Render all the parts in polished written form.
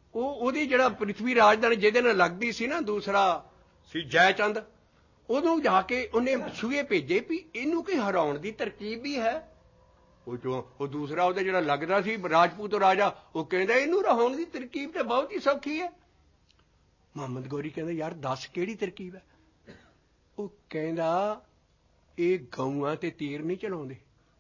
ਉਹਦੀ ਜਿਹੜਾ ਪ੍ਰਿਥਵੀ ਰਾਜ ਦਾ ਜਿਹਦੇ ਨਾਲ ਲੱਗਦੀ ਸੀ ਨਾ, ਦੂਸਰਾ ਸੀ ਜੈ ਚੰਦ, ਉਦੋਂ ਜਾ ਕੇ ਉਹਨੇ ਸੂਏ ਭੇਜੇ ਵੀ ਇਹਨੂੰ ਕੋਈ ਹਰਾਉਣ ਦੀ ਤਰਕੀਬ ਵੀ ਹੈ। ਉਹ ਦੂਸਰਾ ਉਹਦਾ ਜਿਹੜਾ ਲੱਗਦਾ ਸੀ ਰਾਜਪੂਤ ਰਾਜਾ, ਉਹ ਕਹਿੰਦਾ ਇਹਨੂੰ ਹਰਾਉਣ ਦੀ ਤਰਕੀਬ ਤਾਂ ਬਹੁਤ ਹੀ ਸੌਖੀ ਹੈ। ਮੁਹੰਮਦ ਗੌਰੀ ਕਹਿੰਦਾ ਯਾਰ ਦੱਸ ਕਿਹੜੀ ਤਰਕੀਬ ਹੈ। ਉਹ ਕਹਿੰਦਾ ਇਹ ਗਊਆਂ ਤੇ ਤੀਰ ਨਹੀਂ ਚਲਾਉਂਦੇ,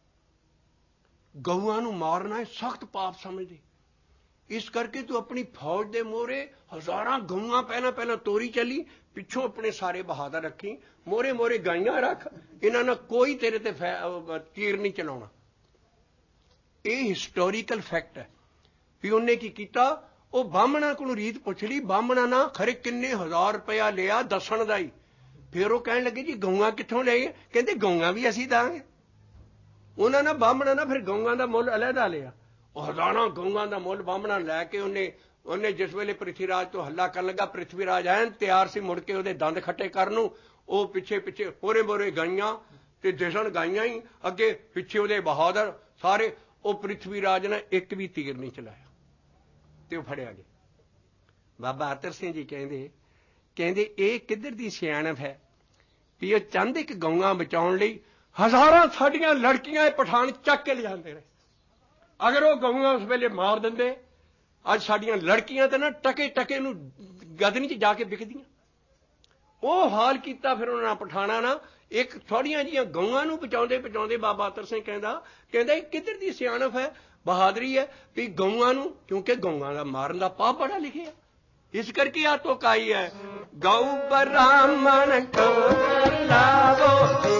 ਗਊਆਂ ਨੂੰ ਮਾਰਨਾ ਸਖਤ ਪਾਪ ਸਮਝਦੇ, ਇਸ ਕਰਕੇ ਤੂੰ ਆਪਣੀ ਫੌਜ ਦੇ ਮੋਹਰੇ ਹਜ਼ਾਰਾਂ ਗਊਆਂ ਪਹਿਲਾਂ ਤੋਰੀ ਚੱਲੀ, ਪਿੱਛੋਂ ਆਪਣੇ ਸਾਰੇ ਬਹਾਦਰ ਰੱਖੀ, ਮੋਹਰੇ ਗਾਈਆਂ ਰੱਖ, ਇਹਨਾਂ ਨਾਲ ਕੋਈ ਤੇਰੇ ਤੇ ਤੀਰ ਨਹੀਂ ਚਲਾਉਣਾ। ਇਹ ਹਿਸਟੋਰੀਕਲ ਫੈਕਟ ਹੈ ਵੀ ਉਹਨੇ ਕੀ ਕੀਤਾ। ਉਹ ਬਾਹਮਣਾ ਕੋਲੋਂ ਰੀਤ ਪੁੱਛ ਲਈ, ਬਾਹਮਣਾ ਨਾ ਖਰੇ ਕਿੰਨੇ ਹਜ਼ਾਰ ਰੁਪਇਆ ਲਿਆ ਦੱਸਣ ਦਾ ਹੀ। ਫਿਰ ਉਹ ਕਹਿਣ ਲੱਗੇ ਜੀ ਗਊਆਂ ਕਿੱਥੋਂ ਲਿਆਈਆਂ? ਕਹਿੰਦੇ ਗਊਆਂ ਵੀ ਅਸੀਂ ਦਾਂਗੇ। ਉਹਨਾਂ ਨੇ ਬਾਹਮਣਾ ਨਾ ਫਿਰ ਗਊਆਂ ਦਾ ਮੁੱਲ ਅਲੱਗਾ ਲਿਆ। ਉਹ ਹਜ਼ਾਰਾਂ ਗਊਆਂ ਦਾ ਮੁੱਲ ਬਾਹਮਣਾ ਲੈ ਕੇ ਉਹਨੇ ਜਿਸ ਵੇਲੇ ਪ੍ਰਿਥਵੀ ਰਾਜ ਤੋਂ ਹੱਲਾ ਕਰਨ ਲੱਗਾ, ਪ੍ਰਿਥਵੀ ਰਾਜ ਐਨ ਤਿਆਰ ਸੀ ਮੁੜ ਕੇ ਉਹਦੇ ਦੰਦ ਖੱਟੇ ਕਰਨ ਨੂੰ। ਉਹ ਪਿੱਛੇ ਮੋਰੇ ਗਾਈਆਂ ਤੇ ਦਿਸਣ ਗਾਈਆਂ ਹੀ, ਅੱਗੇ ਪਿੱਛੇ ਉਹਦੇ ਬਹਾਦਰ ਸਾਰੇ। ਉਹ ਪ੍ਰਿਥਵੀ ਰਾਜ ਨੇ ਇੱਕ ਵੀ ਤੀਰ ਨਹੀਂ ਚਲਾਇਆ ਤੇ ਉਹ ਫੜਿਆ ਗਿਆ। ਬਾਬਾ ਅਤਰ ਸਿੰਘ ਜੀ ਕਹਿੰਦੇ ਇਹ ਕਿੱਧਰ ਦੀ ਸਿਆਣਪ ਹੈ ਵੀ ਉਹ ਚੰਦ ਇੱਕ ਗਊਆਂ ਬਚਾਉਣ ਲਈ ਹਜ਼ਾਰਾਂ ਸਾਡੀਆਂ ਲੜਕੀਆਂ ਇਹ ਪਠਾਨ ਚੱਕ ਕੇ ਲਿਜਾਂਦੇ ਰਹੇ। ਅਗਰ ਉਹ ਗਊਆਂ ਉਸ ਵੇਲੇ ਮਾਰ ਦਿੰਦੇ, ਅੱਜ ਸਾਡੀਆਂ ਲੜਕੀਆਂ ਤੇ ਨਾ ਟਕੇ ਨੂੰ ਗਦਨੀ 'ਚ ਜਾ ਕੇ ਵਿਕਦੀਆਂ। ਉਹ ਹਾਲ ਕੀਤਾ ਫਿਰ ਉਹਨਾਂ ਪਠਾਣਾ ਨਾ। ਇੱਕ ਥੋੜੀਆਂ ਜਿਹੀਆਂ ਗਊਆਂ ਨੂੰ ਬਚਾਉਂਦੇ ਬਾਬਾ ਅਤਰ ਸਿੰਘ ਕਹਿੰਦਾ ਇਹ ਕਿੱਧਰ ਦੀ ਸਿਆਣਪ ਹੈ, ਬਹਾਦਰੀ ਹੈ ਵੀ ਗਊਆਂ ਨੂੰ, ਕਿਉਂਕਿ ਗਊਆਂ ਦਾ ਮਾਰਨ ਦਾ ਪਾਪ ਬੜਾ ਲਿਖਿਆ, ਇਸ ਕਰਕੇ ਆ ਤੁਕ ਆਈ ਹੈ ਗਊ ਬ੍ਰਾਹਮਣ ਕੋ ਲਾਵੋ।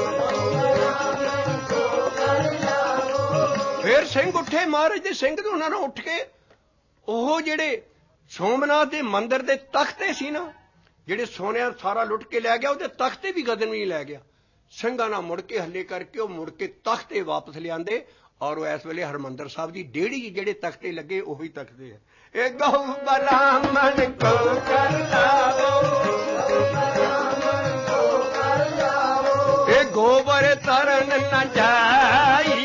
ਫਿਰ ਸਿੰਘ ਉੱਠੇ, ਮਹਾਰਾਜ ਦੇ ਸਿੰਘ ਤੇ ਉਹਨਾਂ ਨੂੰ ਉੱਠ ਕੇ ਉਹ ਜਿਹੜੇ ਸੋਮਨਾਥ ਦੇ ਮੰਦਿਰ ਦੇ ਤਖਤੇ ਸੀ ਨਾ, ਜਿਹੜੇ ਸੋਨਿਆ ਸਾਰਾ ਲੁੱਟ ਕੇ ਲੈ ਗਿਆ, ਉਹਦੇ ਤਖਤੇ ਵੀ ਗਦਨਵੀ ਲੈ ਗਿਆ। ਸਿੰਘਾਂ ਨਾਲ ਮੁੜ ਕੇ ਹੱਲੇ ਕਰਕੇ ਉਹ ਮੁੜ ਕੇ ਤਖਤੇ ਵਾਪਸ ਲਿਆਂਦੇ। ਔਰ ਉਹ ਇਸ ਵੇਲੇ ਹਰਿਮੰਦਰ ਸਾਹਿਬ ਦੀ ਡੇੜੀ ਜਿਹੜੇ ਤਖਤੇ ਲੱਗੇ ਉਹੀ ਤਖਤੇ ਹੈ। ਇਹ ਗਊ ਬ੍ਰਾਹਮਣ ਕੋ ਕਰ ਲਾਵੋ, ਇਹ ਗੋਬਰ ਤਰਨ ਨਾ ਜਾਈ,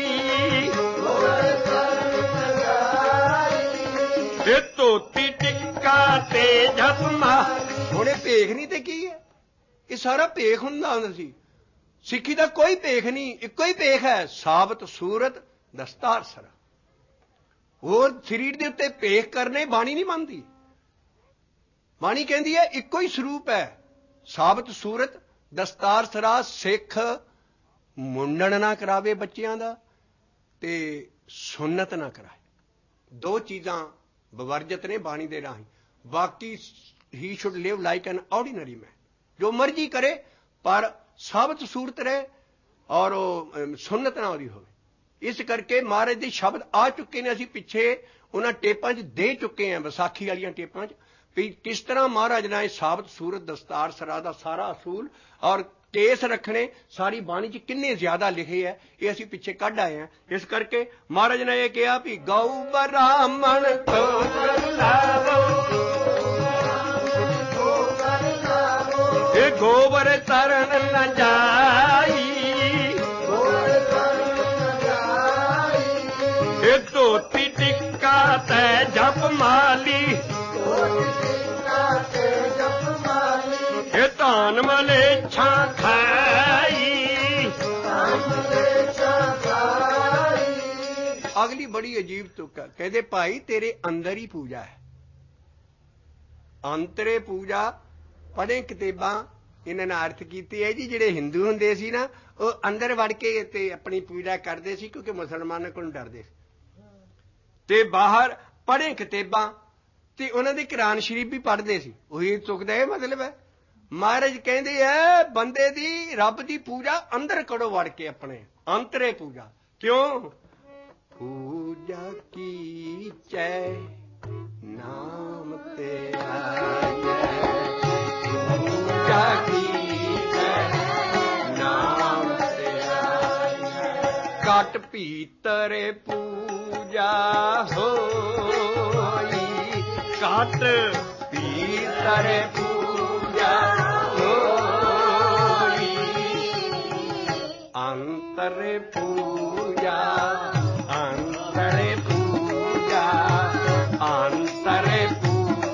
ਇਹ ਧੋਤੀ ਟਿੱਕਾ ਤੇ ਜਪਮਾ। ਹੁਣ ਇਹ ਭੇਖ ਨਹੀਂ ਤੇ ਕੀ ਹੈ? ਇਹ ਸਾਰਾ ਭੇਖ ਹੁੰਦਾ ਸੀ। ਸਿੱਖੀ ਦਾ ਕੋਈ ਭੇਖ ਨਹੀਂ, ਇੱਕੋ ਹੀ ਭੇਖ ਹੈ, ਸਾਬਤ ਸੂਰਤ ਦਸਤਾਰ ਸਰਾ। ਹੋਰ ਸਰੀਰ ਦੇ ਉੱਤੇ ਭੇਖ ਕਰਨੇ ਬਾਣੀ ਨਹੀਂ ਮੰਨਦੀ। ਬਾਣੀ ਕਹਿੰਦੀ ਹੈ ਇੱਕੋ ਹੀ ਸਰੂਪ ਹੈ, ਸਾਬਤ ਸੂਰਤ ਦਸਤਾਰ ਸਰਾ। ਸਿੱਖ ਮੁੰਡਣ ਨਾ ਕਰਾਵੇ ਬੱਚਿਆਂ ਦਾ ਤੇ ਸੁੰਨਤ ਨਾ ਕਰਾਏ, ਦੋ ਚੀਜ਼ਾਂ ਬਵਰਜਤ ਨੇ ਬਾਣੀ ਦੇ ਰਾਹੀਂ। ਬਾਕੀ he should live like an ordinary man, ਜੋ ਮਰਜ਼ੀ ਕਰੇ ਪਰ ਸਾਬਤ ਸੂਰਤ ਰਹੇ ਔਰ ਉਹ ਸੁੰਨਤ ਨਾ ਉਹਦੀ ਹੋਵੇ। ਇਸ ਕਰਕੇ ਮਹਾਰਾਜ ਦੇ ਸ਼ਬਦ ਆ ਚੁੱਕੇ ਨੇ, ਅਸੀਂ ਪਿੱਛੇ ਉਹਨਾਂ ਟੇਪਾਂ 'ਚ ਦੇ ਚੁੱਕੇ ਹਾਂ, ਵਿਸਾਖੀ ਵਾਲੀਆਂ ਟੇਪਾਂ 'ਚ, ਵੀ ਕਿਸ ਤਰ੍ਹਾਂ ਮਹਾਰਾਜ ਨੇ ਸਾਬਤ ਸੂਰਤ ਦਸਤਾਰ ਸਰਾ ਦਾ ਸਾਰਾ ਅਸੂਲ ਔਰ ਕੇਸ ਰੱਖਣੇ ਸਾਰੀ ਬਾਣੀ 'ਚ ਕਿੰਨੇ ਜ਼ਿਆਦਾ ਲਿਖੇ ਹੈ, ਇਹ ਅਸੀਂ ਪਿੱਛੇ ਕੱਢ ਆਏ ਹਾਂ। ਇਸ ਕਰਕੇ ਮਹਾਰਾਜ ਨੇ ਇਹ ਕਿਹਾ ਵੀ ਗਊ ਬ੍ਰਾਹਮਣ ਕੋ ਲਾਵੋ, ਇਹ ਗੋਬਰ ਤਰਨ ਨਾ ਜਾਈ, ਇਹ ਧੋਤੀ ਟਿੱਕਾ ਤੇ ਜਪ ਮਾਲੀ, ਇਹ ਧਾਨ ਮਲੇਛਾ ਖਾਈ। ਅਗਲੀ ਬੜੀ ਅਜੀਬ ਤੁਕ ਹੈ, ਕਹਿੰਦੇ ਭਾਈ ਤੇਰੇ ਅੰਦਰ ਹੀ ਪੂਜਾ ਹੈ, ਅੰਤਰੇ ਪੂਜਾ। ਪੜ੍ਹੇ ਕਿਤਾਬਾਂ ਇਹਨਾਂ ਨੇ ਅਰਥ ਕੀਤੀ ਹੈ ਜੀ, ਜਿਹੜੇ ਹਿੰਦੂ ਹੁੰਦੇ ਸੀ ਨਾ ਉਹ ਅੰਦਰ ਵੜ ਕੇ ਤੇ ਆਪਣੀ ਪੂਜਾ ਕਰਦੇ ਸੀ, ਕਿਉਂਕਿ ਮੁਸਲਮਾਨਾਂ ਕੋਲੋਂ ਡਰਦੇ ਸੀ। ਤੇ ਬਾਹਰ ਪੜ੍ਹੇ ਕਿਤਾਬਾਂ ਤੇ ਉਹਨਾਂ ਦੇ ਕੁਰਾਨ ਸ਼ਰੀਫ ਵੀ ਪੜ੍ਹਦੇ ਸੀ। ਉਹੀ ਤੁਕ ਦਾ ਇਹ ਮਤਲਬ ਹੈ। ਮਹਾਰਾਜ ਕਹਿੰਦੇ ਹੈ ਬੰਦੇ ਦੀ ਰੱਬ ਦੀ ਪੂਜਾ ਅੰਦਰ ਕਰੋ ਵੜ ਕੇ, ਆਪਣੇ ਅੰਤਰੇ ਪੂਜਾ। ਕਿਉਂ? ਪੂਜਾ ਕੀਚੈ ਨਾਮ ਤੇਰਾ, ਪੂਜਾ ਕੀਚੈ ਨਾਮ ਤੇਰਾ, ਘਟ ਭੀਤਰ ਪੂਜਾ ਹੋਈ, ਘਟ ਭੀਤਰ ਪੂਜਾ ਹੋਈ, ਅੰਤਰ ਪੂਜਾ, ਅੰਤਰ ਪੂਜਾ, ਅੰਤਰ ਪੂਜਾ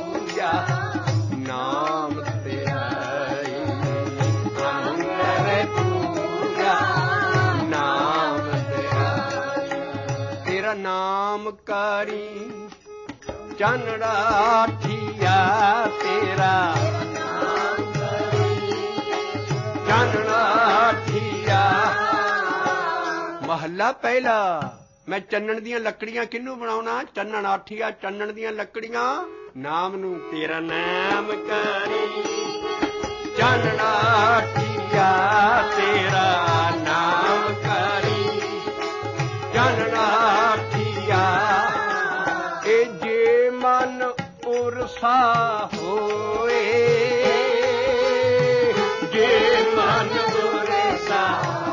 ਨਾਮ ਕਰੀ ਚਾਨਣਾ ਠੀਆ ਤੇਰਾ ਨਾਮ ਕਰੀ ਚਾਨਣਾ ਠੀਆ। ਮਹੱਲਾ ਪਹਿਲਾ। ਮੈਂ ਚੰਨਣ ਦੀਆਂ ਲੱਕੜੀਆਂ ਕਿਹਨੂੰ ਬਣਾਉਣਾ? ਚੰਨਣ ਆਠੀਆ, ਚੰਨਣ ਦੀਆਂ ਲੱਕੜੀਆਂ ਨਾਮ ਨੂੰ। ਤੇਰਾ ਨਾਮ ਕਰੀ ਚਾਨਣਾ ਆਠੀਆ ਤੇਰਾ ਨਾਮ ਕਰੀ ਚਾਨਣਾ ਆਠੀਆ। ਇਹ ਜੇ ਮਨ ਉਰਸਾ ਹੋਏ, ਜੇ ਮਨ ਉਰਸਾ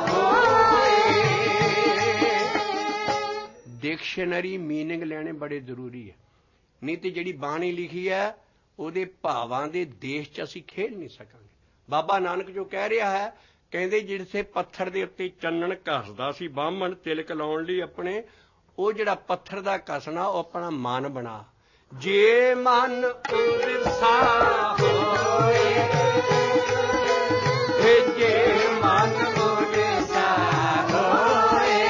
ਡਿਕਸ਼ਨਰੀ ਮੀਨਿੰਗ ਲੈਣੇ ਬੜੇ ਜ਼ਰੂਰੀ ਹੈ, ਨਹੀਂ ਤੇ ਜਿਹੜੀ ਬਾਣੀ ਲਿਖੀ ਹੈ ਉਹਦੇ ਭਾਵਾਂ ਦੇ ਦੇਸ਼ 'ਚ ਅਸੀਂ ਖੇਡ ਨਹੀਂ ਸਕਾਂਗੇ। ਬਾਬਾ ਨਾਨਕ ਜੋ ਕਹਿ ਰਿਹਾ ਹੈ, ਕਹਿੰਦੇ ਜਿਸੇ ਪੱਥਰ ਦੇ ਉੱਤੇ ਚੰਨਣ ਘਸਦਾ ਸੀ ਬਾਹਮਣ ਤਿਲਕ ਲਾਉਣ ਲਈ ਆਪਣੇ, ਉਹ ਜਿਹੜਾ ਪੱਥਰ ਦਾ ਘਸਣਾ ਉਹ ਆਪਣਾ ਮਨ ਬਣਾ। ਜੇ ਮਨ ਉਰਸਾ ਹੋਏ, ਜੇ ਮਨ ਉਰਸਾ ਹੋਏ,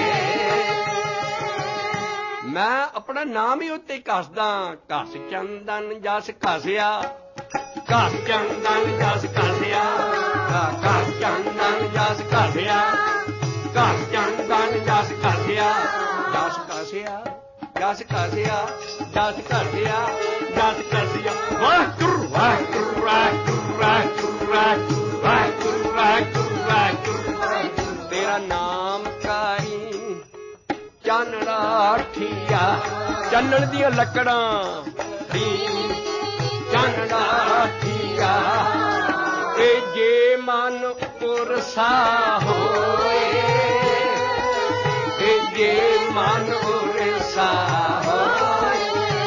ਮੈਂ ਆਪਣਾ ਨਾਮ ਹੀ ਉੱਤੇ ਘਸਦਾ। ਘਸ ਚੰਦਨ ਜਸ ਘਸਿਆ, ਘਸ ਚੰਦਨ ਜਸ ਘਸਿਆ, ਘਸ ਚੰਦਨ ਜਸ ਘਸਿਆ, ਘਸ ਚੰਦਨ ਜਸ ਘਸਿਆ, ਜਸ ਘਸਿਆ, ਜਸ ਘਸਿਆ, ਜਸ ਘਸਿਆ, ਜਸ ਘਸਿਆ। ਵਾਹਿਗੁਰੂ ਵਾਹਿਗੁਰੂ ਵਾਹਿਗੁਰੂ ਵਾਹਿਗੁਰੂ ਵਾਹਿਗੁਰੂ ਵਾਹਿਗੁਰੂ ਵਾਹਿਗੁਰੂ ਵਾਹਿਗੁਰੂ। ਤੇਰਾ ਨਾਮ ਕਰੀ ਚਾਨਣਾ ਠੀਆ, ਚੰਨਣ ਦੀਆਂ ਲੱਕੜਾਂ ਚਾਨਣਾ ਠੀਆ। ਇਹ ਜੇ ਮਨ ਉਰਸਾ ਹੋਏ, ਇਹ ਜੇ ਮਨ ਉਰਸਾ ਹੋਏ।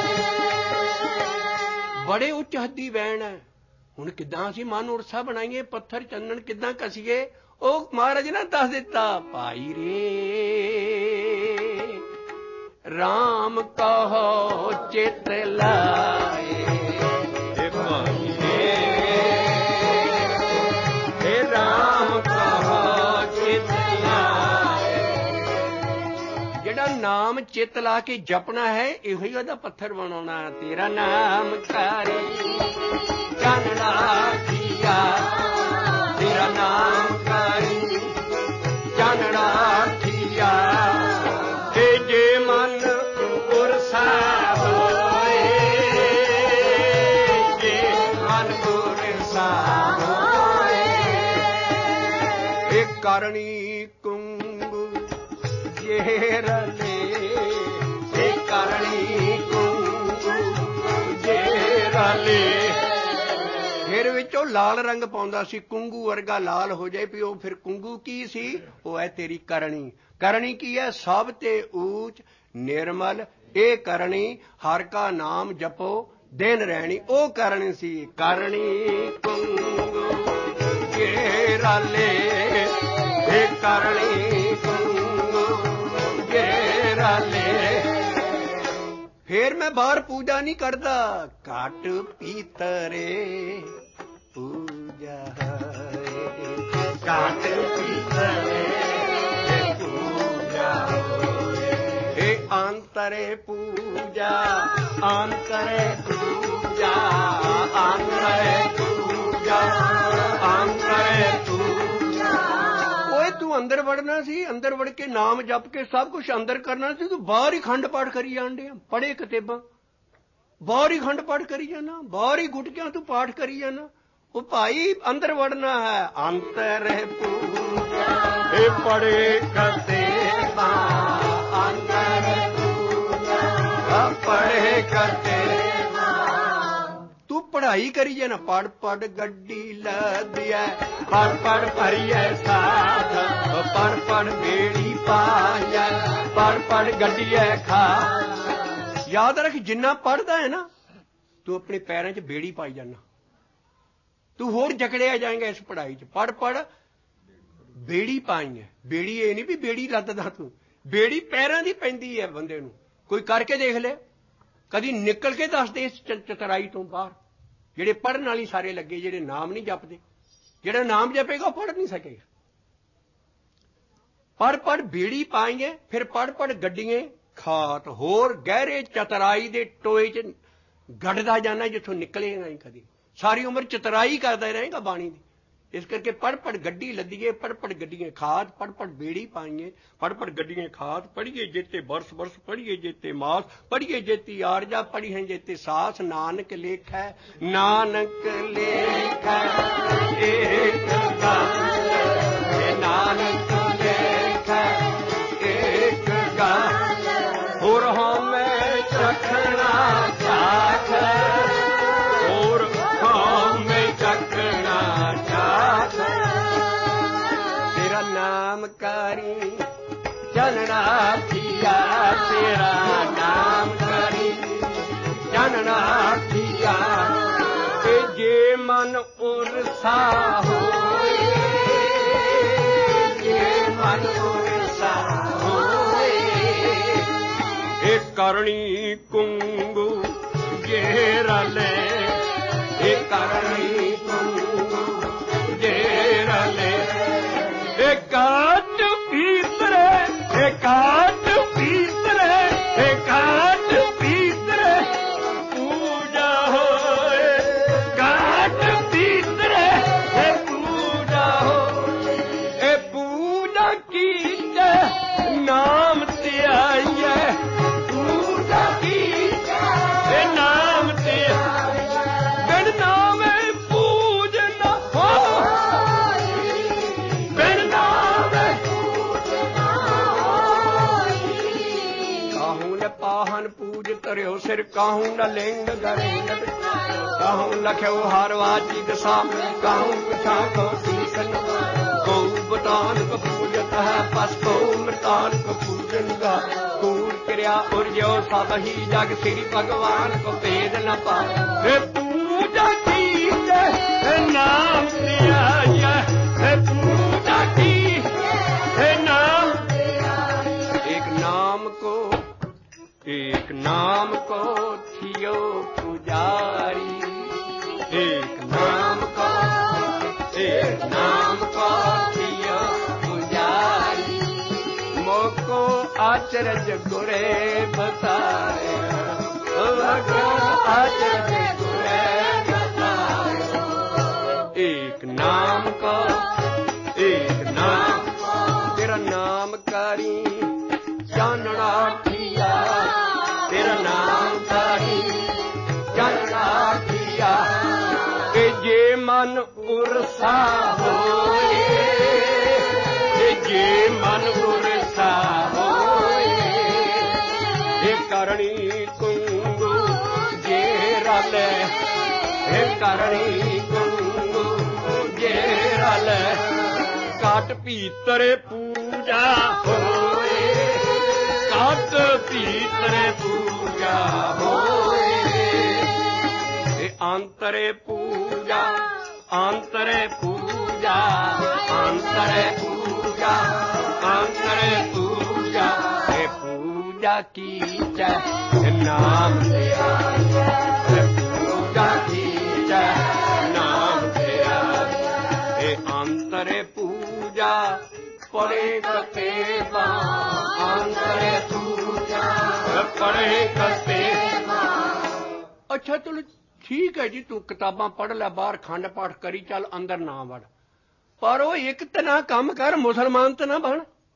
ਬੜੇ ਉੱਚ ਹੱਦੀ ਵੈਣ ਹੈ। ਹੁਣ ਕਿੱਦਾਂ ਅਸੀਂ ਮਨ ਉਰਸਾ ਬਣਾਈਏ, ਪੱਥਰ ਚੰਨਣ ਕਿੱਦਾਂ ਕਸੀਏ? ਉਹ ਮਹਾਰਾਜ ਨੇ ਦੱਸ ਦਿੱਤਾ, ਭਾਈ ਰੇ ਰਾਮ ਕਹੋ ਚਿਤ ਲਾਏ, ਭਾਈ ਰੇ ਰਾਮ ਕਹੋ ਚਿਤ ਲਾਏ। ਜਿਹੜਾ ਨਾਮ ਚਿੱਤ ਲਾ ਕੇ ਜਪਣਾ ਹੈ, ਇਹੋ ਹੀ ਉਹਦਾ ਪੱਥਰ ਬਣਾਉਣਾ। ਤੇਰਾ ਨਾਮ ਕਰੀ ਚਾਨਣਾ ਠੀਆ, ਤੇਰਾ ਨਾਮ ਕਰੀ ਚਾਨਣਾ ਠੀਆ। ਇਹ ਜੇ ਮਨ ਉਰਸਾ ਹੋਏ, ਜੇ ਮਨ ਉਰਸਾ ਹੋਏ। ਇਹ ਕਰਨੀ ਕੁੰਗੂ ਜੇ ਰਲੇ, ਇਹ ਕਰਨੀ ਕੁੰਗੂ ਜੇ ਰਲੇ। ਫਿਰ ਵਿੱਚੋਂ ਲਾਲ ਰੰਗ ਪਾਉਂਦਾ ਸੀ, ਕੁੰਗੂ ਵਰਗਾ ਲਾਲ ਹੋ ਜਾਏ ਵੀ ਉਹ ਫਿਰ ਕੁੰਗੂ ਕੀ ਸੀ? ਉਹ ਹੈ ਤੇਰੀ ਕਰਨੀ। ਕਰਨੀ ਕੀ ਹੈ? ਸਭ ਤੇ ਊਚ ਨਿਰਮਲ ਇਹ ਕਰਨੀ, ਹਰ ਕਾ ਨਾਮ ਜਪੋ ਦਿਨ ਰਹਿਣੀ, ਉਹ ਕਰਨੀ ਸੀ। ਕਰਨੀ ਕੁੰਗੂ ਜੇ ਰਾਲੇ, ਇਹ ਕਰਨੀ ਕੁੰਗੂ ਜੇ ਰਾਲੇ। ਫਿਰ ਮੈਂ ਬਾਹਰ ਪੂਜਾ ਨਹੀਂ ਕਰਦਾ, ਘਟ ਪੀਤਰੇ ਪੂਜਾ ਹੈ, ਘਟ ਪੀਤਰੇ ਪੂਜਾ ਹੋਏ। ਇਹ ਅੰਤਰੇ ਪੂਜਾ, ਅੰਤਰੇ ਪੂਜਾ, ਅੰਤਰੇ ਪੂਜਾ, ਅੰਤਰੇ ਪੂਜਾ। ਓਏ ਤੂੰ ਅੰਦਰ ਵੜਨਾ ਸੀ, ਅੰਦਰ ਵੜ ਕੇ ਨਾਮ ਜਪ ਕੇ ਸਭ ਕੁਝ ਅੰਦਰ ਕਰਨਾ ਸੀ, ਤੂੰ ਬਾਹਰ ਹੀ ਖੰਡ ਪਾਠ ਕਰੀ ਜਾਣ ਡਿਆ। ਪੜ੍ਹੇ ਕਿਤਾਬਾਂ, ਬਾਹਰ ਹੀ ਖੰਡ ਪਾਠ ਕਰੀ ਜਾਣਾ, ਬਾਹਰ ਹੀ ਗੁਟਕਿਆਂ ਤੂੰ ਪਾਠ ਕਰੀ ਜਾਣਾ। ਉਹ ਭਾਈ ਅੰਦਰ ਵੜਨਾ ਹੈ, ਅੰਤਰ ਪੂਜਾ। ਇਹ ਪੜ੍ਹੇ ਕਿਤਾਬਾਂ, ਅੰਤਰ ਪੂਜਾ, ਪੜ੍ਹੇ ਕਿਤਾਬਾਂ। ਤੂੰ ਪੜ੍ਹਾਈ ਕਰੀ ਜਾਣਾ, ਪੜ੍ਹ ਪੜ੍ਹ ਗੱਡੀ ਲੱਦਿਆ, ਪੜ੍ਹ ਪੜ੍ਹ ਭਰੀਏ ਸਾਧ, ਪੜ੍ਹ ਪੜ੍ਹ ਬੇੜੀ ਪਾਇਆ, ਪੜ੍ਹ ਪੜ੍ਹ ਗੱਡੀਏ ਖਾ। ਯਾਦ ਰੱਖ, ਜਿੰਨਾ ਪੜ੍ਹਦਾ ਹੈ ਨਾ ਤੂੰ ਆਪਣੇ ਪੈਰਾਂ 'ਚ ਬੇੜੀ ਪਾਈ ਜਾਣਾ, ਤੂੰ ਹੋਰ ਜਕੜਿਆ ਜਾਏਗਾ ਇਸ ਪੜ੍ਹਾਈ 'ਚ। ਪੜ੍ਹ ਪੜ੍ਹ ਬੇੜੀ ਪਾਈ ਹੈ। ਬੇੜੀ ਇਹ ਨਹੀਂ ਵੀ ਬੇੜੀ ਲੱਦਦਾ ਤੂੰ, ਬੇੜੀ ਪੈਰਾਂ ਦੀ ਪੈਂਦੀ ਹੈ ਬੰਦੇ ਨੂੰ। ਕੋਈ ਕਰਕੇ ਦੇਖ ਲੈ, ਕਦੀ ਨਿਕਲ ਕੇ ਦੱਸ ਦੇ ਇਸ ਚਤਰਾਈ ਤੋਂ ਬਾਹਰ। ਜਿਹੜੇ ਪੜ੍ਹਨ ਵਾਲੀ ਸਾਰੇ ਲੱਗੇ, ਜਿਹੜੇ ਨਾਮ ਨਹੀਂ ਜਪਦੇ। ਜਿਹੜਾ ਨਾਮ ਜਪੇਗਾ ਉਹ ਪੜ੍ਹ ਨਹੀਂ ਸਕੇਗਾ। ਪੜ੍ਹ ਪੜ੍ਹ ਬੇੜੀ ਪਾਏਂਗੇ, ਫਿਰ ਪੜ੍ਹ ਪੜ੍ਹ ਗੱਡੀਆਂ ਖਾਤ ਹੋਰ ਗਹਿਰੇ ਚਤਰਾਈ ਦੇ ਟੋਏ 'ਚ ਗੱਡਦਾ ਜਾਣਾ, ਜਿੱਥੋਂ ਨਿਕਲੇਗਾ ਹੀ ਕਦੀ। ਸਾਰੀ ਉਮਰ ਚਤਰਾਈ ਕਰਦਾ ਰਹੇਗਾ ਬਾਣੀ ਦੀ। ਇਸ ਕਰਕੇ ਪੜ੍ਹ ਪੜ੍ਹ ਗੱਡੀ ਲੱਦੀਏ, ਪੜ੍ਹ ਪੜ੍ਹ ਗੱਡੀਏ ਖਾਤ, ਪੜ੍ਹ ਪੜ੍ਹ ਬੇੜੀ ਪਾਈਏ, ਪੜ੍ਹ ਪੜ੍ਹ ਗੱਡੀਏ ਖਾਤ। ਪੜ੍ਹੀਏ ਜੇਤੇ ਬਰਸ ਬਰਸ, ਪੜ੍ਹੀਏ ਜੇਤੇ ਮਾਸ, ਪੜ੍ਹੀਏ ਜੇਤੀ ਆਰਜਾ, ਪੜ੍ਹੀਏ ਜੇਤੇ ਸਾਸ। ਨਾਨਕ ਲੇਖੈ, ਨਾਨਕ ਲੇਖੈ ਏਕ ਗੱਲ, ਨਾਨਕ ਲੇਖੈ ਏਕ ਗੱਲ। ਹੋਰ ਹਉਮੈ ਚਖਣਾ ਚਾਖ, ਹੋਰ ਹਉਮੈ ਚਖਣਾ ਚਾਖ। ਤੇਰਾ ਨਾਮ ਕਰੀ ਚਲਣਾ ਥੀਆ, ਤੇਰਾ ਨਾਮ ਕਰੀ ਚਲਣਾ ਥੀਆ। ਤੇ ਜੇ ਮਨ ਉਰਸਾ ਹੋਏ, ਜੇ ਮਨ ਉਰਸਾ ਹੋਏ। ਇਹ ਕਰਨੀ ਕੁੰਗੂ ਜੇ ਰਲੇ, ਇਹ ਕਰਨੀ ਕੁੰਗੂ ਜੇ ਰਲੇ। ਇਹ ਕਾਟ ਪੀਤਰੇ, ਇਹ ਕਾਟ ਪੀਤਰੇ, ਇਹ ਕਾਟ ਪੀਤਰੇ ਪੂਜਾ ਹੋਏ। ਕਾਟ ਪੀਤਰੇ ਇਹ ਪੂਜਾ ਹੋਏ। ਇਹ ਪੂਜਾ ਕੀਤੇ ਨਾਮ ਤੇ ਆਈਏ, ਪੂਜਾ ਕੀਤੇ ਇਹ ਨਾਮ ਤੇ ਆਈਏ। ਬਿਨ ਨਾਮੇ ਪੂਜ ਨਾ ਹੋਈ, ਬਿਨ ਨਾਮੇ ਪੂਜ ਨਾ ਹੋਈ। ਕਾਹੂ ਨ ਪਾਹਨ ਪੂਜ ਧਰਿਓ ਸਿਰ, ਕਾਹੂ ਨ ਲਿੰਗ ਗਰੇ, ਕਾਹੂ ਲਖਿਓ ਹਰ ਵਾਜੀ ਦਸਾ, ਕਾਹੂ ਪੁਛਾ ਕੋ ਸੀਸਨ। ਕਉ ਬਤਾਨ ਕ ਪੂਜਤ ਹੈ ਪਸ, ਕਉ ਮ੍ਰਿਤਾਨ ਕ ਪੂਜਨਗਾ। ਕੂੜ ਕਿਰਿਆ ਉਰਜਿਓ ਸਭ ਹੀ ਜਗ, ਸ੍ਰੀ ਭਗਵਾਨ ਕੋ ਭੇਦ ਨ ਪਾਏ। ਪੂਜਾ ਕੀਤੇ ਨਾਮ ਤੇ ਆਈਐ, ਪੂਜਾ ਕੀਤੇ ਨਾਮ ਤੇ ਆਈਐ। एक नाम को थियो पुजारी, एक नाम को थियो पुजारी। मोको आचरज गुरे बताया, मोको आचरज गुरे बताया। एक नाम को, एक नाम, तेरा नाम करी जानना किया, तेरा नाम करी जानना किया। कि जे मन उर्सा होए, जे मन उर्सा होए। ये करणी कुंगू जे रले, ये करणी कुंगू जे रले। काट भीतर पूजा होए, काट भीतर पूजा होए। अंतरे पूजा, अंतरे पूजा, अंतरे पूजा, अंतरे पूजा। ये पूजा की जय नाम ते आया, पूजा की जय नाम ते आया। ये अंतरे पूजा पड़े कते बा, अंतरे पूजा पड़े कते बा। अच्छा चलो ठीक है जी, तू किताबां पढ़ लै, बाहर खंड पाठ करी चल, अंदर ना वड़। पर वो एक तना काम कर, मुसलमान तो ना बन।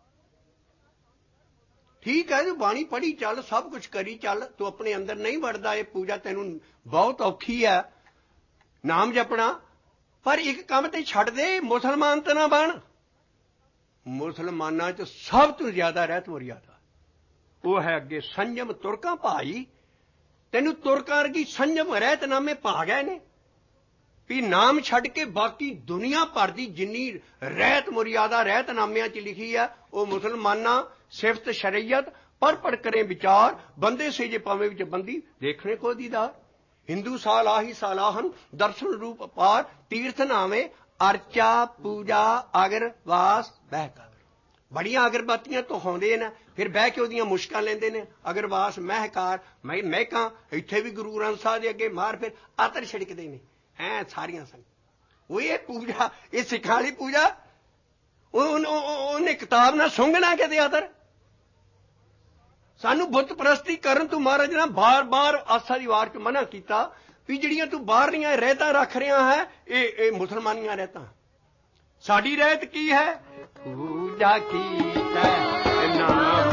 ठीक है, तू बाणी पढ़ी चल, सब कुछ करी चल, तू अपने अंदर नहीं वड़दा। ये पूजा तेनू बहुत औखी है, नाम जपना। पर एक काम ते छड़ दे, मुसलमान तो ना बन। मुसलमाना च सब तो ज्यादा रहत मर्यादा वो है अगे संयम। तुरका भाई तेनू तुरका वर्गी संयम रहतनामे पा गए ने भी नाम छड़ के बाकी दुनिया भर की जिन्नी रहत मर्यादा रहतनामियां च लिखी है वो मुसलमाना सिफत शरीयत पढ़ करें विचार बंदे से जे पावे विच बंदी देखने को दीदार। हिंदू सालाही सालाहन दर्शन रूप अपार तीर्थ नावे अर्चा पूजा अगरवास बहकार। बड़ियां अगरबत्तियां तो खाते ने फिर बह के ओदियां मुश्कां लेंदे ने अगरवास महकार महकां इत्थे भी गुरु ग्रंथ साहिब दे अगे मार फिर आतर छिड़कदे ने ऐ सारियां सन। वो ये पूजा ये सिखां वाली पूजा उन्हें किताब ना सुंघना कहते आतर ਸਾਨੂੰ ਬੁੱਤ ਪ੍ਰਸਤੀ ਕਰਨ ਤੋਂ ਮਹਾਰਾਜ ਨੇ ਬਾਰ-ਬਾਰ ਆਸਾ ਦੀ ਵਾਰ 'ਚ ਮਨਾ ਕੀਤਾ ਵੀ ਜਿਹੜੀਆਂ ਤੂੰ ਬਾਹਰਲੀਆਂ ਰਹਿਤਾਂ ਰੱਖ ਰਿਹਾ ਹੈ ਇਹ ਮੁਸਲਮਾਨੀਆਂ ਰਹਿਤਾਂ। ਸਾਡੀ ਰਹਿਤ ਕੀ ਹੈ? ਪੂਜਾ ਕੀਤੈ ਨਾਮ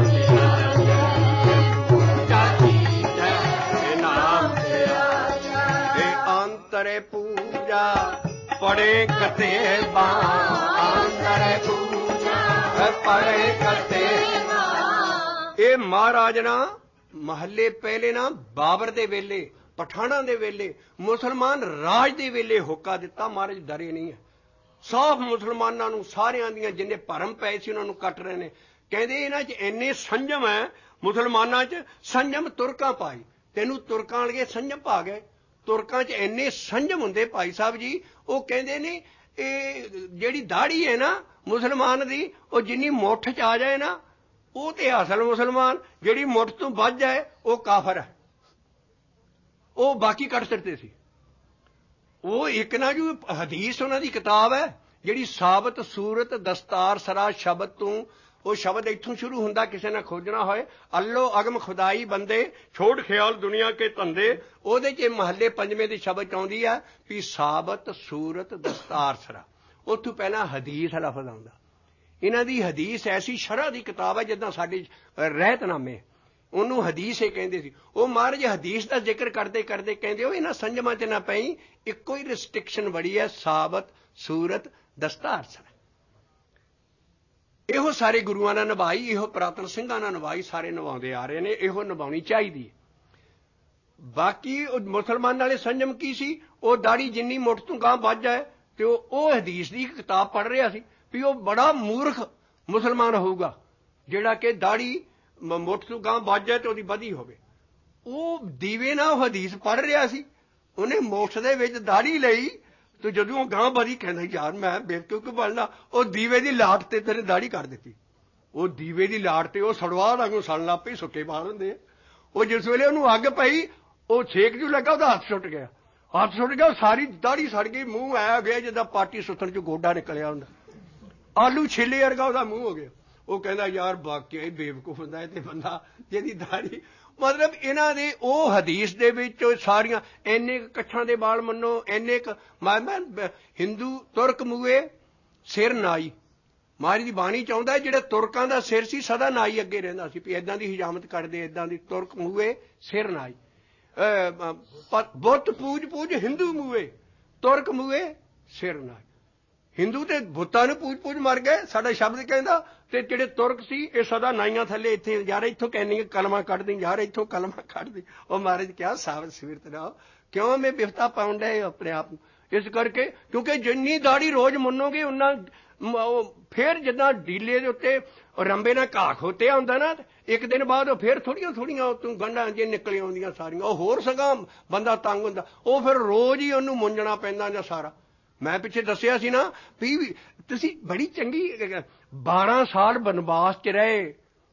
ਅੰਤਰੇ ਪੂਜਾ ਪੜੇ ਕਤੇ ਅੰਤਰੇ ਪੂਜਾ ਪੜੇ ਕਤੇ। ਇਹ ਮਹਾਰਾਜ ਨਾ ਮਹੱਲੇ ਪਹਿਲੇ ਨਾ ਬਾਬਰ ਦੇ ਵੇਲੇ, ਪਠਾਣਾ ਦੇ ਵੇਲੇ, ਮੁਸਲਮਾਨ ਰਾਜ ਦੇ ਵੇਲੇ ਹੋਕਾ ਦਿੱਤਾ। ਮਹਾਰਾਜ ਡਰੇ ਨਹੀਂ ਹੈ। ਸਾਫ ਮੁਸਲਮਾਨਾਂ ਨੂੰ ਸਾਰਿਆਂ ਦੀਆਂ ਜਿੰਨੇ ਭਰਮ ਪਏ ਸੀ ਉਹਨਾਂ ਨੂੰ ਕੱਟ ਰਹੇ ਨੇ। ਕਹਿੰਦੇ ਇਹਨਾਂ 'ਚ ਇੰਨੇ ਸੰਜਮ ਹੈ, ਮੁਸਲਮਾਨਾਂ 'ਚ ਸੰਜਮ ਤੁਰਕਾਂ ਪਾਈ। ਤੈਨੂੰ ਤੁਰਕਾਂ ਵਾਲੇ ਸੰਜਮ ਪਾ ਗਏ। ਤੁਰਕਾਂ 'ਚ ਇੰਨੇ ਸੰਜਮ ਹੁੰਦੇ ਭਾਈ ਸਾਹਿਬ ਜੀ। ਉਹ ਕਹਿੰਦੇ ਨੇ ਇਹ ਜਿਹੜੀ ਦਾੜੀ ਹੈ ਨਾ ਮੁਸਲਮਾਨ ਦੀ, ਉਹ ਜਿੰਨੀ ਮੁੱਠ 'ਚ ਆ ਜਾਏ ਨਾ ਉਹ ਤੇ ਅਸਲ ਮੁਸਲਮਾਨ, ਜਿਹੜੀ ਮੁੱਠ ਤੋਂ ਵੱਧ ਜਾਏ ਉਹ ਕਾਫਰ ਹੈ। ਉਹ ਬਾਕੀ ਕੱਟ ਸਕਦੇ ਸੀ। ਉਹ ਇੱਕ ਨਾ ਜੋ ਹਦੀਸ ਉਹਨਾਂ ਦੀ ਕਿਤਾਬ ਹੈ ਜਿਹੜੀ ਸਾਬਤ ਸੂਰਤ ਦਸਤਾਰ ਸਰਾ ਸ਼ਬਦ ਤੋਂ, ਉਹ ਸ਼ਬਦ ਇੱਥੋਂ ਸ਼ੁਰੂ ਹੁੰਦਾ, ਕਿਸੇ ਨੇ ਖੋਜਣਾ ਹੋਏ ਅੱਲੋ ਅਗਮ ਖੁਦਾਈ ਬੰਦੇ ਛੋੜ ਖਿਆਲ ਦੁਨੀਆ ਕੇ ਧੰਦੇ। ਉਹਦੇ 'ਚ ਮਹੱਲੇ ਪੰਜਵੇਂ ਦੀ ਸ਼ਬਦ ਆਉਂਦੀ ਹੈ ਵੀ ਸਾਬਤ ਸੂਰਤ ਦਸਤਾਰ ਸਰਾ। ਉੱਥੋਂ ਪਹਿਲਾਂ ਹਦੀਸ ਲਫ਼ਜ਼ ਆਉਂਦਾ। ਇਹਨਾਂ ਦੀ ਹਦੀਸ ਐਸੀ ਸ਼ਰ੍ਹਾ ਦੀ ਕਿਤਾਬ ਹੈ ਜਿੱਦਾਂ ਸਾਡੀ ਰਹਿਤਨਾਮੇ, ਉਹਨੂੰ ਹਦੀਸ ਇਹ ਕਹਿੰਦੇ ਸੀ। ਉਹ ਮਹਾਰਾਜ ਹਦੀਸ ਦਾ ਜ਼ਿਕਰ ਕਰਦੇ ਕਰਦੇ ਕਹਿੰਦੇ ਉਹ ਇਹਨਾਂ ਸੰਜਮਾਂ 'ਚ ਨਾ ਪਈ, ਇੱਕੋ ਹੀ ਰਿਸਟ੍ਰਿਕਸ਼ਨ ਬੜੀ ਹੈ, ਸਾਬਤ ਸੂਰਤ ਦਸਤਾਰ ਸਰਾ। ਇਹੋ ਸਾਰੇ ਗੁਰੂਆਂ ਨੇ ਨਿਭਾਈ, ਇਹੋ ਪੁਰਾਤਨ ਸਿੰਘਾਂ ਨੇ ਨਿਭਾਈ, ਸਾਰੇ ਨਿਭਾਉਂਦੇ ਆ ਰਹੇ ਨੇ, ਇਹੋ ਨਿਭਾਉਣੀ ਚਾਹੀਦੀ ਹੈ। ਬਾਕੀ ਉਹ ਮੁਸਲਮਾਨ ਵਾਲੇ ਸੰਜਮ ਕੀ ਸੀ? ਉਹ ਦਾੜੀ ਜਿੰਨੀ ਮੁੱਠ ਤੋਂ ਗਾਂਹ ਵੱਧ ਜਾਏ ਤੇ ਉਹ ਹਦੀਸ ਦੀ ਕਿਤਾਬ ਪੜ੍ਹ ਰਿਹਾ ਸੀ ਵੀ ਉਹ ਬੜਾ ਮੂਰਖ ਮੁਸਲਮਾਨ ਹੋਊਗਾ ਜਿਹੜਾ ਕਿ ਦਾੜੀ ਮੁੱਠ ਤੋਂ ਗਾਂਹ ਵੱਧ ਜਾਏ ਤੇ ਉਹਦੀ ਵਧੀ ਹੋਵੇ। ਉਹ ਦੀਵੇ ਨਾਲ ਉਹ ਹਦੀਸ ਪੜ੍ਹ ਰਿਹਾ ਸੀ। ਉਹਨੇ ਮੁੱਠ ਦੇ ਵਿੱਚ ਦਾੜੀ ਲਈ ਤੇ ਜਦੋਂ ਉਹ ਗਾਂਹ ਵਧੀ ਕਹਿੰਦਾ ਯਾਰ ਮੈਂ ਬੇਵਕੂਫ ਬਣਨਾ, ਉਹ ਦੀਵੇ ਦੀ ਲਾਟ ਤੇ ਤੇਰੇ ਦਾੜੀ ਕਰ ਦਿੱਤੀ। ਉਹ ਦੀਵੇ ਦੀ ਲਾਟ ਤੇ ਉਹ ਸੜਵਾ ਵਾਂਗੂ ਸੜਨ ਲੱਗ ਪਈ, ਸੁੱਕੇ ਬਾਲ ਹੁੰਦੇ ਆ। ਉਹ ਜਿਸ ਵੇਲੇ ਉਹਨੂੰ ਅੱਗ ਪਈ ਉਹ ਛੇਕ ਜੂ ਲੱਗਾ, ਉਹਦਾ ਹੱਥ ਸੁੱਟ ਗਿਆ। ਹੱਥ ਸੁੱਟ ਗਿਆ, ਸਾਰੀ ਦਾੜੀ ਸੜ ਗਈ, ਮੂੰਹ ਆਇਆ ਗਿਆ ਜਿੱਦਾਂ ਪਾਟੀ ਸੁੱਤਣ 'ਚ ਗੋਡਾ ਨਿਕਲਿਆ ਹੁੰਦਾ, ਆਲੂ ਛਿੱਲੇ ਵਰਗਾ ਉਹਦਾ ਮੂੰਹ ਹੋ ਗਿਆ। ਉਹ ਕਹਿੰਦਾ ਯਾਰ ਵਾਕਿਆ ਹੀ ਬੇਵਕੂਫ ਹੁੰਦਾ ਇਹ ਤੇ ਬੰਦਾ ਜਿਹਦੀ ਦਾੜੀ। ਮਤਲਬ ਇਹਨਾਂ ਦੇ ਉਹ ਹਦੀਸ ਦੇ ਵਿੱਚ ਸਾਰੀਆਂ ਇੰਨੇ ਕੱਛਾਂ ਦੇ ਬਾਲ ਮੰਨੋ, ਇੰਨੇ ਹਿੰਦੂ ਤੁਰਕ ਮੂਏ ਸਿਰ ਨਾਈ। ਮਹਾਰਾਜ ਦੀ ਬਾਣੀ ਚਾਹੁੰਦਾ ਜਿਹੜਾ ਤੁਰਕਾਂ ਦਾ ਸਿਰ ਸੀ ਸਦਾ ਨਾਈ ਅੱਗੇ ਰਹਿੰਦਾ ਸੀ ਵੀ ਇਦਾਂ ਦੀ ਹਜਾਮਤ ਕਰਦੇ, ਇਦਾਂ ਦੀ ਤੁਰਕ ਮੂਏ ਸਿਰ ਨਾਈ। ਬੁੱਤ ਪੂਜ ਹਿੰਦੂ ਮੂਏ, ਤੁਰਕ ਮੂਏ ਸਿਰ ਨਾਈ। ਹਿੰਦੂ ਤੇ ਬੁੱਤਾਂ ਨੂੰ ਪੂਜ ਮਰ ਗਏ, ਸਾਡਾ ਸ਼ਬਦ ਕਹਿੰਦਾ। ਤੇ ਜਿਹੜੇ ਤੁਰਕ ਸੀ ਇਹ ਸਦਾ ਨਾਈਆਂ ਥੱਲੇ ਇੱਥੇ ਯਾਰ ਇੱਥੋਂ ਕਹਿੰਦੀ ਕਲਮਾਂ ਕੱਢਦੀ, ਯਾਰ ਇੱਥੋਂ ਕਲਮਾਂ ਕੱਢਦੀ। ਉਹ ਮਹਾਰਾਜ ਕਿਹਾ ਸਾਬਤ ਸਿਵਰਤ ਰਹੋ, ਕਿਉਂ ਮੈਂ ਬਿਫਤਾ ਪਾਉਣ ਡਏ ਆਪਣੇ ਆਪ ਨੂੰ। ਇਸ ਕਰਕੇ ਕਿਉਂਕਿ ਜਿੰਨੀ ਦਾੜੀ ਰੋਜ਼ ਮੰਨੋਗੇ ਉਨਾ ਫਿਰ ਜਿੱਦਾਂ ਡੀਲੇ ਦੇ ਉੱਤੇ ਰੰਬੇ ਨਾਲ ਘਾਹ ਖੋਤਿਆ ਹੁੰਦਾ ਨਾ, ਇੱਕ ਦਿਨ ਬਾਅਦ ਉਹ ਫਿਰ ਥੋੜੀਆਂ ਤੂੰ ਗੰਢਾਂ ਜੇ ਨਿਕਲ ਆਉਂਦੀਆਂ ਸਾਰੀਆਂ, ਉਹ ਹੋਰ ਸਗੋਂ ਬੰਦਾ ਤੰਗ ਹੁੰਦਾ। ਉਹ ਫਿਰ ਰੋਜ਼ ਹੀ ਉਹਨੂੰ ਮੁੰਝਣਾ ਪੈਂਦਾ ਜਾਂ ਸਾਰਾ। ਮੈਂ ਪਿੱਛੇ ਦੱਸਿਆ ਸੀ ਨਾ ਵੀ ਤੁਸੀਂ ਬੜੀ ਚੰਗੀ 12 ਸਾਲ ਬਨਵਾਸ 'ਚ ਰਹੇ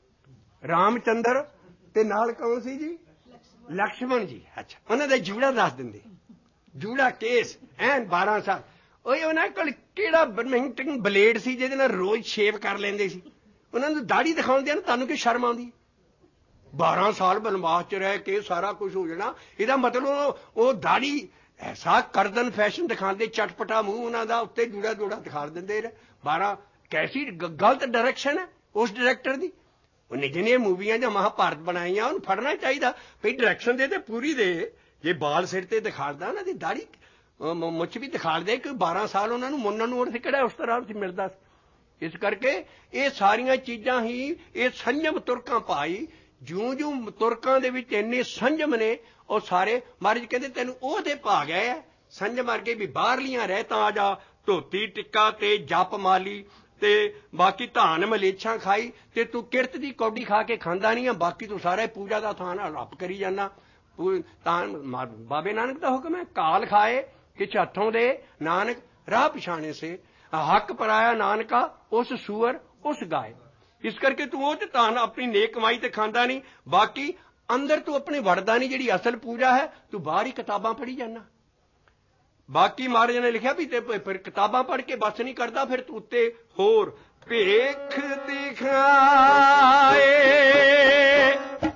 ਰਾਮਚੰਦਰ ਤੇ ਨਾਲ ਕੌਣ ਸੀ ਜੀ? ਲਕਸ਼ਮਣ ਜੀ। ਅੱਛਾ, ਉਹਨਾਂ ਦਾ ਜੂੜਾ ਦੱਸ ਦਿੰਦੇ, ਜੂੜਾ ਕੇਸ ਐਨ 12 ਸਾਲ। ਉਹ ਉਹਨਾਂ ਕੋਲ ਕਿਹੜਾ ਬਰਮਿੰਗਟਨ ਬਲੇਡ ਸੀ ਜਿਹਦੇ ਨਾਲ ਰੋਜ਼ ਸ਼ੇਵ ਕਰ ਲੈਂਦੇ ਸੀ। ਉਹਨਾਂ ਨੂੰ ਦਾੜੀ ਦਿਖਾਉਂਦੇ ਨਾ, ਤੁਹਾਨੂੰ ਕੀ ਸ਼ਰਮ ਆਉਂਦੀ? 12 ਸਾਲ ਬਨਵਾਸ 'ਚ ਰਹਿ ਕੇ ਸਾਰਾ ਕੁਝ ਹੋ ਜਾਣਾ, ਇਹਦਾ ਮਤਲਬ ਉਹ ਦਾੜੀ ਐਸਾ ਕਰਦਨ ਫੈਸ਼ਨ ਦਿਖਾਉਂਦੇ, ਚਟਪਟਾ ਮੂੰਹ ਉਹਨਾਂ ਦਾ, ਉੱਤੇ ਜੂੜਾ ਦਿਖਾ ਦਿੰਦੇ। 12 ਕੈਸੀ ਗਲਤ ਡਾਇਰੈਕਸ਼ਨ ਹੈ ਉਸ ਡਾਇਰੈਕਟਰ ਦੀ। ਉਹਨੇ ਜਿਹਨੇ ਮੂਵੀਆਂ ਜਾਂ ਮਹਾਭਾਰਤ ਬਣਾਈਆਂ ਉਹਨੂੰ ਫੜਨਾ ਚਾਹੀਦਾ ਵੀ ਡਾਇਰੈਕਸ਼ਨ ਦੇ ਤੇ ਪੂਰੀ ਦੇ। ਜੇ ਬਾਲ ਸਿਰ ਤੇ ਦਿਖਾੜਦਾ ਉਹਨਾਂ ਦੀ ਦਾੜੀ ਮੁੱਛ ਵੀ ਦਿਖਾੜਦੇ ਕਿ 12 ਸਾਲ ਉਹਨਾਂ ਨੂੰ ਮੁੰਨਣ ਨੂੰ ਉਹਦੇ ਕਿਹੜਾ ਉਸ ਤਰ੍ਹਾਂ ਮਿਲਦਾ ਸੀ। ਇਸ ਕਰਕੇ ਇਹ ਸਾਰੀਆਂ ਚੀਜ਼ਾਂ ਹੀ ਇਹ ਸੰਜਮ ਤੁਰਕਾਂ ਪਾਈ। ਜਿਉਂ ਤੁਰਕਾਂ ਦੇ ਵਿੱਚ ਇੰਨੇ ਸੰਜਮ ਨੇ ਉਹ ਸਾਰੇ। ਮਹਾਰਾਜ ਕਹਿੰਦੇ ਤੈਨੂੰ ਉਹ ਤੇ ਪਾ ਗਏ ਆ ਸੰਜਮ ਵਰਗੇ ਵੀ ਬਾਹਰਲੀਆਂ ਰਹਿਤਾਂ ਆ ਜਾ, ਧੋਤੀ ਟਿੱਕਾ ਤੇ ਜਪ ਮਾਲੀ ਤੇ ਬਾਕੀ ਧਾਨ ਮਲੇਛਾਂ ਖਾਈ ਤੇ ਤੂੰ ਕਿਰਤ ਦੀ ਕੌਡੀ ਖਾ ਕੇ ਖਾਂਦਾ ਨਹੀਂ ਆ। ਬਾਕੀ ਤੂੰ ਸਾਰਾ ਪੂਜਾ ਦਾ ਥਾਨ ਰੱਬ ਕਰੀ ਜਾਂਦਾ। ਤਾਂ ਬਾਬੇ ਨਾਨਕ ਦਾ ਹੁਕਮ ਹੈ ਕਾਲ ਖਾਏ ਕਿਛ ਹੱਥੋਂ ਦੇ ਨਾਨਕ ਰਾਹ ਪਛਾਣੇ ਸੇ, ਹੱਕ ਪਰਾਇਆ ਨਾਨਕਾ ਉਸ ਸੂਅਰ ਉਸ ਗਾਏ। ਇਸ ਕਰਕੇ ਤੂੰ ਉਹ ਤੇ ਧਾਨ ਆਪਣੀ ਨੇਕ ਕਮਾਈ ਤੇ ਖਾਂਦਾ ਨਹੀਂ, ਬਾਕੀ ਅੰਦਰ ਤੂੰ ਆਪਣੇ ਵੜਦਾ ਨਹੀਂ। ਜਿਹੜੀ ਅਸਲ ਪੂਜਾ ਹੈ ਤੂੰ ਬਾਹਰ ਹੀ ਕਿਤਾਬਾਂ ਪੜ੍ਹੀ ਜਾਂਦਾ। ਬਾਕੀ ਮਹਾਰਾਜ ਨੇ ਲਿਖਿਆ ਵੀ ਤੇ ਫਿਰ ਕਿਤਾਬਾਂ ਪੜ੍ਹ ਕੇ ਬਸ ਨਹੀਂ ਕਰਦਾ, ਫਿਰ ਤੂੰ ਉੱਤੇ ਹੋਰ ਭੇਖ ਦਿਖਾਏ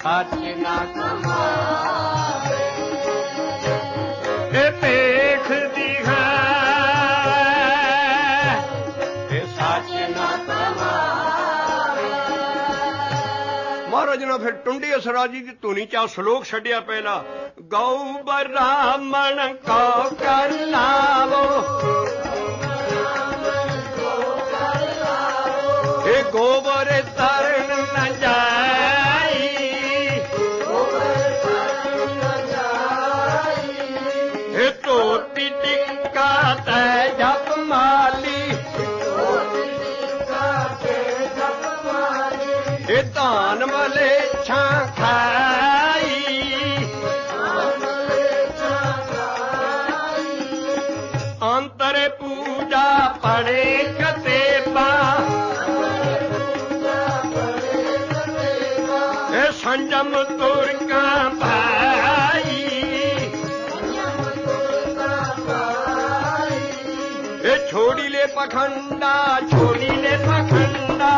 सच ना कमावे ए पेख दी है ए सच ना कमावे। महाराज ने फिर टुंडी असराजी की धुनी चा श्लोक छड्या पहला गौ ब्राह्मण को कर लावो ए गोबर तरन न जाई ए धोती टिक्का ते जप माली ए धान मलेच्छा खाई अंतर पूजा पड़े कतेबा संजम तुर्का भाई ए छोड़ी ले पखंडा छोड़ी ले पखंडा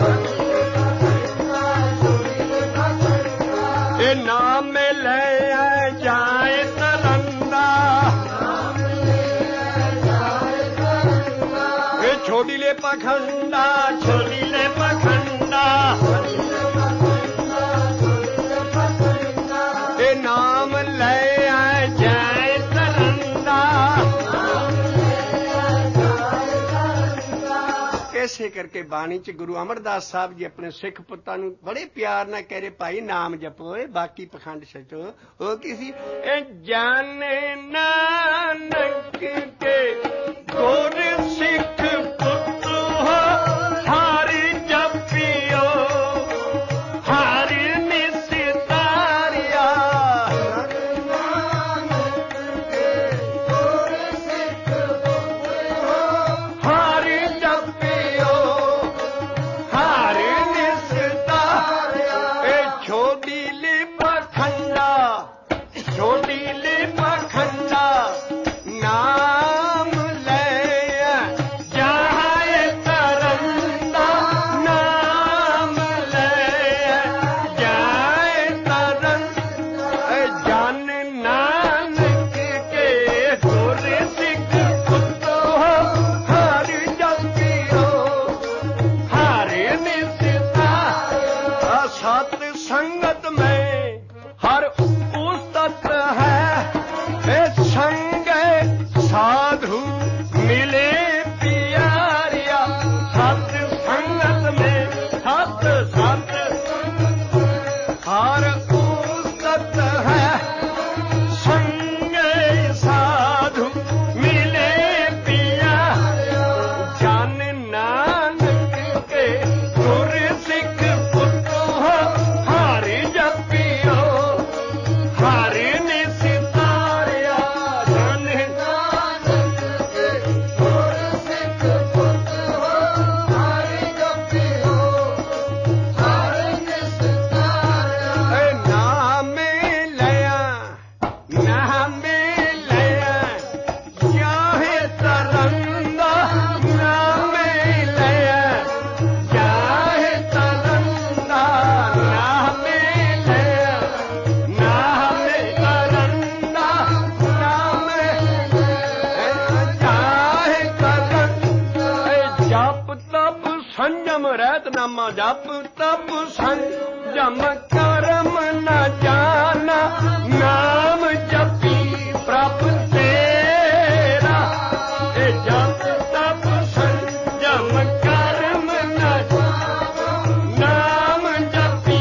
ए नाम में ले जाए तरंदा ए छोड़ी ले पखंडा छोड़ी ले पखंडा नाम ले जाए तरंदा कैसे करके बाणी च गुरु अमरदास साहब जी अपने सिख पुत्तां नूं बड़े प्यार नाल कह रहे भाई नाम जपो बाकी पखंड छड्डो ओ किसी जाने नानक के गुर सिख पुत हो हारी जपियो हारी नामा जप तप संयम कर्म न जाना नाम जपी प्रभ तेरा ए जप तप संयम कर्म न नाम जपी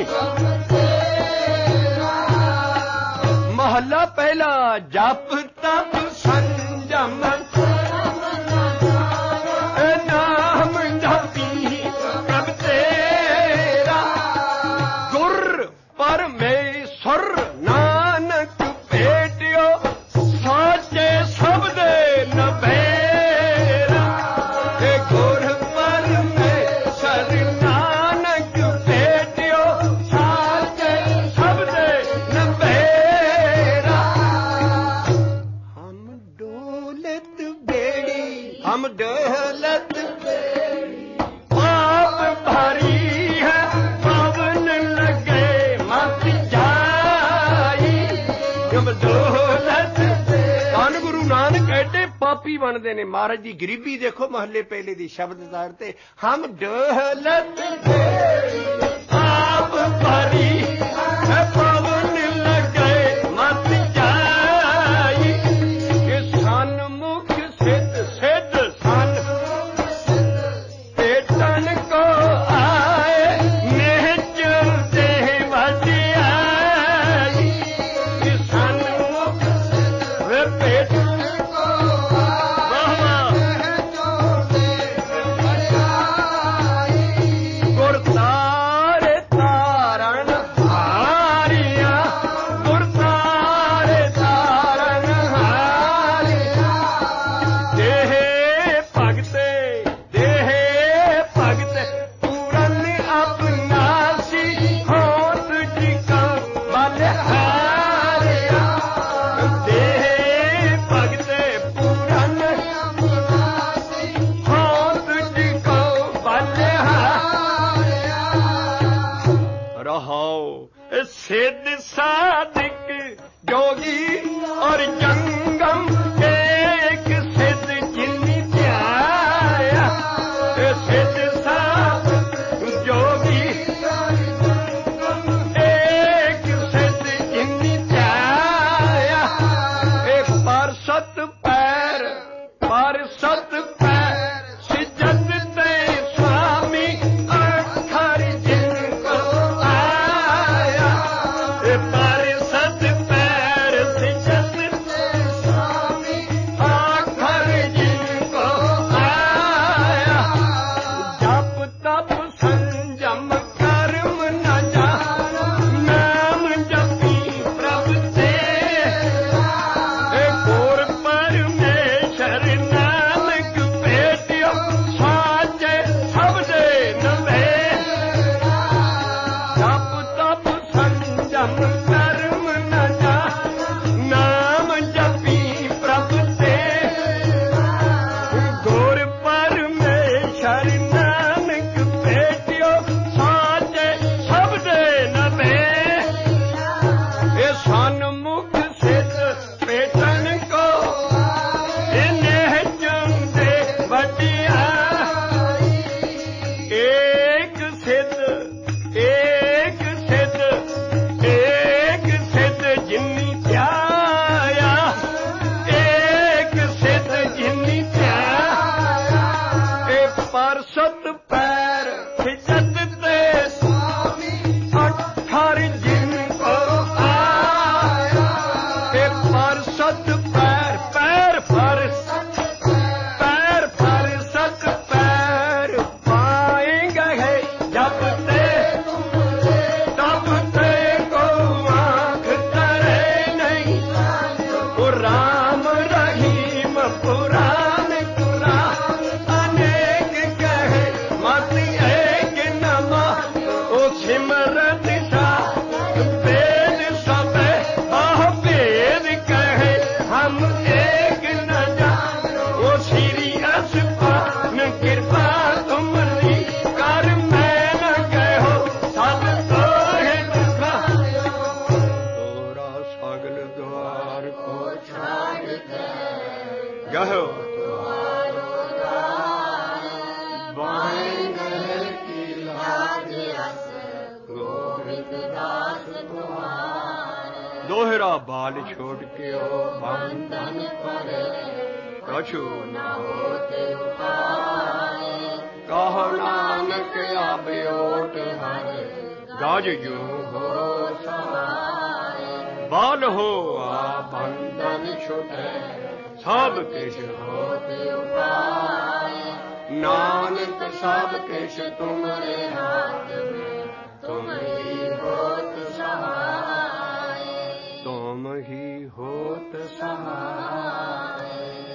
महला पहला जप तप संयम पाप भारी है पवन लगे मन ਧੰਨ ਗੁਰੂ ਨਾਨਕ ਐਡੇ ਪਾਪੀ ਬਣਦੇ ਨੇ। ਮਹਾਰਾਜ ਦੀ ਗਰੀਬੀ ਦੇਖੋ, ਮਹੱਲੇ ਪਹਿਲੇ ਦੀ ਸ਼ਬਦਦਾਰ ਤੇ ਹਮ ਡੋਲਤ ਆਪ ਭਰੀ ਪਵਨ ਲਗੇ ਮਤ ਜਾਈ ਕਿ ਸਨਮੁਖ ਸਿੱਧ ਸਿੱਧ ਸਨ ਭੇਟਣ ਕੋ ਆਏ ਨਿਹਚਲ ਤੇ ਵਡਿਆਈ ਕਿ ਸਨਮੁਖ ਵੇ ਭੇਟਣ सिद्ध साधिक जोगी और जंगम एक सिद्ध जिन्नी ध्याया सिद्ध साधिक जोगी एक सिद्ध जिन्नी ध्याया एक पर सत पैर सिजत ते स्वामी अखर जिनको दोहरा बाल छोड़ के ओ बंधन करे कछु न होते उपाय कहो नानक अब ओट हर गज जो हो सहाय बाल हो आ बंधन छुटे सब किछ होते उपाय नानक सब किछ तुम्हारे हाथ में तुम ही होत सहाय तुम ही होत सहाय।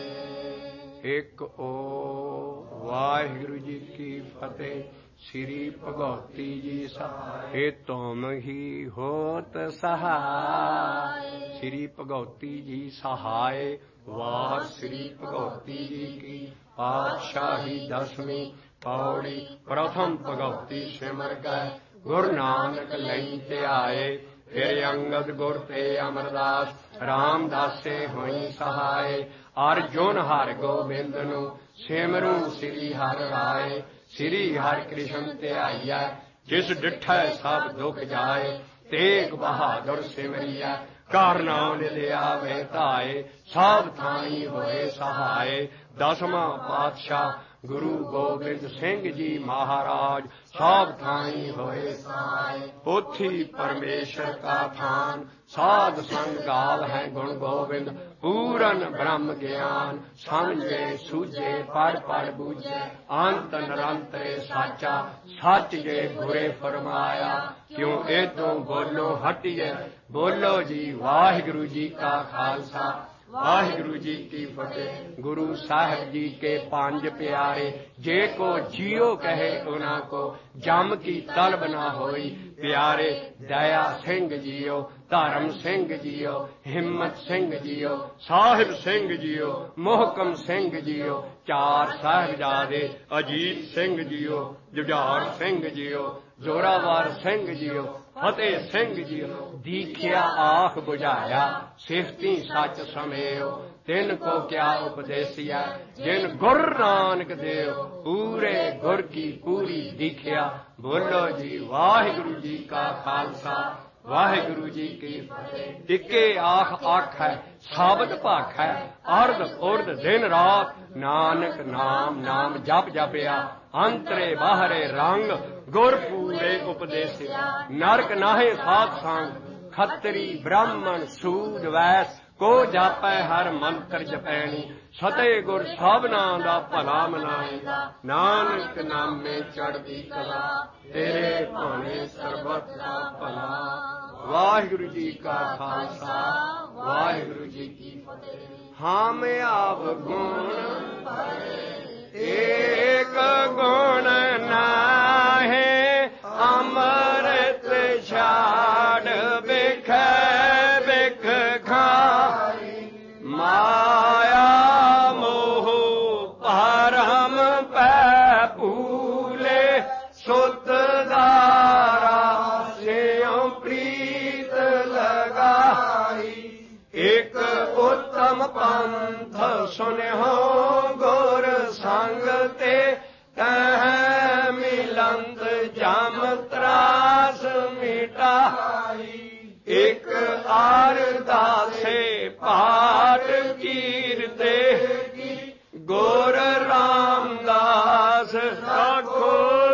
एक ओ वाहिगुरु जी की फतेह। श्री भगवती जी सहाय तुम ही होत सहाय। श्री भगवती जी सहाय। वाह श्री भगवती जी की पातशाही 10वीं पौड़ी। प्रथम भगवती सिमर गए गुरु नानक लई ते आए। फिर अंगद गुर ते अमरदास रामदासे होई सहाय। अर्जुन हर गोबिंद नु सिमरू श्री हर राय। श्री हर कृष्ण ध्याइया जिस डिठै सब दुख जाए। तेग बहादुर सिमरिया कर नाम लिया वे धाए। सब थाई होए सहाय। दसवां पातशाह गुरु गोबिंद सिंह जी महाराज सब थाई होए सहाय। पोथी परमेश्वर का थान साध संग गाल है गुण गोविंद। पूरन ब्रह्म ज्ञान समझे सूझे पढ़ पढ़ बूझे। अंत निरंतरे साचा सच जे बुरे फरमाया। क्यों एदों बोलो हटिए बोलो जी वाहिगुरु जी का खालसा वाहिगुरु जी की फतेह। गुरु साहिब जी के पांच प्यारे जे को जियो कहे उना को जम की तलब ना होई। प्यारे दया सिंह जियो धर्म सिंह जियो हिम्मत सिंह जियो साहिब सिंह जियो मोहकम सिंह जियो। चार साहिबजादे अजीत सिंह जियो जुझार सिंह जियो जोरावर सिंह जियो फतेह सिंह जियो। दीखिया आख बुझाया सिफती सच समेयो। तिन को क्या उपदेसिया जिन गुर नानक देव। पूरे गुर की पूरी दीखिया बोलो जी वाहिगुरु जी का खालसा वाहिगुरु जी की फतेह। इके आख आख है साबत भाख है अर्ध उर्ध दिन रात। नानक नाम नाम जप जपिया अंतरे बाहरे रंग। गुर पूरे उपदेसिया नरक नाहे साध संग। खतरी ब्राह्मण सूद वैस को जापै हर मंत्र जपैनी। सते गुर सबना दा भला मनाएगा। नानक नामे चढ़दी कला तेरे भाने सरबत का भला। वाहिगुरु जी का खालसा वाहिगुरु जी की फतेह। हम आप गुण एक गुण नाहे अमृत छाड़ बिख बिख खाई। माया मोह परम पै भूले सुत दारा स्यों प्रीत लगाई। एक उत्तम पंथ सुनहो गुर संग ते कह मिलंद जम त्रास मिटाई। एक आरदासे पाठ कीरते गुर रामदास रखो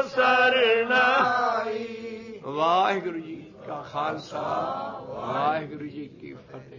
सरनाई। वाहिगुरु जी का खालसा वाहिगुरु जी की फतेह।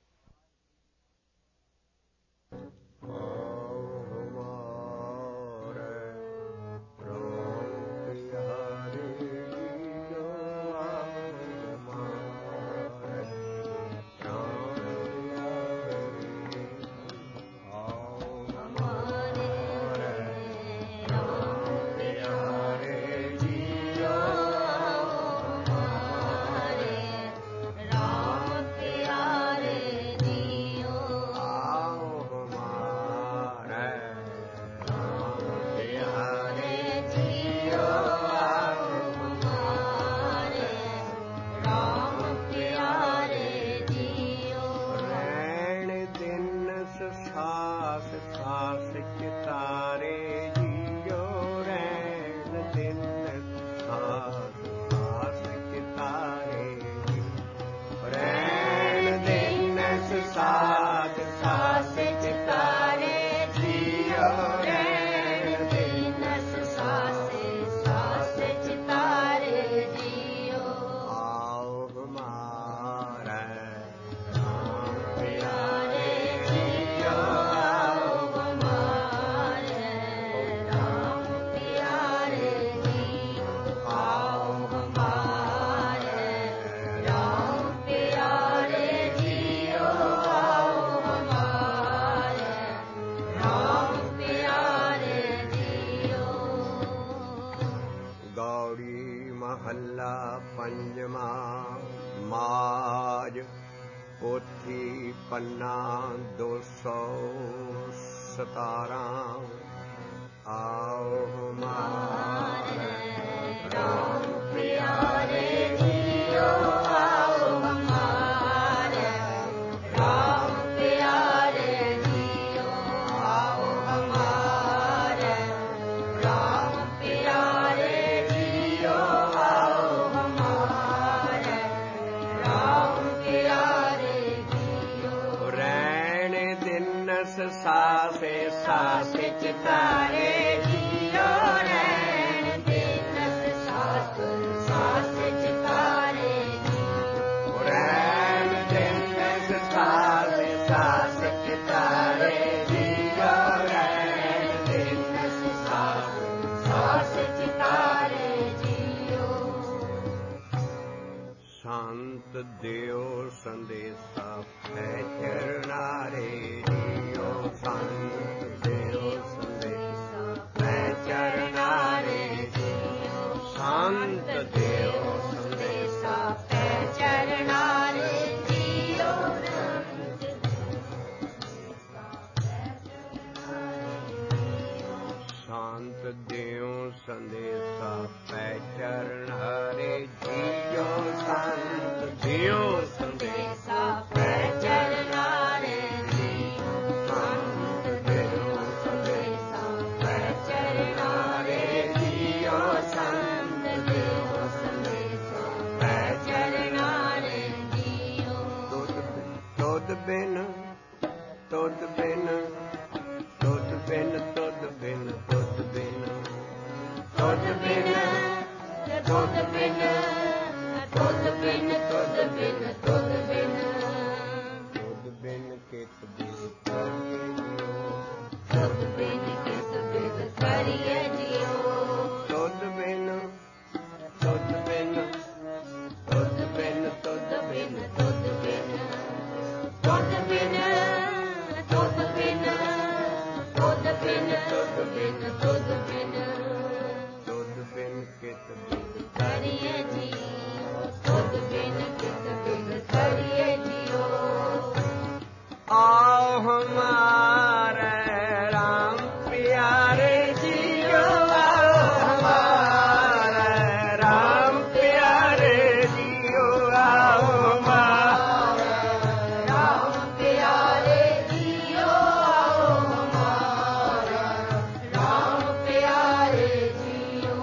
पन्ना 217 आओ हमारे राम प्यारे जियो आओ हमारे ਸਾਸੇ ਸਾਸੇ ਚਿਤਾਰੇ ਜੀਓ ਰਹਿਣ ਦਿਨਸ ਸਾਸ ਸਾਸੇ ਚਿਤਾਰੇ ਜੀਓ ਰਹਿਣ ਦਿਨਸ ਸਾਸੇ ਸਾਸੇ ਚਿਤਾਰੇ ਜੀਓ ਰਹਿਣ ਦਿਨਸ ਸਾਸ ਸਾਸੇ ਚਿਤਾਰੇ ਜੀਓ ਸੰਤ ਦਿਓ ਸੰਦੇਸਾ ਹੈ ਚਰਨਾਰੇ ਜੀਓ ਸੰਤ ਦਿਓ ਸੰਦੇਸਾ ਹੈ ਚਰਨਾਰੇ ਜੀਓ ਸੰਤ ਦਿਓ ਸੰਦੇਸਾ ਹੈ ਚਰਨਾਰੇ ਜੀਓ ਸੰਤ ਦਿਓ ਸੰਦੇਸਾ ਹੈ ਚਰਨਾਰੇ ਜੀਓ ਸੰਤ ਦਿਓ ਸੰਦੇਸਾ ਹੈ ਚਰਨਾਰੇ ਜੀਓ ਸੰਤ ਦਿਓ ਸੰਦੇਸਾ ਹੈ ਚਰਨਾਰੇ ਜੀਓ ਸੰਤ ਦਿਓ ਸੰਦੇਸਾ ਹੈ ਚਰਨਾਰੇ ਜੀਓ ਤੁਧ ਬਿਨ ਤੁਧ ਬਿਨ ਤੁਧ ਬਿਨ ਤੁਧ ਬਿਨ ਤੁਧ ਬਿਨ ਤੁਧ ਬਿਨ ਤੁਧ ਬਿਨ ਤੁਧ ਬਿਨ ਤੁਧ ਬਿਨ ਤੁਧ ਬਿਨ ਤੁਧ ਬਿਨ ਕਿਤ ਬਿਨ ਕਰੀਏ ਜੀਓ ਤੁਧ ਬਿਨ ਕਿਤ ਬਿਨ ਕਰੀਏ ਜੀਓ ਤੁਧ ਬਿਨ ਤੁਧ ਬਿਨ ਤੁਧ ਬਿਨ ਤੁਧ ਬਿਨ ਤੁਧ ਬਿਨ ਤੁਧ ਬਿਨ ਤੁਧ ਬਿਨ ਤੁਧ ਬਿਨ ਤੁਧ ਬਿਨ ਤੁਧ ਬਿਨ ਤੁਧ ਬਿਨ ਕਿਤ ਬਿਨ ਕਰੀਏ ਜੀਓ ਤੁਧ ਬਿਨ ਕਿਤ ਬਿਨ ਕਰੀਏ ਜੀਓ ਆਓ ਹਮਾਰੇ ਰਾਮ ਪਿਆਰੇ ਜੀਓ ਆਓ ਹਮਾਰੇ ਰਾਮ ਪਿਆਰੇ ਜੀਓ ਆਓ ਹਮਾਰੇ ਰਾਮ ਪਿਆਰੇ ਜੀਓ ਆਓ ਹਮਾਰੇ ਰਾਮ ਪਿਆਰੇ ਜੀਓ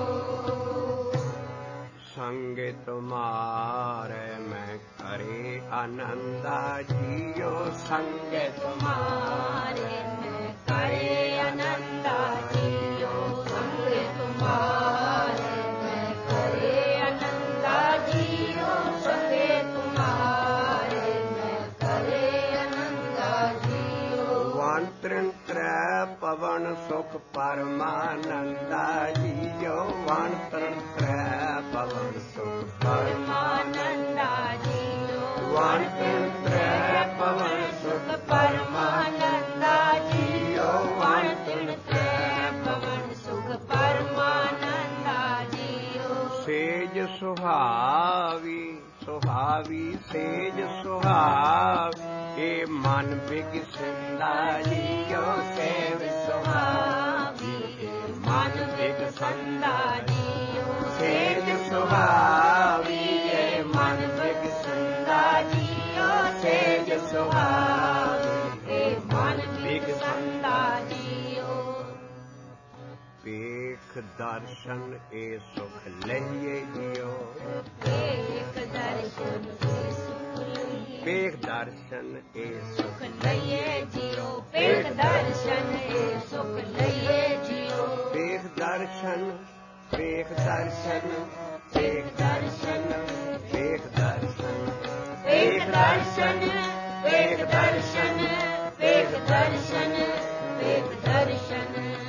ਸੰਗ ਤੁਮਾਰੇ ਮੈਂ ਕਰੇ ਆਨੰਦਾ ਜੀਓ ਸੰਗ ਤੁਮਾਰੇ ਮੈਂ ਕਰੇ ਆਨੰਦਾ ਜੀਓ ਸੰਗ ਤੁਮਾਰੇ ਮੈਂ ਕਰੇ ਆਨੰਦਾ ਜੀਓ ਸੰਗ ਤੁਮਾਰੇ ਮੈਂ ਕਰੇ ਆਨੰਦਾ ਜੀਓ ਵਨ ਤ੍ਰਿਣ ਤ੍ਰੈ ਪਵਨ ਸੁਖ ਪਰਮਾਨੰਦਾ ਜੀਓ ਵਨ ਤ੍ਰਿਣ ਤ੍ਰੈ ਪਵਨ ਸੁਖ ਪਰਮਾਨੰਦਾ ਜੀਓ ਵਨ ਤ੍ਰਿਣ ਤ੍ਰੈ ਪਵਨ ਸੁਖ ਪਰਮਾਨੰਦਾ ਜੀਓ ਵਨ ਤ੍ਰਿਣ ਤ੍ਰੈ ਪਵਨ ਸੁਖ ਪਰਮਾਨੰਦਾ ਜੀਓ ਸੇਜ ਸੁਹਾਵੀ ਸੁਹਾਵੀ ਸੇਜ ਸੁਹਾਵੀ ਇਹ ਮਨ ਬਿਗਸੰਦਾ ਜੀਓ ਸੇਜ ਸੁਹਾਵੀ ਇਹ ਮਨ ਬਿਗਸੰਦਾ ਜੀਓ ਸੇਜ ਸੁਹਾਵੀ ਇਹ ਮਨ ਬਿਗਸੰਦਾ ਜੀਓ ਸੇਜ ਸੁਹਾਵੀ ਇਹ ਮਨ ਬਿਗਸੰਦਾ ਜੀਓ ਵੇਖ ਦਰਸ਼ਨ ਇਹ ਸੁਖ ਲਈਏ ਜੀਓ ਵੇਖ ਦਰਸ਼ਨ ਇਹ ਸੁਖ ਲਈਏ ਵੇਖ ਦਰਸ਼ਨ ਇਹ ਸੁਖ ਲਈਏ ਜੀਓ ਵੇਖ ਦਰਸ਼ਨ ਇਹ ਸੁਖ ਲਈਏ ਜੀਓ ਵੇਖ ਦਰਸ਼ਨ ਵੇਖ ਦਰਸ਼ਨ ਵੇਖ ਦਰਸ਼ਨ ਵੇਖ ਦਰਸ਼ਨ ਵੇਖ ਦਰਸ਼ਨ ਵੇਖ ਦਰਸ਼ਨ ਵੇਖ ਦਰਸ਼ਨ ਵੇਖ ਦਰਸ਼ਨ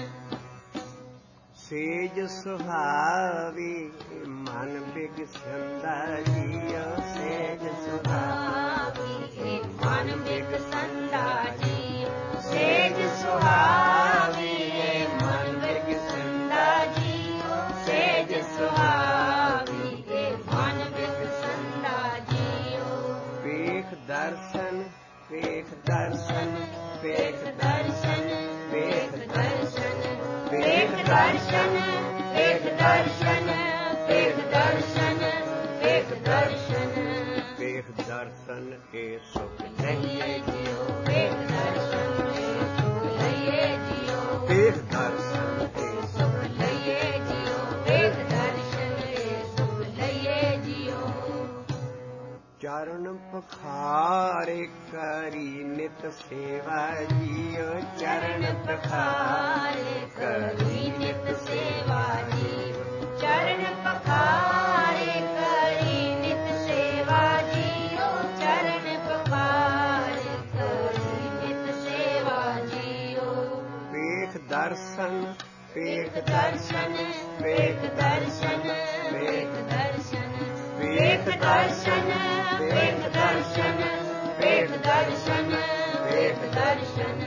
ਸੇਜ ਸੁਹਾਵੀ ਮਨ ਬਿਗਸੰਦਾ ਜੀਓ ਸੇਜ ਸੁਹਾਵੀ ਮਨ ਬਿਗਸੰਦਾ ਜੀਓ ਸੇਜ ਸੁਹਾਵੀ ਮਨ ਬਿਗਸੰਦਾ ਜੀਓ ਸੇਜ ਸੁਹਾਵੀ ਮਨ ਬਿਗਸੰਦਾ ਜੀਓ ਵੇਖ ਦਰਸ਼ਨ ਵੇਖ ਦਰਸ਼ਨ ਵੇਖ ਦਰਸ਼ਨ ਵੇਖ ਦਰਸ਼ਨ ਵੇਖ ਦਰਸ਼ਨ ਵੇਖ ਦਰਸ਼ਨ ਵੇਖ ਦਰਸ਼ਨ ਵੇਖ ਦਰਸ਼ਨ ਵੇਖ ਦਰਸ਼ਨ ਇਹ ਸੁਖ ਲਈਏ ਜੀਓ ਵੇਖ ਦਰਸ਼ਨ ਇਹ ਸੁਖ ਲਈਏ ਜੀਓ ਵੇਖ ਦਰਸ਼ਨ ਇਹ ਸੁਖ ਲਈਏ ਜੀਓ ਵੇਖ ਦਰਸ਼ਨ ਇਹ ਸੁਖ ਲਈਏ ਜੀਓ ਚਰਨ ਪਖਾਰੇ ਕਰੀ ਨਿਤ ਸੇ ਸੇਵਾ ਜੀਓ ਚਰਨ ਪਖਾਰੇ ਕਰੀ ਨਿਤ ਸੇਵਾ ਜੀਓ ਚਰਨ ਪਖਾਰੇ ਕਰੀ ਨਿਤ ਸੇਵਾ ਜੀਓ ਚਰਨ ਪਖਾਰੇ ਕਰੀ ਨਿਤ ਸੇਵਾ ਜੀਓ ਵੇਖ ਦਰਸ਼ਨ ਵੇਖ ਦਰਸ਼ਨ ਵੇਖ ਦਰਸ਼ਨ ਵੇਖ ਦਰਸ਼ਨ ਵੇਖ ਦਰਸ਼ਨ ਵੇਖ ਦਰਸ਼ਨ ਵੇਖ ਦਰਸ਼ਨ ਵੇਖ ਦਰਸ਼ਨ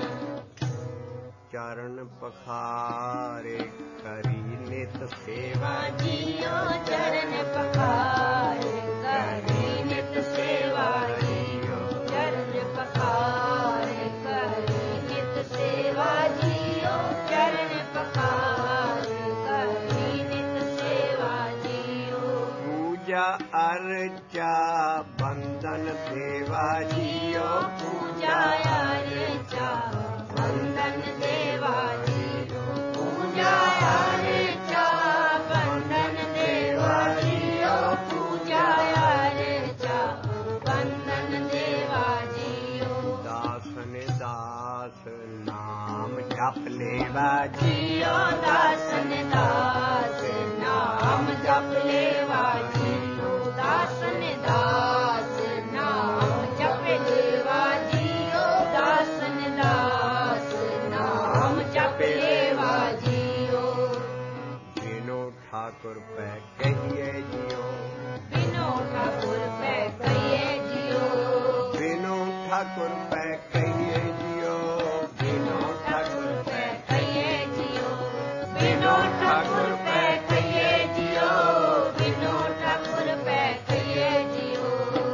ਚਰਨ ਪਖਾਰੇ ਕਰੀ ਨਿਤ ਸੇਵਾ ਜੀਓ ਚਰਨ ਪਖਾਰੇ ਕਰੀ ਨਿਤ ਸੇਵਾ ਜੀਓ ਚਰਨ ਪਖਾਰੇ ਕਰੀ ਨਿਤ ਸੇਵਾ ਜੀਓ ਚਰਨ ਪਖਾਰੇ ਕਰੀ ਨਿਤ ਸੇਵਾ ਜੀਓ ਪੂਜਾ ਅਰਚਾ ਬੰਦਨ ਦੇਵਾ ਜੀਓ ਪੂਜਾ ਅਰਚਾ ਬੰਦਨ ਦੇਵਾ ਜੀਓ ਪੂਜਾ ਅਰਚਾ ਬੰਦਨ ਦੇਵਾ ਜੀਓ ਪੂਜਾ ਅਰਚਾ ਬੰਦਨ ਦੇਵਾ ਜੀਓ ਦਾਸਨ ਦਾਸ ਨਾਮ ਜਪ ਲੇਵਾ ਜੀਓ ਦਾਸਨ ਦਾਸ ਨਾਮ ਜਪ ਲੇਵਾ ਜੀਓ ਦਾਸਨ ਦਾਸ ਨਾਮ ਜਪ ਲੇਵਾ ਜੀਓ ਦਾਸਨ ਦਾਸ ਨਾਮ ਜਪ ਲੇਵਾ ਜੀਓ ਬਿਨੋ ਠਾਕੁਰ ਪੈ ਕਹੀਏ ਜੀਓ ਬਿਨੋ ਠਾਕੁਰ ਪੈ ਕਹੀਏ ਜੀਓ ਬਿਨੋ ਠਾਕੁਰ ਪੈ ਕਹੀਏ ਜੀਓ ਬਿਨੋ ਠਾਕੁਰ ਪੈ ਕਹੀਏ ਜੀਓ ਬਿਨੋ ਠਾਕੁਰ ਪੈ ਕਹੀਏ ਜੀਓ ਬਿਨੋ ਠਾਕੁਰ ਪੈ ਕਹੀਏ ਜੀਓ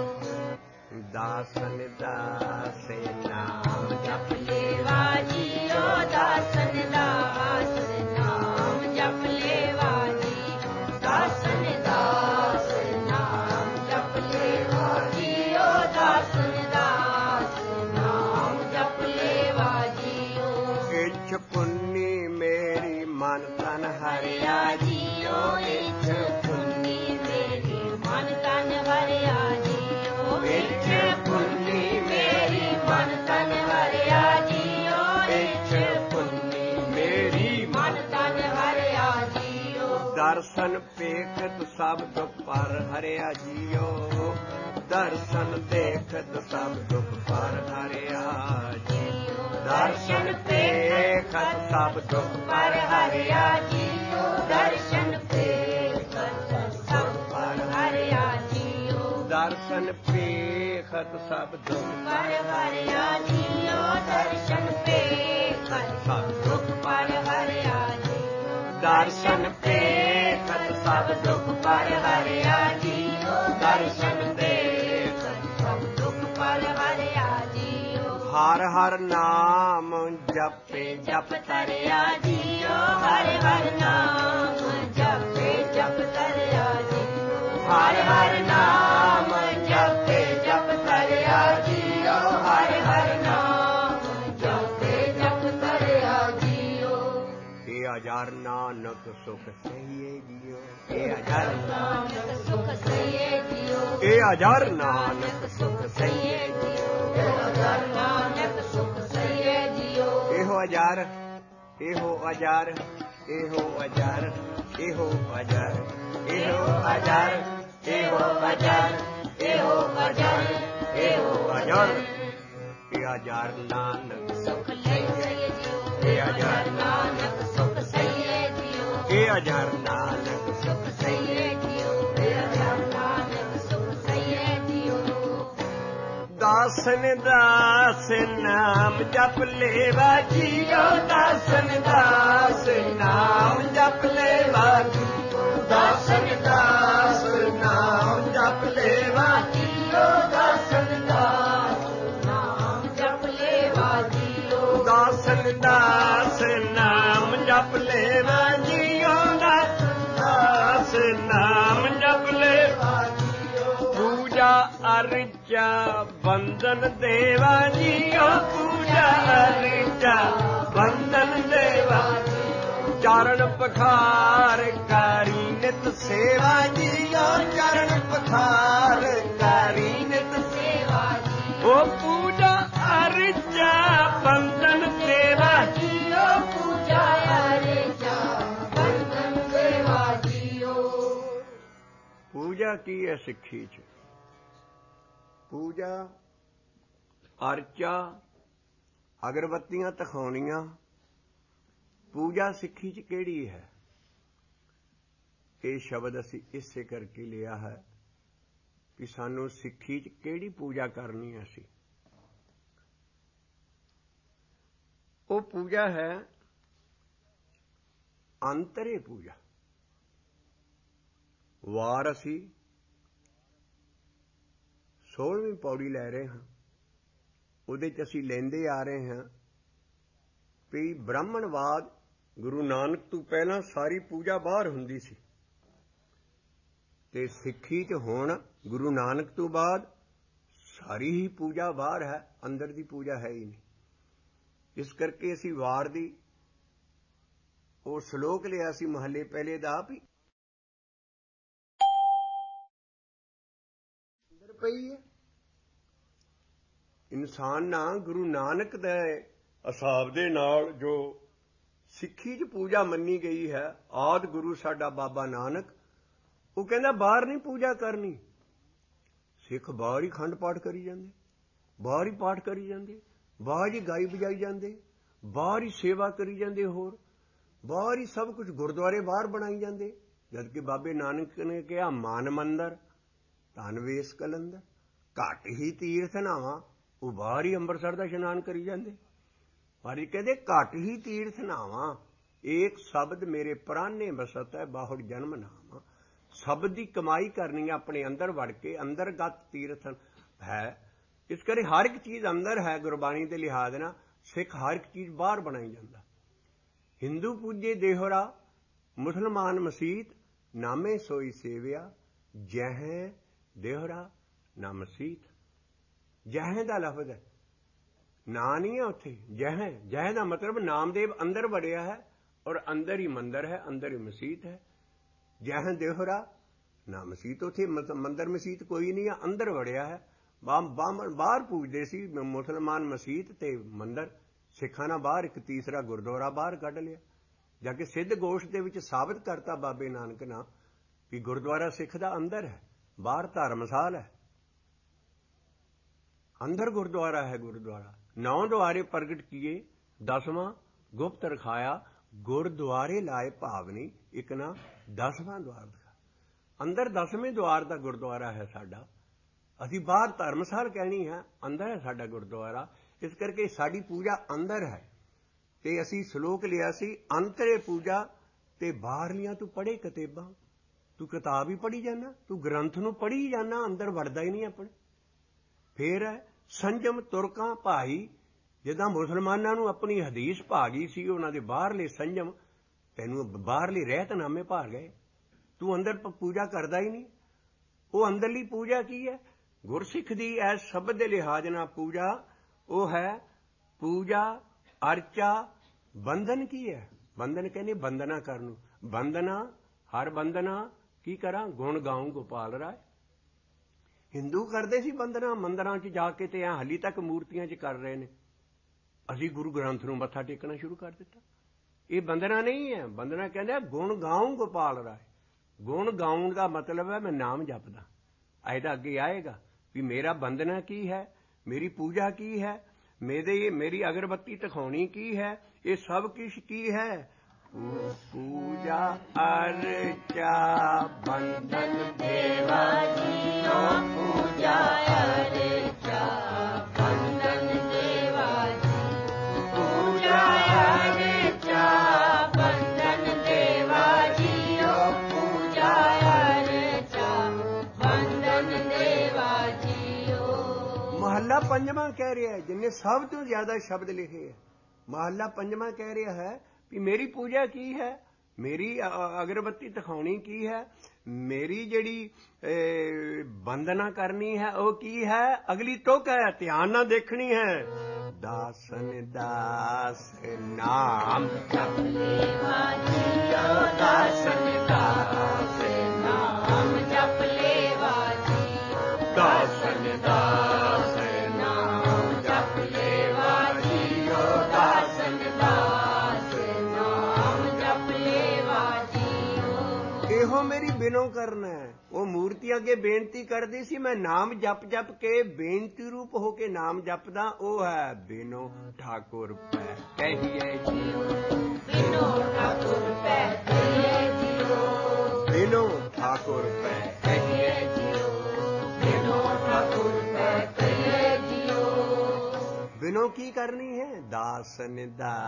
ਦਾਸਨ ਦਾਸ ਨਾਮ ਜਪ ਲੇਵਾ ਜੀਓ ਦਾਸਨ ਦਾਸ ਨਾਮ ਜਪ ਲੇਵਾ ਜੀਓ ਦਾਸਨ ਦਾਸ ਨਾਮ ਜਪ ਲੇਵਾ ਜੀਓ ਦਾਸਨ ਦਾਸ ਨਾਮ ਜਪ ਲੇਵਾ ਜੀਓ ਇੱਛ ਪੁੰਨੀ ਮੇਰੀ ਮਨ ਤਨ ਹਰਿਆ ਜੀਓ ਇੱਛ ਪੁੰਨੀ ਮੇਰੀ ਮਨ ਤਨ ਹਰਿਆ ਜੀਓ ਇੱਛ ਪੁੰਨੀ ਮੇਰੀ ਮਨ ਤਨ ਹਰਿਆ ਜੀਓ ਇੱਛ ਪੁੰਨੀ ਮੇਰੀ ਮਨ ਤਨ ਹਰਿਆ ਜੀਓ ਦਰਸ਼ਨ ਪੇਖਤ ਸਭ ਦੁਖ ਪਰ ਹਰਿਆ ਜੀਓ ਦਰਸ਼ਨ ਦੇਖਤ ਸਭ ਦੁਖ ਪਰ ਹਰਿਆ ਜੀਓ ਦਰਸ਼ਨ ਪੇਖਤ ਸਭ ਦੁਖ ਪਰ ਹਰਿਆ ਜੀਓ ਦਰਸ਼ਨ ਪੇਖਤ ਸਭ ਪਰ ਹਰਿਆ ਜੀਓ ਦਰਸ਼ਨ ਪੇਖਤ ਸਭ ਦੁਖ ਪਰ ਹਰਿਆ ਜੀਓ ਦਰਸ਼ਨ ਪੇਖਤ ਸਭ ਦੁਖ ਪਰ ਹਰਿਆ ਜੀਓ ਦਰਸ਼ਨ ਪੇਖਤ ਸਭ ਦੁਖ ਪਰ ਹਰਿਆ ਜੀਓ ਦਰਸ਼ਨ ਪੇਖਤ ਸਭ ਦੁਖ ਪਰ ਹਰਿਆ ਜੀਓ ਹਰ ਹਰ ਨਾਮ ਜਪੇ ਜਪ ਤਰਿਆ ਜੀਓ ਹਰ ਹਰ ਨਾਮ ਜਪੇ ਜਪ ਤਰਿਆ ਜੀਓ ਹਰ ਹਰ ਨਾਮ ਜਪੇ ਜਪ ਤਰਿਆ ਜੀਓ ਹਰ ਹਰ ਨਾਮ ਜਪੇ ਜਪ ਤਰਿਆ ਜੀਓ ਇਹ ਹਜ਼ਾਰ ਨਾਨਕ ਸੁਖ ਸਹੀਏ ਜੀਓ ਇਹ ਹਜ਼ਾਰ ਨਾਨਕ ਸੁਖ ਸਹੀਏ ਜੀਓ ਇਹ ਹਜ਼ਾਰ ਨਾਨਕ ਸੁਖ ਸਹੀਏ ਜੀਓ ਇਹ ਹਜ਼ਾਰ ਨਾਨਕ ਸੁਖ ਸਹੀਏ ਜੀਓ ਇਹੋ ਹਜ਼ਾਰ ਇਹੋ ਹਜ਼ਾਰ ਇਹੋ ਹਜ਼ਾਰ ਇਹੋ ਹਜ਼ਾਰ ਇਹੋ ਹਜ਼ਾਰ ਇਹੋ ਹਜ਼ਾਰ ਇਹੋ ਹਜ਼ਾਰ ਇਹੋ ਹਜ਼ਾਰ ਇਹ ਹਜ਼ਾਰ ਨਾਨਕ ਸੁਖ ਸਹੀਏ ਜੀਓ ਇਹ ਹਜ਼ਾਰ ਨਾਨਕ ਸੁਖ ਸਹੀਏ ਜੀਓ ਇਹ ਹਜ਼ਾਰ ਨਾਨਕ ਸੁਖ ਸਹੀਏ ਜੀਓ ਇਹ ਹਜ਼ਾਰ ਨਾਨਕ ਸੁਖ ਸਹੀਏ ਜੀਓ ਦਾਸਨ ਦਾਸ ਨਾਮ ਜਪ ਲੇਵਾ ਜੀਓ ਦਾਸਨ ਦਾਸ ਨਾਮ ਜਪ ਲੇਵਾ ਜੀਓ ਦਾਸਨ ਦਾਸ ਨਾਮ ਜਪ ਲੇਵਾ ਜੀਓ ਦਾਸਨ ਦਾਸ ਨਾਮ ਜਪ ਲੇਵਾ ਜੀਓ ਦਾਸਨ ਦਾਸ ਨਾਮ ਜਪ ਲੇਵਾ ਜੀਓ ਦਾਸਨ ਦਾਸ ਨਾਮ ਜਪ ਲੇਵਾ ਜੀਓ ਪੂਜਾ ਅਰਚਾ ਬੰਦਨ ਦੇਵਾ ਜੀਓ ਪੂਜਾ ਅਰਚਾ ਬੰਦਨ ਦੇਵਾ ਚਰਨ ਪਖਾਰ ਕਰੀ ਨਿਤ ਸੇਵਾ ਜੀਓ ਚਰਨ ਪਖਾਰ ਕਰੀ ਨਿਤ ਸੇਵਾ ਜੀ ਉਹ ਪੂਜਾ ਅਰਚਾ ਪੂਜਾ ਕੀ ਹੈ ਸਿੱਖੀ 'ਚ? ਪੂਜਾ ਅਰਚਾ, ਅਗਰਬੱਤੀਆਂ ਦਿਖਾਉਣੀਆਂ, ਪੂਜਾ ਸਿੱਖੀ 'ਚ ਕਿਹੜੀ ਹੈ? ਇਹ ਸ਼ਬਦ ਅਸੀਂ ਇਸੇ ਕਰਕੇ ਲਿਆ ਹੈ ਕਿ ਸਾਨੂੰ ਸਿੱਖੀ 'ਚ ਕਿਹੜੀ ਪੂਜਾ ਕਰਨੀ ਹੈ। ਅਸੀਂ ਉਹ ਪੂਜਾ ਹੈ ਅੰਤਰੇ ਪੂਜਾ। ਵਾਰ ਅਸੀਂ 16ਵੀਂ ਪੌੜੀ ਲੈ ਰਹੇ ਹਾਂ, ਉਹਦੇ 'ਚ ਅਸੀਂ ਲੈਂਦੇ ਆ ਰਹੇ ਹਾਂ ਵੀ ਬ੍ਰਾਹਮਣਵਾਦ ਗੁਰੂ ਨਾਨਕ ਤੋਂ ਪਹਿਲਾਂ ਸਾਰੀ ਪੂਜਾ ਬਾਹਰ ਹੁੰਦੀ ਸੀ, ਤੇ ਸਿੱਖੀ 'ਚ ਹੁਣ ਗੁਰੂ ਨਾਨਕ ਤੋਂ ਬਾਅਦ ਸਾਰੀ ਹੀ ਪੂਜਾ ਬਾਹਰ ਹੈ, ਅੰਦਰ ਦੀ ਪੂਜਾ ਹੈ ਹੀ ਨਹੀਂ। ਇਸ ਕਰਕੇ ਅਸੀਂ ਵਾਰ ਦੀ ਉਹ ਸ਼ਲੋਕ ਲਿਆ ਸੀ ਮਹੱਲੇ ਪਹਿਲੇ ਦਾ ਵੀ ਅੰਦਰ ਪਈ ਹੈ। ਇਨਸਾਨ ਨਾ ਗੁਰੂ ਨਾਨਕ ਦੇ ਹਿਸਾਬ ਦੇ ਨਾਲ ਜੋ ਸਿੱਖੀ 'ਚ ਪੂਜਾ ਮੰਨੀ ਗਈ ਹੈ, ਆਦਿ ਗੁਰੂ ਸਾਡਾ ਬਾਬਾ ਨਾਨਕ, ਉਹ ਕਹਿੰਦਾ ਬਾਹਰ ਨਹੀਂ ਪੂਜਾ ਕਰਨੀ। ਸਿੱਖ ਬਾਹਰ ਹੀ ਖੰਡ ਪਾਠ ਕਰੀ ਜਾਂਦੇ, ਬਾਹਰ ਹੀ ਪਾਠ ਕਰੀ ਜਾਂਦੇ, ਬਾਹਰ ਹੀ ਗਾਈ ਵਜਾਈ ਜਾਂਦੇ, ਬਾਹਰ ਹੀ ਸੇਵਾ ਕਰੀ ਜਾਂਦੇ, ਹੋਰ ਬਾਹਰ ਹੀ ਸਭ ਕੁਝ ਗੁਰਦੁਆਰੇ ਬਾਹਰ ਬਣਾਈ ਜਾਂਦੇ। ਜਦ ਕਿ ਬਾਬੇ ਨਾਨਕ ਨੇ ਕਿਹਾ ਮਨ ਮੰਦਰ ਧਨ ਵੇਸ ਕਲੰਦਰ, ਘੱਟ ਹੀ ਤੀਰਥ ਨਾਵਾਂ, ਉਹ ਬਾਹਰ ਹੀ ਅੰਮ੍ਰਿਤਸਰ ਦਾ ਇਸ਼ਨਾਨ ਕਰੀ ਜਾਂਦੇ। ਪਰ ਇਹ ਕਹਿੰਦੇ ਘੱਟ ਹੀ ਤੀਰਥ ਨਾਵਾਂ, ਏਕ ਸ਼ਬਦ ਮੇਰੇ ਪ੍ਰਾਨੇ ਬਸਤ ਹੈ ਬਾਹੁੜ ਜਨਮ ਨਾਵਾਂ। ਸ਼ਬਦ ਦੀ ਕਮਾਈ ਕਰਨੀ ਹੈ ਆਪਣੇ ਅੰਦਰ ਵੜ ਕੇ, ਅੰਦਰਗਤ ਤੀਰਥ ਹੈ। ਇਸ ਕਰਕੇ ਹਰ ਇੱਕ ਚੀਜ਼ ਅੰਦਰ ਹੈ। ਗੁਰਬਾਣੀ ਦੇ ਲਿਹਾਜ਼ ਨਾਲ ਸਿੱਖ ਹਰ ਇੱਕ ਚੀਜ਼ ਬਾਹਰ ਬਣਾਈ ਜਾਂਦਾ। ਹਿੰਦੂ ਪੂਜੇ ਦੇਹੁਰਾ, ਮੁਸਲਮਾਨ ਮਸੀਤ, ਨਾਮੇ ਸੋਈ ਸੇਵਿਆ, ਜਹ ਦੇਹੁਰਾ ਨਾ ਮਸੀਤ। ਜਹ ਦਾ ਲਫ਼ਜ਼ ਹੈ, ਨਾ ਨਹੀਂ ਹੈ ਉੱਥੇ, ਜਹ। ਜਹ ਦਾ ਮਤਲਬ ਨਾਮਦੇਵ ਅੰਦਰ ਵੜਿਆ ਹੈ, ਔਰ ਅੰਦਰ ਹੀ ਮੰਦਰ ਹੈ, ਅੰਦਰ ਹੀ ਮਸੀਤ ਹੈ। ਜਹ ਦੇਹੁਰਾ ਨਾ ਮਸੀਤ, ਉੱਥੇ ਮੰਦਰ ਮਸੀਤ ਕੋਈ ਨਹੀਂ ਹੈ, ਅੰਦਰ ਵੜਿਆ ਹੈ। ਬਾਹਰ ਪੂਜਦੇ ਸੀ ਮੁਸਲਮਾਨ ਮਸੀਤ ਤੇ ਮੰਦਰ, ਸਿੱਖਾਂ ਨਾਲ ਬਾਹਰ ਇੱਕ ਤੀਸਰਾ ਗੁਰਦੁਆਰਾ ਬਾਹਰ ਕੱਢ ਲਿਆ। ਜਾ ਕੇ ਸਿੱਧ ਗੋਸ਼ਟ ਦੇ ਵਿੱਚ ਸਾਬਤ ਕਰਤਾ ਬਾਬੇ ਨਾਨਕ ਨਾਲ ਵੀ ਗੁਰਦੁਆਰਾ ਸਿੱਖ ਦਾ ਅੰਦਰ ਹੈ, ਬਾਹਰ ਧਰਮਸਾਲ ਹੈ, ਅੰਦਰ ਗੁਰਦੁਆਰਾ ਹੈ। ਗੁਰਦੁਆਰਾ 9 ਦੁਆਰੇ ਪ੍ਰਗਟ ਕੀਏ, 10ਵਾਂ ਗੁਪਤ ਰਖਾਇਆ, ਗੁਰਦੁਆਰੇ ਲਾਏ ਭਾਵਨੀ, ਇੱਕ ਨਾ 10ਵਾਂ ਦੁਆਰ ਦਿਖਾ। ਅੰਦਰ 10ਵੇਂ ਦੁਆਰ ਦਾ ਗੁਰਦੁਆਰਾ ਹੈ ਸਾਡਾ। ਅਸੀਂ ਬਾਹਰ ਧਰਮਸਾਲ ਕਹਿਣੀ ਹੈ, ਅੰਦਰ ਹੈ ਸਾਡਾ ਗੁਰਦੁਆਰਾ। ਇਸ ਕਰਕੇ ਸਾਡੀ ਪੂਜਾ ਅੰਦਰ ਹੈ। ਤੇ ਅਸੀਂ ਸ਼ਲੋਕ ਲਿਆ ਸੀ ਅੰਤਰੇ ਪੂਜਾ, ਤੇ ਬਾਹਰਲੀਆਂ ਤੂੰ ਪੜ੍ਹੇ ਕਿਤਾਬਾਂ, ਤੂੰ ਕਿਤਾਬ ਹੀ ਪੜ੍ਹੀ ਜਾਣਾ, ਤੂੰ ਗ੍ਰੰਥ ਨੂੰ ਪੜ੍ਹੀ ਜਾਣਾ, ਅੰਦਰ ਵੜਦਾ ਹੀ ਨਹੀਂ ਆਪਣੇ। ਫੇਰ ਹੈ ਸੰਜਮ ਤੁਰਕਾਂ ਭਾਈ, ਜਿੱਦਾਂ ਮੁਸਲਮਾਨਾਂ ਨੂੰ ਆਪਣੀ ਹਦੀਸ ਭਾ ਗਈ ਸੀ, ਉਹਨਾਂ ਦੇ ਬਾਹਰਲੇ ਸੰਜਮ, ਤੈਨੂੰ ਬਾਹਰਲੇ ਰਹਿਤਨਾਮੇ ਭਾ ਗਏ, ਤੂੰ ਅੰਦਰ ਪੂਜਾ ਕਰਦਾ ਹੀ ਨਹੀਂ। ਉਹ ਅੰਦਰਲੀ ਪੂਜਾ ਕੀ ਹੈ? ਗੁਰਸਿੱਖ ਦੀ ਇਸ ਸ਼ਬਦ ਦੇ ਲਿਹਾਜ਼ ਨਾਲ ਪੂਜਾ ਉਹ ਹੈ ਪੂਜਾ ਅਰਚਾ। ਬੰਧਨ ਕੀ ਹੈ? ਬੰਧਨ ਕਹਿੰਦੇ ਬੰਦਨਾ ਕਰਨ ਨੂੰ। ਬੰਦਨਾ ਹਰ ਬੰਦਨਾ ਕੀ ਕਰਾਂ? ਗੁਣ ਗਾਉਂ ਗੋਪਾਲ ਰਾਏ। ਹਿੰਦੂ ਕਰਦੇ ਸੀ ਬੰਦਨਾ ਮੰਦਰਾਂ 'ਚ ਜਾ ਕੇ, ਤੇ ਹਾਲੀ ਤੱਕ ਮੂਰਤੀਆਂ 'ਚ ਕਰ ਰਹੇ ਨੇ। ਅਸੀਂ ਗੁਰੂ ਗ੍ਰੰਥ ਨੂੰ ਮੱਥਾ ਟੇਕਣਾ ਸ਼ੁਰੂ ਕਰ ਦਿੱਤਾ। ਇਹ ਬੰਦਨਾ ਨਹੀਂ ਹੈ। ਬੰਦਨਾ ਕਹਿੰਦੇ ਗੁਣ ਗਾਉਂ ਗੋਪਾਲ ਰਾਏ। ਗੁਣ ਗਾਉਣ ਦਾ ਮਤਲਬ ਹੈ ਮੈਂ ਨਾਮ ਜਪਦਾ। ਇਹਦਾ ਅੱਗੇ ਆਏਗਾ ਵੀ ਮੇਰਾ ਬੰਦਨਾ ਕੀ ਹੈ, ਮੇਰੀ ਪੂਜਾ ਕੀ ਹੈ, ਮੇਰੀ ਅਗਰਬੱਤੀ ਦਿਖਾਉਣੀ ਕੀ ਹੈ, ਇਹ ਸਭ ਕੁਛ ਕੀ ਹੈ? ਪੂਜਾ ਅਰਚਾ ਬੰਦਨ ਦੇਵਾ ਜੀਓ, ਪੂਜਾ ਅਰਚਾ ਬੰਦਨ ਦੇਵਾ ਜੀ, ਪੂਜਾ ਅਰਚਾ ਬੰਦਨ ਦੇਵਾ ਜੀਓ, ਪੂਜਾ ਅਰਚਾ ਬੰਦਨ ਦੇਵਾ ਜੀਓ। ਮਹੱਲਾ ਪੰਜਵਾਂ ਕਹਿ ਰਿਹਾ ਹੈ, ਜਿਨਨੇ ਸਭ ਤੋਂ ਜ਼ਿਆਦਾ ਸ਼ਬਦ ਲਿਖੇ ਹੈ। ਮਹੱਲਾ ਪੰਜਵਾਂ ਕਹਿ ਰਿਹਾ ਹੈ ਵੀ ਮੇਰੀ ਪੂਜਾ ਕੀ ਹੈ, ਮੇਰੀ ਅਗਰਬੱਤੀ ਦਿਖਾਉਣੀ ਕੀ ਹੈ, ਮੇਰੀ ਜਿਹੜੀ ਬੰਦਨਾ ਕਰਨੀ ਹੈ ਉਹ ਕੀ ਹੈ? ਅਗਲੀ ਤੁਕ ਹੈ, ਧਿਆਨ ਨਾਲ ਦੇਖਣੀ ਹੈ। ਦਾਸਨ ਦਾਸ ਨਾਮ ਜਪ ਲੇਵਾ ਜੀਓ, ਦਾਸਨ ਦਾਸ ਨਾਮ ਜਪ ਲੇਵਾ ਜੀਓ, ਦਾਸਨ ਦਾਸ ਨਾਮ ਜਪ ਲੇਵਾ ਜੀਓ, ਦਾਸਨ ਦਾਸ ਨਾਮ ਜਪ ਲੇਵਾ ਜੀਓ। ਇਹੋ ਮੇਰੀ ਬਿਨੋ ਕਿਉਂ ਕਰਨਾ ਹੈ? ਉਹ ਮੂਰਤੀ ਅੱਗੇ ਬੇਨਤੀ ਕਰਦੀ ਸੀ, ਮੈਂ ਨਾਮ ਜਪ ਜਪ ਕੇ ਬੇਨਤੀ ਰੂਪ ਹੋ ਕੇ ਨਾਮ ਜਪਦਾ, ਉਹ ਹੈ ਬਿਨੋ ਠਾਕੁਰ ਪੈ ਕਹੀਏ ਜੀਓ, ਬਿਨੋ ਠਾਕੁਰ ਪੈ ਕਹੀਏ ਜੀਓ, ਬਿਨੋ ਠਾਕੁਰ ਪੈ ਕਹੀਏ ਜੀਓ, ਬਿਨੋ ਠਾਕੁਰ ਪੈ ਕਹੀਏ ਜੀਓ। ਬਿਨੋ ਕੀ ਕਰਨੀ ਹੈ? ਦਾਸ ਨੇ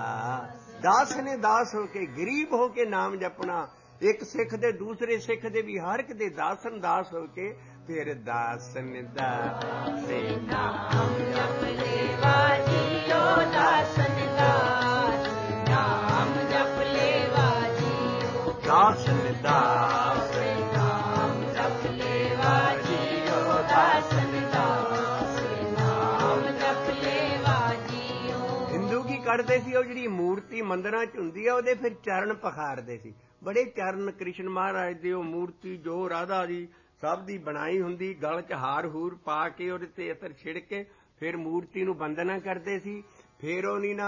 ਦਾਸ ਨੇ ਦਾਸ ਹੋ ਕੇ, ਗਰੀਬ ਹੋ ਕੇ ਨਾਮ ਜਪਣਾ। ਇੱਕ ਸਿੱਖ ਦੇ ਦੂਸਰੇ ਸਿੱਖ ਦੇ ਵੀ, ਹਰ ਇੱਕ ਦੇ ਦਾਸਨ ਦਾਸ ਹੋ ਕੇ, ਫਿਰ ਦਾਸਨ ਦਾਸੇ ਨਾਮ ਜਪ ਲੇਵਾ ਜੀਓ, ਦਾਸਨ ਦਾਸ ਨਾਮ ਜਪ ਲੇਵਾ ਜੀਓ, ਦਾਸਨ ਦਾਸ ਨਾਮ ਜਪ ਲੇਵਾ ਜੀਓ, ਦਾਸਨ ਦਾਸ ਨਾਮ ਜਪ ਲੇਵਾ ਜੀਓ। ਹਿੰਦੂ ਕੀ ਕਰਦੇ ਸੀ? ਉਹ ਜਿਹੜੀ ਮੂਰਤੀ ਮੰਦਿਰਾਂ 'ਚ ਹੁੰਦੀ ਆ, ਉਹਦੇ ਫਿਰ ਚਰਨ ਪਖਾਰਦੇ ਸੀ। ਬੜੇ ਚਰਨ ਕ੍ਰਿਸ਼ਨ ਮਹਾਰਾਜ ਦੇ, ਉਹ ਮੂਰਤੀ ਜੋ ਰਾਧਾ ਦੀ ਸਭ ਦੀ ਬਣਾਈ ਹੁੰਦੀ, ਗਲ 'ਚ ਹਾਰ ਹੂਰ ਪਾ ਕੇ, ਉਹਦੇ ਤੇ ਅਤਰ ਛਿੜ ਕੇ ਫਿਰ ਮੂਰਤੀ ਨੂੰ ਬੰਦਨਾ ਕਰਦੇ ਸੀ। ਫਿਰ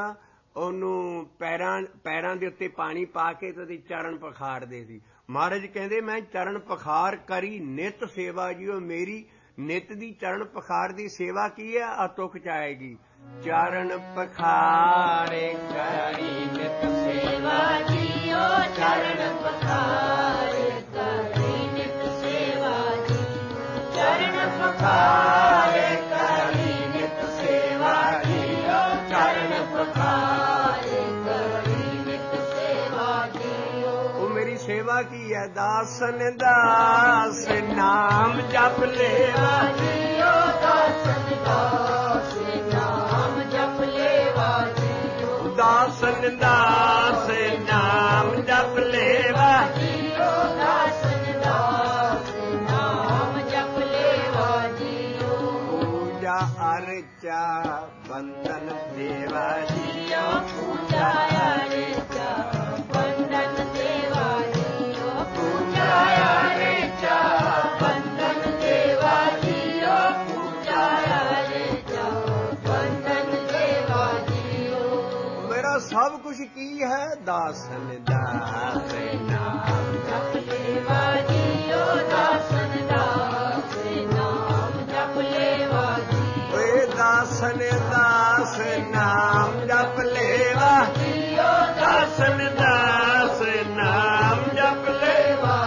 ਉਹਨੂੰ ਪੈਰਾਂ ਦੇ ਉੱਤੇ ਪਾਣੀ ਪਾ ਕੇ ਤੇ ਉਹਦੇ ਚਰਨ ਪਖਾਰਦੇ ਸੀ। ਮਹਾਰਾਜ ਕਹਿੰਦੇ, ਮੈਂ ਚਰਨ ਪਖਾਰ ਕਰੀ ਨਿਤ ਸੇਵਾ ਜੀਓ, ਮੇਰੀ ਨਿਤ ਦੀ ਚਰਨ ਪਖਾਰ ਦੀ ਸੇਵਾ ਕੀ ਹੈ? ਆ ਤੁਕ ਚ ਆਏਗੀ, ਚਰਨ ਪਖਾਰੇ ਕਰੀ ਨਿਤ ਸੇਵਾ ਜੀਓ, ਚਰਨ ਪਖਾਰੇ ਕਰੀ ਨਿਤ ਸੇਵਾ ਜੀਓ, ਚਰਨ ਪਖਾਰੇ ਕਰੀ ਨਿਤ ਸੇਵਾ ਜੀਓ, ਚਰਨ ਪਖਾਰੇ ਕਰੀ ਨਿਤ ਸੇਵਾ ਜੀਓ। ਉਹ ਮੇਰੀ ਸੇਵਾ ਕੀ ਹੈ? ਦਾਸਨ ਦਾਸ ਨਾਮ ਜਪ ਲੇਵਾ ਜੀਓ, ਦਾਸਨ ਦਾਸ ਨਾਮ ਜਪ ਲੇਵਾ ਜੀਓ, ਦਾਸਨ ਦਾਸ ਨਾਮ ਜਪ ਲੇਵਾ ਜੀਓ, ਦਾਸਨ ਦਾਸ ਨਾਮ ਜਪ ਲੇਵਾ ਜੀਓ। ਪੂਜਾ ਅਰਚਾ ਬੰਦਨ ਦੇਵਾ ਜੀਓ, ਪੂਜਾ ਅਰਚਾ ਬੰਦਨ ਦੇਵਾ ਜੀਓ, ਪੂਜਾ ਅਰਚਾ ਬੰਦਨ ਦੇਵਾ ਜੀਓ, ਪੂਜਾ ਅਰਚਾ ਬੰਦਨ ਦੇਵਾ ਜੀਓ। ਮੇਰਾ ਸਭ ਕੁਝ ਕੀ ਹੈ? ਦਾਸਨ ਦਾਸ ਨਾਮ ਜਪ ਲੇਵਾ ਜੀਓ, ਦਾਸਨ ਦਾਸ ਨਾਮ ਜਪ ਲੇਵਾ ਜੀਓ, ਓਏ ਦਾਸਨ ਦਾਸ ਨਾਮ ਜਪ ਲੇਵਾ ਜੀਓ, ਦਾਸਨ ਦਾਸ ਨਾਮ ਜਪ ਲੇਵਾ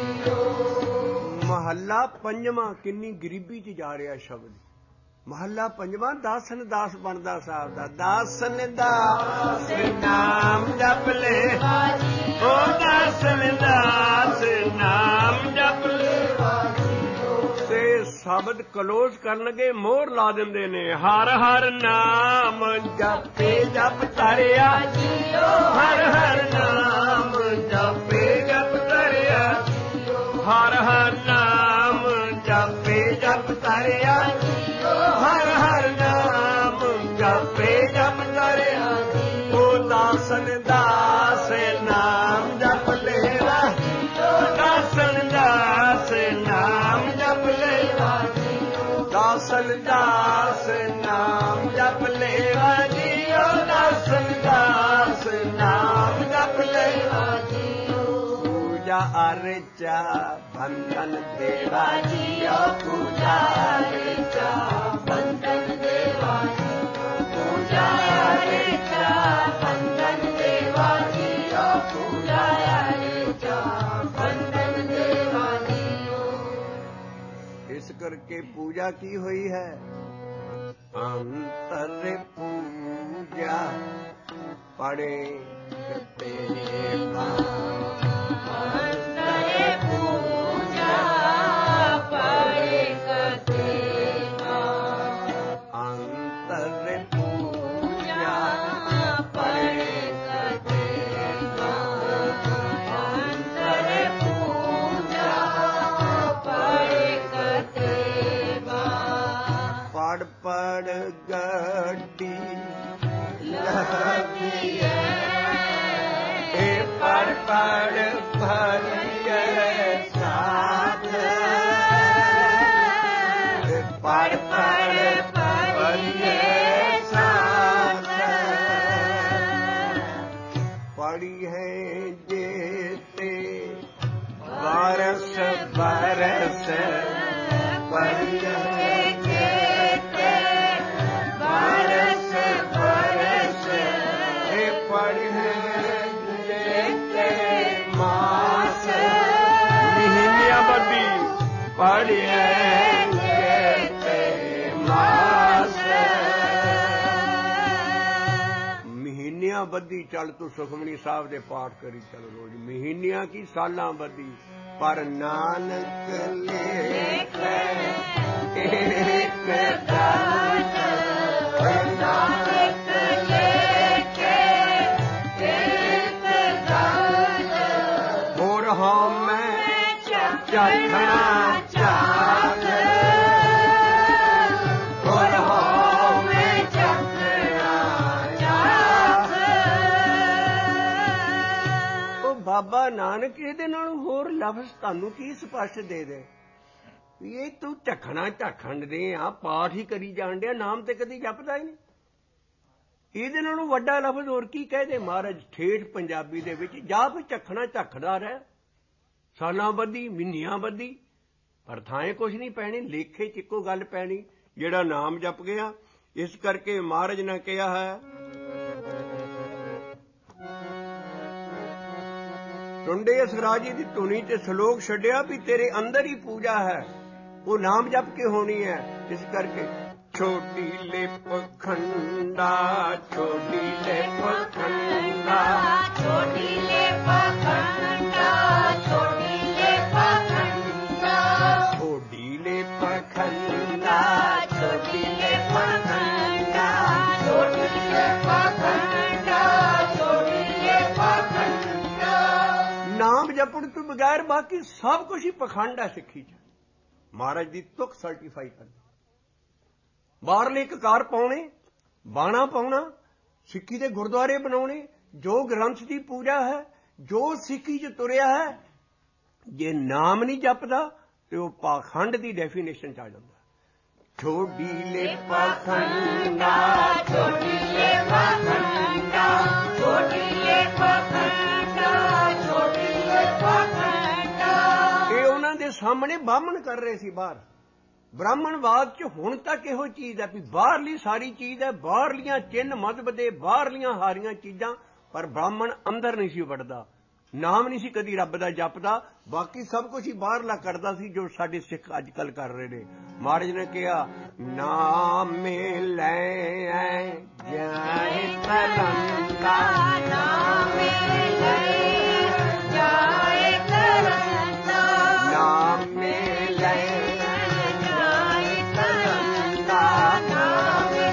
ਜੀਓ। ਮਹੱਲਾ ਪੰਜਵਾਂ, ਕਿੰਨੀ ਗਰੀਬੀ 'ਚ ਜਾ ਰਿਹਾ ਸ਼ਬਦ। ਮਹੱਲਾ ਪੰਜਵਾਂ, ਦਾਸਨ ਦਾਸ ਬਣਦਾ ਸਾਹਿਬ ਦਾ। ਦਾਸਨ ਦਾਸ ਨਾਮ ਜਪ ਲੇਵਾ ਜੀਓ, ਦਾਸਨ ਦਾਸ ਨਾਮ ਜਪ ਲੇਵਾ ਜੀਓ। ਤੇ ਸ਼ਬਦ ਕਲੋਜ਼ ਕਰਨਗੇ, ਮੋਹਰ ਲਾ ਦਿੰਦੇ ਨੇ, ਹਰ ਹਰ ਨਾਮ ਜਪੇ ਜਪ ਤਰਿਆ ਜੀਓ, ਹਰ ਹਰ ਨਾਮ ਜਪੇ ਜਪ ਤਰਿਆ ਜੀਓ, ਹਰ ਹਰ ਨਾਮ ਜਪੇ ਜਪ ਤਰਿਆ ਜੀਓ, ਹਰ ਹਰ ਨਾਮ ਜਪੇ ਜਪ ਤਰਿਆ ਜੀਓ। ਉਹ ਦਾਸਨ ਦਾਸ ਨਾਮ ਜਪ ਲੇਵਾ ਜੀਓ, ਦਾਸਨ ਦਾਸ ਨਾਮ ਜਪ ਲੇਵਾ ਜੀਓ, ਦਾਸਨ ਦਾਸ ਨਾਮ ਜਪ ਲੇਵਾ ਜੀਓ, ਦਾਸਨ ਦਾਸ ਨਾਮ ਜਪ ਲੇਵਾ ਜੀਓ। ਪੂਜਾ ਅਰਚਾ ਬੰਦਨ ਦੇਵਾ ਜੀਓ, ਪੂਜਾ ਅਰਚਾ ਬੰਦਨ ਦੇਵਾ ਜੀਓ, ਪੂਜਾ ਅਰਚਾ ਬੰਦਨ ਦੇਵਾ ਜੀਓ, ਪੂਜਾ ਅਰਚਾ ਬੰਦਨ ਦੇਵਾ ਜੀਓ। ਇਸ ਕਰਕੇ ਪੂਜਾ ਕੀ ਹੋਈ ਹੈ? ਅੰਤਰ ਪੂਜਾ ਪੜੇ ਤੇਵਾ, ਅੰਤਰ ਪੂਜਾ ਪੜੇ ਤੇਵਾ, ਅੰਤਰ ਪੂਜਾ ਪੜੇ ਤੇਵਾ, ਅੰਤਰ ਪੂਜਾ ਪੜੇ ਤੇਵਾ। ਪੜ ਪੜ ਗੱਡੀ ਲੱਗੀ ਮਹੀਨਿਆਂ ਬੱਧੀ ਚੱਲ ਤੂੰ ਸੁਖਮਨੀ ਸਾਹਿਬ ਦੇ ਪਾਠ ਕਰੀ ਚੱਲ ਰੋਜ਼ ਮਹੀਨਿਆਂ ਕੀ ਸਾਲਾਂ ਬੱਧੀ ਪਰ ਨਾਨਕ ਲੇਖੈ ਇੱਕ ਗੱਲ ਨਾਨਕ ਲੇਖੈ ਇੱਕ ਗੱਲ ਹੋਰ ਹਾਂ ਮੈਂ ਚਾਖਣਾ ਚਾਖ ਬਾਬਾ ਨਾਨਕ ਇਹਦੇ ਨਾਲ ਹੋਰ ਲਫ਼ਜ਼ ਤੁਹਾਨੂੰ ਕੀ ਸਪਸ਼ਟ ਦੇ ਦੇ ਵੀ ਇਹ ਤੂੰ ਝਖਣਾ ਝਾਖਣ ਦੇ ਆ ਪਾਠ ਹੀ ਕਰੀ ਜਾਣ ਡਿਆ ਨਾਮ ਤੇ ਕਦੀ ਜਪਦਾ ਹੀ ਨਹੀਂ ਇਹਦੇ ਨਾਲੋਂ ਵੱਡਾ ਲਫ਼ਜ਼ ਹੋਰ ਕੀ ਕਹਦੇ ਮਹਾਰਾਜ ਠੇਠ ਪੰਜਾਬੀ ਦੇ ਵਿੱਚ ਜਾਪ ਝਖਣਾ ਝਖਦਾ ਰਹਿ ਸਾਲਾਂ ਬੱਧੀ ਮਹੀਨਿਆਂ ਬੱਧੀ ਪਰ ਥਾਂ ਕੁਛ ਨਹੀਂ ਪੈਣੀ ਲੇਖੇ 'ਚ ਇੱਕੋ ਗੱਲ ਪੈਣੀ ਜਿਹੜਾ ਨਾਮ ਜਪ ਗਿਆ ਇਸ ਕਰਕੇ ਮਹਾਰਾਜ ਨੇ ਕਿਹਾ ਹੈ ਟੁੰਡੇ ਅਸਰਾਜੀ ਦੀ ਧੁਨੀ ਤੇ ਸ਼ਲੋਕ ਛੱਡਿਆ ਵੀ ਤੇਰੇ ਅੰਦਰ ਹੀ ਪੂਜਾ ਹੈ ਉਹ ਨਾਮ ਜਪ ਕੇ ਹੋਣੀ ਹੈ ਇਸ ਕਰਕੇ ਛੋਟੀ ਲਿਪ ਖੰਡਾ ਛੋਟੀ ਲਿਪ ਖੰਡਾ ਛੋਟੀ ਲਿਪ ਖੰਡਾ ਛੋਟੀ ਲਿਪ ਖੰਡਾ ਛੋਟੀ ਲਿਪ ਖੰਡਾ ਛੋਟੀ ਲਿਪ ਖੰਡਾ ਛੋਟੀ ਲਿਪ ਖੰਡਾ ਛੋਟੀ ਲਿਪ ਖੰਡਾ ਨਾਮ ਜਪਣ ਤੋਂ ਬਗੈਰ ਬਾਕੀ ਸਭ ਕੁਝ ਹੀ ਪਖੰਡ ਹੈ ਸਿੱਖੀ 'ਚ ਮਹਾਰਾਜ ਦੀ ਤੁਕ ਸਰਟੀਫਾਈ ਕਰਨੀ ਬਾਹਰਲੇ ਇੱਕ ਕਾਰ ਪਾਉਣੇ ਬਾਣਾ ਪਾਉਣਾ ਸਿੱਖੀ ਦੇ ਗੁਰਦੁਆਰੇ ਬਣਾਉਣੇ ਜੋ ਗ੍ਰੰਥ ਦੀ ਪੂਜਾ ਹੈ ਜੋ ਸਿੱਖੀ 'ਚ ਤੁਰਿਆ ਹੈ ਜੇ ਨਾਮ ਨਹੀਂ ਜਪਦਾ ਤੇ ਉਹ ਪਾਖੰਡ ਦੀ ਡੈਫੀਨੇਸ਼ਨ 'ਚ ਆ ਜਾਂਦਾ ਛੋਡੀ ਲੈ ਪਾਖੰਡਾ ਛੋਡੀ ਲੈ ਪਾਖੰਡਾ ਛੋਡੀ ਲੈ ਪਾਖੰਡਾ ਛੋਡੀ ਲੈ ਪਾਖੰਡਾ ਇਹ ਉਹਨਾਂ ਦੇ ਸਾਹਮਣੇ ਬਾਹਮਣ ਕਰ ਰਹੇ ਸੀ ਬਾਹਰ ਬ੍ਰਾਹਮਣਵਾਦ 'ਚ ਹੁਣ ਤੱਕ ਇਹੋ ਚੀਜ਼ ਹੈ ਵੀ ਬਾਹਰਲੀ ਸਾਰੀ ਚੀਜ਼ ਹੈ ਬਾਹਰਲੀਆਂ ਚਿੰਨ੍ਹ ਮਜ਼ਹਬ ਦੇ ਬਾਹਰਲੀਆਂ ਹਾਰੀਆਂ ਚੀਜ਼ਾਂ ਪਰ ਬ੍ਰਾਹਮਣ ਅੰਦਰ ਨਹੀਂ ਸੀ ਵੜਦਾ ਨਾਮ ਨਹੀਂ ਸੀ ਕਦੀ ਰੱਬ ਦਾ ਜਪਦਾ ਬਾਕੀ ਸਭ ਕੁਝ ਹੀ ਬਾਹਰਲਾ ਕਰਦਾ ਸੀ ਜੋ ਸਾਡੇ ਸਿੱਖ ਅੱਜ ਕੱਲ੍ਹ ਕਰ ਰਹੇ ਨੇ ਮਹਾਰਾਜ ਨੇ ਕਿਹਾ ਨਾਮੇ ਲੈ ਜਾਏ ਕਰੰਦਾ ਨਾਮੇ ਲੈ ਜਾਏ ਕਰੰਦਾ ਨਾਮੇ ਲੈ ਜਾਏ ਕਰੰਦਾ ਨਾਮੇ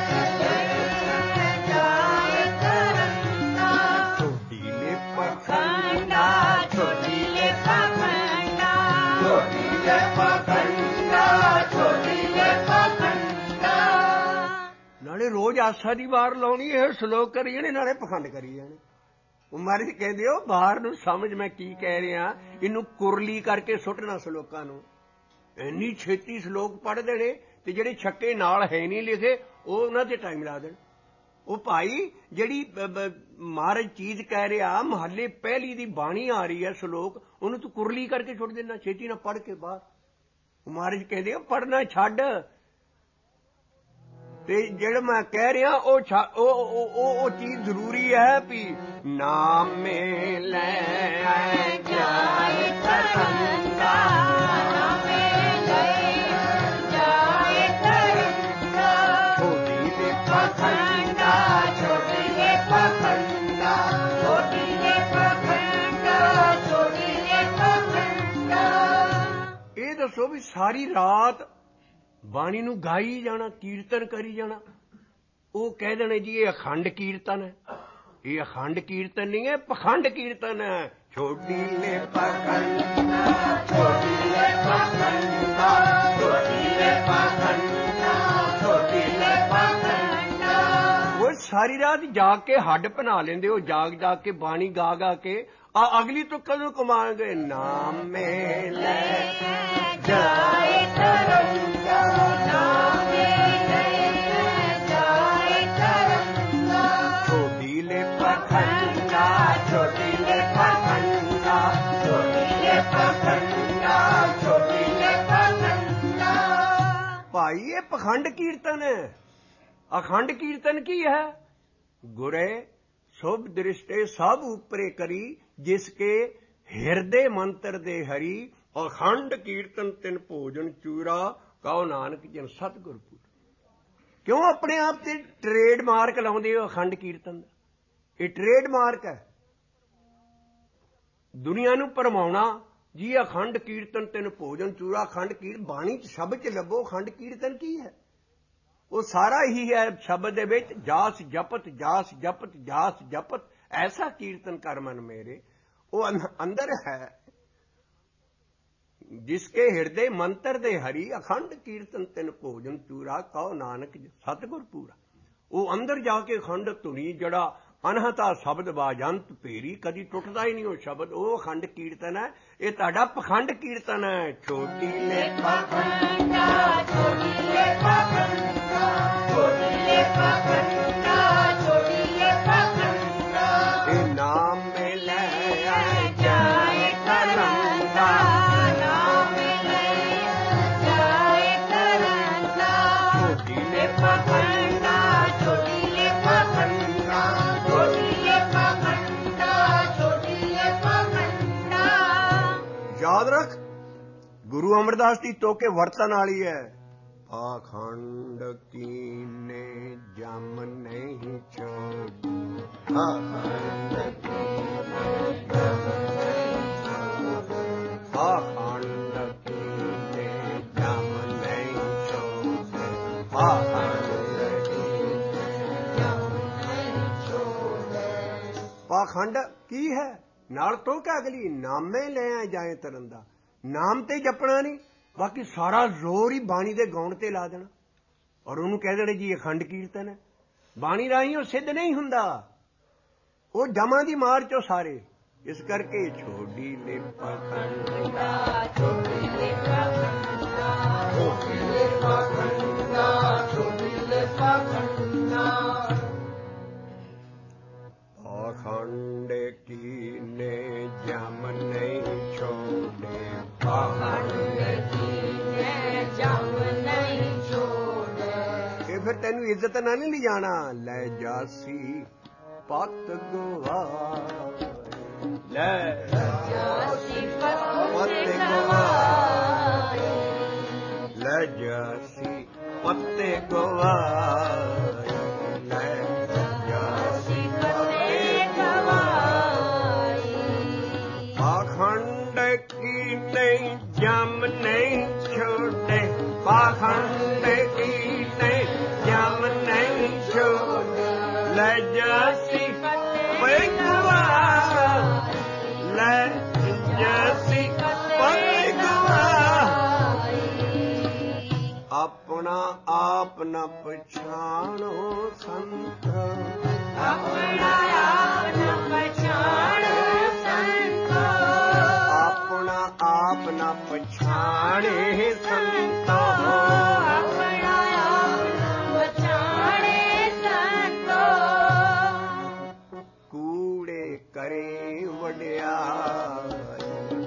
ਲੈ ਜਾਏ ਕਰੰਦਾ ਛੋਟੀ ਲੈ ਪਖੰਡਾ ਛੋਟੀ ਲੈ ਪਖੰਡਾ ਛੋਟੀ ਲੈ ਪਖੰਡਾ ਛੋਟੀ ਲੈ ਪਖੰਡਾ ਨਾਲੇ ਰੋਜ਼ ਆਸਾ ਦੀ ਵਾਰ ਲਾਉਣੀ ਇਹ ਸ਼ਲੋਕ ਕਰੀ ਜਾਣੇ ਨਾਲੇ ਪਖੰਡ ਕਰੀ ਜਾਣੇ ਉਹ ਮਹਾਰਾਜ ਕਹਿੰਦੇ ਹੋ ਬਾਹਰ ਨੂੰ ਸਮਝ ਮੈਂ ਕੀ ਕਹਿ ਰਿਹਾ ਇਹਨੂੰ ਕੁਰਲੀ ਕਰਕੇ ਸੁੱਟਣਾ ਸ਼ਲੋਕਾਂ ਨੂੰ ਇੰਨੀ ਛੇਤੀ ਸ਼ਲੋਕ ਪੜ੍ਹ ਦੇਣੇ ਤੇ ਜਿਹੜੇ ਛੱਕੇ ਨਾਲ ਹੈ ਨਹੀਂ ਲਿਖੇ ਉਹ ਉਹਨਾਂ ਤੇ ਟਾਈਮ ਲਾ ਦੇਣ ਉਹ ਭਾਈ ਜਿਹੜੀ ਮਹਾਰਾਜ ਚੀਜ਼ ਕਹਿ ਰਿਹਾ ਮਹੱਲੇ ਪਹਿਲੀ ਦੀ ਬਾਣੀ ਆ ਰਹੀ ਹੈ ਸ਼ਲੋਕ ਉਹਨੂੰ ਤੂੰ ਕੁਰਲੀ ਕਰਕੇ ਛੁੱਟ ਦੇਣਾ ਛੇਤੀ ਨਾਲ ਪੜ੍ਹ ਕੇ ਬਾਹਰ ਉਹ ਮਹਾਰਾਜ ਕਹਿੰਦੇ ਪੜ੍ਹਨਾ ਛੱਡ ਤੇ ਜਿਹੜਾ ਮੈਂ ਕਹਿ ਰਿਹਾ ਉਹ ਚੀਜ਼ ਜ਼ਰੂਰੀ ਹੈ ਵੀ ਨਾਮੇ ਲੈ ਜਾਏ ਕਰੰਦਾ ਨਾਮੇ ਲੈ ਜਾਏ ਕਰੰਦਾ ਛੋਟੀ ਦੇ ਪਖੰਡਾ ਛੋਟੀ ਦੇ ਪਖੰਡਾ ਛੋਟੀ ਦੇ ਪਖੰਡਾ ਛੋਟੀ ਦੇ ਪਖੰਡਾ ਇਹ ਦੱਸੋ ਵੀ ਸਾਰੀ ਰਾਤ ਬਾਣੀ ਨੂੰ ਗਾਈ ਜਾਣਾ ਕੀਰਤਨ ਕਰੀ ਜਾਣਾ ਉਹ ਕਹਿ ਦੇਣੇ ਜੀ ਇਹ ਅਖੰਡ ਕੀਰਤਨ ਹੈ ਇਹ ਅਖੰਡ ਕੀਰਤਨ ਨਹੀਂ ਹੈ ਪਖੰਡ ਕੀਰਤਨ ਹੈ ਛੋਟੀ ਲੈ ਪਖੰਡਾ ਛੋਟੀ ਲੈ ਪਖੰਡਾ ਛੋਟੀ ਲੈ ਪਖੰਡਾ ਛੋਟੀ ਲੈ ਪਖੰਡਾ ਉਹ ਸਾਰੀ ਰਾਤ ਜਾਗ ਕੇ ਹੱਡ ਬਣਾ ਲੈਂਦੇ ਉਹ ਜਾਗ ਕੇ ਬਾਣੀ ਗਾ ਗਾ ਕੇ ਆ ਅਗਲੀ ਤੋਂ ਕਦੋਂ ਕਮਾਂਗੇ ਨਾਮੇ ਲੈ ਜਾਏ ਕਰੰਦਾ ਨਾਮੇ ਲੈ ਜਾਏ ਕਰੰਦਾ ਛੋਟੀ ਲੈ ਪਖੰਡਾ ਛੋਟੀ ਲੈ ਪਖੰਡਾ ਛੋਟੀ ਲੈ ਪਖੰਡਾ ਛੋਟੀ ਲੈ ਪਖੰਡਾ ਭਾਈ ਇਹ ਪਖੰਡ ਕੀਰਤਨ ਹੈ ਅਖੰਡ ਕੀਰਤਨ ਕੀ ਹੈ ਗੁਰੇ शुभ दृष्टे सब ऊपरे करी जिसके हृदय मंत्र दे हरि अखंड कीर्तन तिन भोजन चूरा कहो नानक जन सतगुर पूरा क्यों अपने आप से ट्रेड मार्क लाउंदे हो अखंड कीर्तन ਇਹ ਟ੍ਰੇਡ ਮਾਰਕ ਹੈ। ਦੁਨੀਆ ਨੂੰ ਭਰਮਾਉਣਾ ਜੀ। ਅਖੰਡ ਕੀਰਤਨ ਤਿਨ ਭੋਜਨ ਚੂਰਾ। ਅਖੰਡ ਕੀਰਤਨ ਬਾਣੀ ਚ ਸ਼ਬਦ ਚ ਲੱਭੋ। ਅਖੰਡ ਕੀਰਤਨ ਕੀ ਹੈ? ਉਹ ਸਾਰਾ ਹੀ ਹੈ ਸ਼ਬਦ ਦੇ ਵਿੱਚ। ਜਾਸ ਜਪਤ ਜਾਸ ਜਪਤ ਜਾਸ ਜਪਤ ਐਸਾ ਕੀਰਤਨ ਕਰ ਮਨ ਮੇਰੇ। ਉਹ ਅੰਦਰ ਹੈ। ਜਿਸਕੇ ਹਿਰਦੇ ਮੰਤਰ ਦੇ ਹਰੀ। ਅਖੰਡ ਕੀਰਤਨ ਤਿਨ ਭੋਜਨ ਚੂਰਾ। ਕਹੋ ਨਾਨਕ ਸਤਿਗੁਰ ਪੂਰਾ। ਉਹ ਅੰਦਰ ਜਾ ਕੇ ਅਖੰਡ ਧੁਨੀ ਜਿਹੜਾ ਅਨਹਤਾ ਸ਼ਬਦ ਬਾਜੰਤ ਭੇਰੀ। ਕਦੀ ਟੁੱਟਦਾ ਹੀ ਨਹੀਂ ਉਹ ਸ਼ਬਦ। ਉਹ ਅਖੰਡ ਕੀਰਤਨ ਹੈ। ਇਹ ਤੁਹਾਡਾ ਪਖੰਡ ਕੀਰਤਨ ਹੈ। ਛੋਟੀ ਲੈ ਪਖੰਡਾ ਛੋਟੀ ਲੈ ਪਖੰਡਾ ਛੋਟੀ ਲੈ ਪਖੰਡਾ ਛੋਟੀ ਲੈ ਪਖੰਡਾ। ਇਹ ਨਾਮ ਮੇ ਲੈ ਜਾਏ ਕਰੰਦਾ। ਨਾਮ ਮੇ ਲੈ ਜਾਏ ਕਰੰਦਾ। ਛੋਟੀ ਲੈ ਪਖੰਡਾ ਛੋਟੀ ਲੈ ਪਖੰਡਾ ਛੋਟੀ ਲੈ ਪਖੰਡਾ ਛੋਟੀ ਲੈ ਪਖੰਡਾ। ਯਾਦ ਰੱਖ, ਗੁਰੂ ਅਮਰਦਾਸ ਦੀ ਤੋਕੇ ਵਰਤਨ ਵਾਲੀ ਹੈ। ਪਾਖੰਡ ਕੀਨੇ ਜਮ ਨਹੀਂ ਛੋੜੀ। ਪਾਖੰਡ ਕੀਨੇ ਜਮ ਨਹੀਂ ਛੋੜੀ। ਪਾਖੰਡ ਕੀਨੇ ਜਮ ਨਹੀਂ ਛੋੜੇ। ਪਾਖੰਡ ਕੀਨੇ ਜਮ ਨਹੀਂ ਛੋੜੇ। ਪਾਖੰਡ ਕੀ ਹੈ? ਨਾਲ ਤੋਕਾ ਅਗਲੀ ਨਾਮੇ ਲੈ ਜਾਏ ਤਰਨ ਦਾ। ਨਾਮ ਤੇ ਜਪਣਾ ਨਹੀਂ, ਬਾਕੀ ਸਾਰਾ ਜ਼ੋਰ ਹੀ ਬਾਣੀ ਦੇ ਗਾਉਣ ਤੇ ਲਾ ਦੇਣਾ ਔਰ ਉਹਨੂੰ ਕਹਿ ਦੇਣਾ ਜੀ ਅਖੰਡ ਕੀਰਤਨ ਹੈ। ਬਾਣੀ ਰਾਹੀਂ ਉਹ ਸਿੱਧ ਨਹੀਂ ਹੁੰਦਾ। ਉਹ ਜਮਾਂ ਦੀ ਮਾਰ ਚੋਂ ਸਾਰੇ। ਇਸ ਕਰਕੇ ਛੋਡੀ ਲੈ ਪਖੰਡਾ ਛੋਡੀ ਲੈ ਪਖੰਡਾ ਛੋਡੀ ਲੈ ਪਖੰਡਾ ਛੋਡੀ ਲੈ ਪਖੰਡਾ। ਪਾਖੰਡ ਕੀਨੇ ਜਮ ਨਹੀਂ ਛੋੜੇ। ਪਾਖੰਡ ਕੀਨੇ ਜਮ ਨਹੀਂ ਛੋੜੇ। ਇਹ ਫਿਰ ਤੈਨੂੰ ਇੱਜ਼ਤ ਨਾਲ ਨਹੀਂ ਲਿਜਾਣਾ। ਲੈ ਜਾਸੀ ਪਤ ਗਵਾਏ। ਲੈ ਜਾਸੀ ਪਤ ਗਵਾਏ। ਲੈ ਜਾਸੀ ਪੱਤੇ ਗਵਾਏ। ਲੈ ਜਾਸੀ ਪੱਤੇ ਗਵਾਏ। ਪਾਖੰਡ ਕੀ ਨਹੀਂ ਜਮ ਨਹੀਂ ਛੋੜੇ। ਪਾਖੰਡ ਕੀ ਨਹੀਂ ਜਮ ਨਹੀਂ ਛੋੜੇ। ਲੈ ਜਾਸੀ ਪੱਤੇ ਗਵਾਏ। ਲੈ ਜਾਸੀ ਪੱਤੇ ਗਵਾਏ। ਆਪਣਾ ਆਪ ਨ ਪਛਾਣੋ ਸੰਤ। ਆਪਣਾ ਆਪ ਨ ਪਛਾਣੋ ਸੰਤ। ਆਪਣਾ ਆਪ ਨ ਪਛਾਣੇ ਸੰਤ। ਆਪਣਾ ਆਪ ਨ ਪਛਾਣੇ ਸੰਤ। ਕੂੜੇ ਕਰੇ ਵਡਿਆਈ।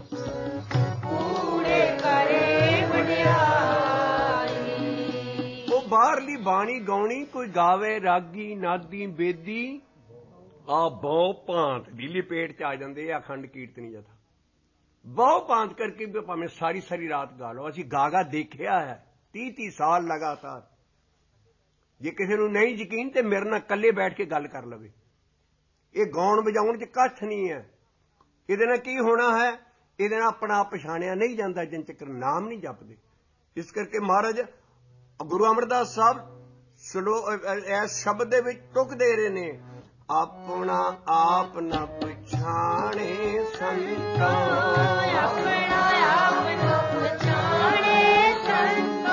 ਕੂੜੇ ਕਰੇ ਵਡਿਆਈ। ਉਹ ਬਾਹਰਲੀ ਬਾਣੀ ਗਾਉਣੀ ਕੋਈ ਗਾਵੇ ਰਾਗੀ ਨਾਦੀ ਬੇਦੀ। ਆ ਬਹੁ ਭਾਂਤ ਦੀ ਲਪੇਟ ਚ ਆ ਜਾਂਦੇ ਆ ਅਖੰਡ ਕੀਰਤਨੀ ਜਥਾ। ਬਹੁ ਭਾਂਤ ਕਰਕੇ ਵੀ ਭਾਵੇਂ ਸਾਰੀ ਸਾਰੀ ਰਾਤ ਗਾ ਲਓ। ਅਸੀਂ ਗਾ ਦੇਖਿਆ ਹੈ 30-30 ਸਾਲ ਲਗਾਤਾਰ। ਜੇ ਕਿਸੇ ਨੂੰ ਨਹੀਂ ਯਕੀਨ ਤੇ ਮੇਰੇ ਨਾਲ ਇਕੱਲੇ ਬੈਠ ਕੇ ਗੱਲ ਕਰ ਲਵੇ। ਇਹ ਗਾਉਣ ਵਜਾਉਣ ਚ ਕੱਖ ਨਹੀਂ ਹੈ। ਇਹਦੇ ਨਾਲ ਕੀ ਹੋਣਾ ਹੈ? ਇਹਦੇ ਨਾਲ ਆਪਣਾ ਆਪ ਪਛਾਣਿਆ ਨਹੀਂ ਜਾਂਦਾ ਜਿੰਨ ਚੱਕਰ ਨਾਮ ਨਹੀਂ ਜਪਦੇ। ਇਸ ਕਰਕੇ ਮਹਾਰਾਜ ਗੁਰੂ ਅਮਰਦਾਸ ਸਾਹਿਬ ਇਸ ਸ਼ਬਦ ਦੇ ਵਿੱਚ ਟੁਕ ਦੇ ਰਹੇ ਨੇ। ਆਪਣਾ ਆਪ ਨ ਪਛਾਣੇ ਸੰਤ। ਆਪਣਾ ਆਪ ਨ ਪਛਾਣੇ ਸੰਤ।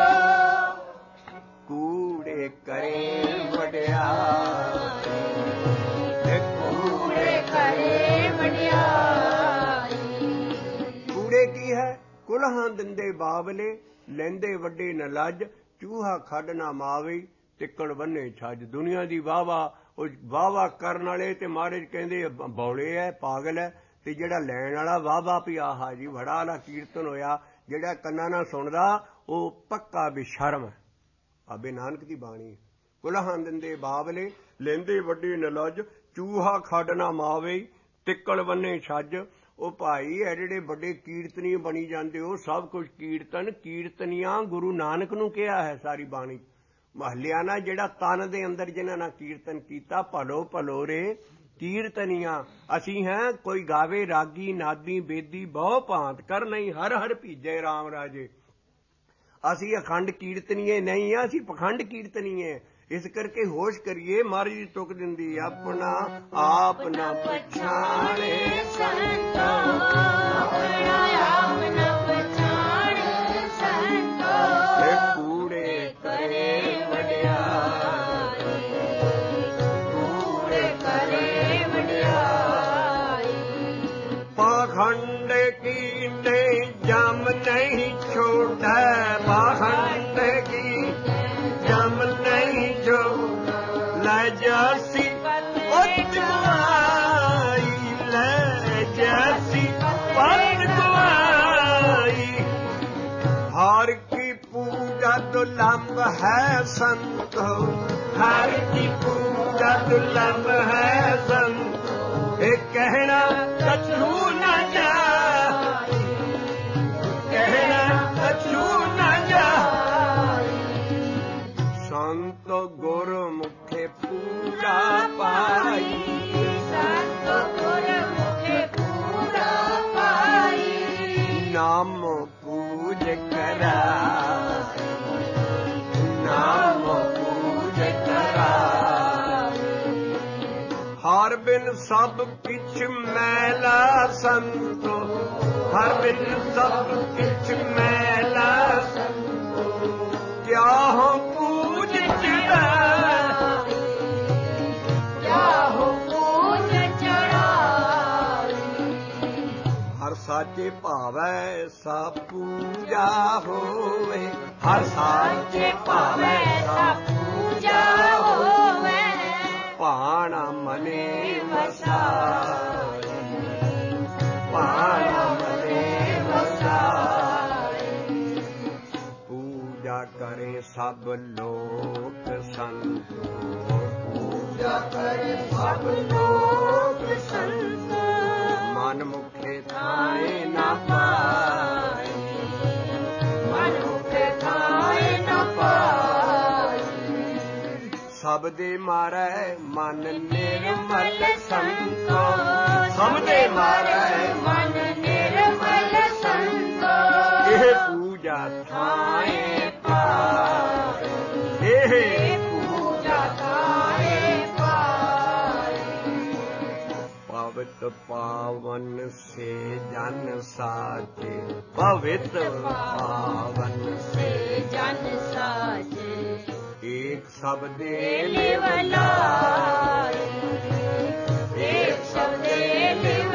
ਕੂੜੇ ਕਰੇ ਵਡਿਆਈ। ਕੂੜੇ ਕਰੇ ਵਡਿਆਈ। ਕੂੜੇ ਕੀ ਹੈ? ਕੁਲਹਾਂ ਦਿੰਦੇ ਬਾਬਲੇ ਲੈਂਦੇ ਵੱਡੇ ਨ ਲੱਜ। ਚੂਹਾ ਖੱਡ ਨਾ ਮਾਵੇ ਤਿੱਕੜ ਬੰਨੇ ਛੱਜ। ਦੁਨੀਆ ਦੀ ਵਾਹਵਾ ਉਹ ਵਾਹਵਾ ਕਰਨ ਵਾਲੇ ਤੇ ਮਹਾਰਾਜ ਕਹਿੰਦੇ ਬੌਲੇ ਹੈ, ਪਾਗਲ ਹੈ। ਤੇ ਜਿਹੜਾ ਲੈਣ ਵਾਲਾ ਵਾਹਵਾ ਵੀ ਆਹਾ ਜੀ ਬੜਾ ਆਲਾ ਕੀਰਤਨ ਹੋਇਆ। ਜਿਹੜਾ ਕੰਨਾਂ ਨਾਲ ਸੁਣਦਾ ਉਹ ਪੱਕਾ ਬੇਸ਼ਰਮ ਹੈ। ਬਾਬੇ ਨਾਨਕ ਦੀ ਬਾਣੀ। ਕੁਲਹਾਂ ਦਿੰਦੇ ਬਾਬਲੇ ਲੈਂਦੇ ਵੱਡੇ ਨ ਲੱਜ। ਚੂਹਾ ਖੱਡ ਨਾ ਮਾਵੇ ਤਿੱਕੜ ਬੰਨੇ ਛੱਜ। ਉਹ ਭਾਈ ਐਡੇ ਵੱਡੇ ਕੀਰਤਨੀ ਬਣੀ ਜਾਂਦੇ ਹੋ। ਸਭ ਕੁਝ ਕੀਰਤਨ ਕੀਰਤਨੀਆਂ ਗੁਰੂ ਨਾਨਕ ਨੂੰ ਕਿਹਾ ਹੈ ਸਾਰੀ ਬਾਣੀ। ਮਹੱਲਿਆਂ ਨਾਲ ਜਿਹੜਾ ਤਨ ਦੇ ਅੰਦਰ ਜਿਨ੍ਹਾਂ ਨਾਲ ਕੀਰਤਨ ਕੀਤਾ, ਭਲੋ ਭਲੋ ਰੇ ਕੀਰਤਨੀਆਂ। ਅਸੀਂ ਹੈ ਕੋਈ ਗਾਵੇ ਰਾਗੀ ਨਾਦੀ ਬੇਦੀ ਬਹੁ ਭਾਂਤ ਕਰ ਨਹੀਂ, ਹਰ ਹਰ ਭੀਜੇ ਰਾਮ ਰਾਜੇ। ਅਸੀਂ ਅਖੰਡ ਕੀਰਤਨੀਏ ਨਹੀਂ ਆ, ਅਸੀਂ ਪਖੰਡ ਕੀਰਤਨੀਏ। ਇਸ ਕਰਕੇ ਹੋਸ਼ ਕਰੀਏ। ਮਹਾਰਾਜ ਜੀ ਤੁਕ ਦਿੰਦੀ, ਆਪਣਾ ਆਪ ਨਾ ਪਛਾਣੇ ਸੰਤੋ, ਆਪਣਾ ਆਪ ਨਾ ਪਛਾਣੇ ਸੰਤੋ, ਕੂੜੇ ਕਰੇ ਵਡਿਆਈ, ਕੂੜੇ ਕਰੇ ਵਡਿਆਈ। ਪਾਖੰਡ ਕੀਨੇ ਜਮ ਨਹੀਂ ਛੋੜੈ, ਪਾਖੰਡ ਕੀ ਜਮ ਨਹੀਂ ਛੋੜ। ਲੈ ਜਾਸੀ ਪਤ ਗਵਾਈ, ਲੈ ਜਾਸੀ ਪਤ ਗਵਾਈ। ਹਰ ਕੀ ਪੂਜਾ ਦੁਲੰਭ ਹੈ ਸੰਤੋ, ਹਰ ਕੀ ਪੂਜਾ ਦੁਲੰਭ ਹੈ ਸੰਤੋ। ਇਹ ਕਹਿਣਾ ਕਛੂ ਨਾ ਜਾਈ, ਕਹਿਣਾ ਕਛੂ ਨਾ ਜਾਈ। ਸੰਤ ਗੁਰਮੁਖੇ ਪੂਰਾ ਪਾਈ, ਸੰਤ ਗੁਰਮੁਖੇ ਪੂਰਾ ਪਾਈ। ਨਾਮ ਪੂਜ ਕਰਾਈ, ਨਾਮ ਪੂਜ ਕਰਾਈ। ਹਰ ਬਿਨ ਸਭ ਕਿਛ ਮੈਲਾ ਸੰਤੋ, ਹਰ ਬਿਨ ਸਭ ਕਿਛ ਮੈਲਾ ਸੰਤੋ। ਕਿਆ ਹੋ ਪੂਜ ਚੜਾਈ, ਕਿਆ ਹੋ ਪੂਜ ਚੜਾਈ। ਹਰ ਸਾਚੇ ਭਾਵੈ ਸਾ ਪੂਜਾ ਹੋਵੇ, ਹਰ ਸਾਚੇ ਭਾਵੈ ਸਾ ਪੂਜਾ ਹੋਵੇ। ਭਾਣਾ ਮਨੇ ਵਸਾਈ, ਭਾਣਾ ਮਨੇ ਵਸਾਈ। ਪੂਜਾ ਕਰੇ ਸਭ ਲੋਕ ਸੰਤੋ, ਪੂਜਾ ਕਰੇ ਸਭ ਲੋਕ ਸੰਤੋ। ਮਨ ਮੁਖੇ ਥਾਏ ਨਾ ਪਾਈ, ਮਨ ਮੁਖੇ ਥਾਏ ਨਾ ਪਾਈ। ਸਭ ਦੇ ਮਾਰੈ ਮਨ ਨਿਰਮਲ ਸੰਤੋ, ਸਭ ਦੇ ਮਾਰੈ ਮਨ ਨਿਰਮਲ ਸੰਤੋ। ਇਹ ਪੂਜਾ ਥਾਏ ਪਾਈ, ਇਹ ਪੂਜਾ ਥਾਏ ਪਾਈ। ਪਵਿੱਤ ਪਾਵਨ ਸੇ ਜਨ ਸਾਜੇ, ਪਵਿੱਤ ਪਾਵਨ ਸੇ ਜਨ ਸਾਜੇ। ਏਕ ਸ਼ਬਦੇ ਲਿਵ ਲਾਈ, ਏਕ ਸ਼ਬਦੇ ਲਿਵ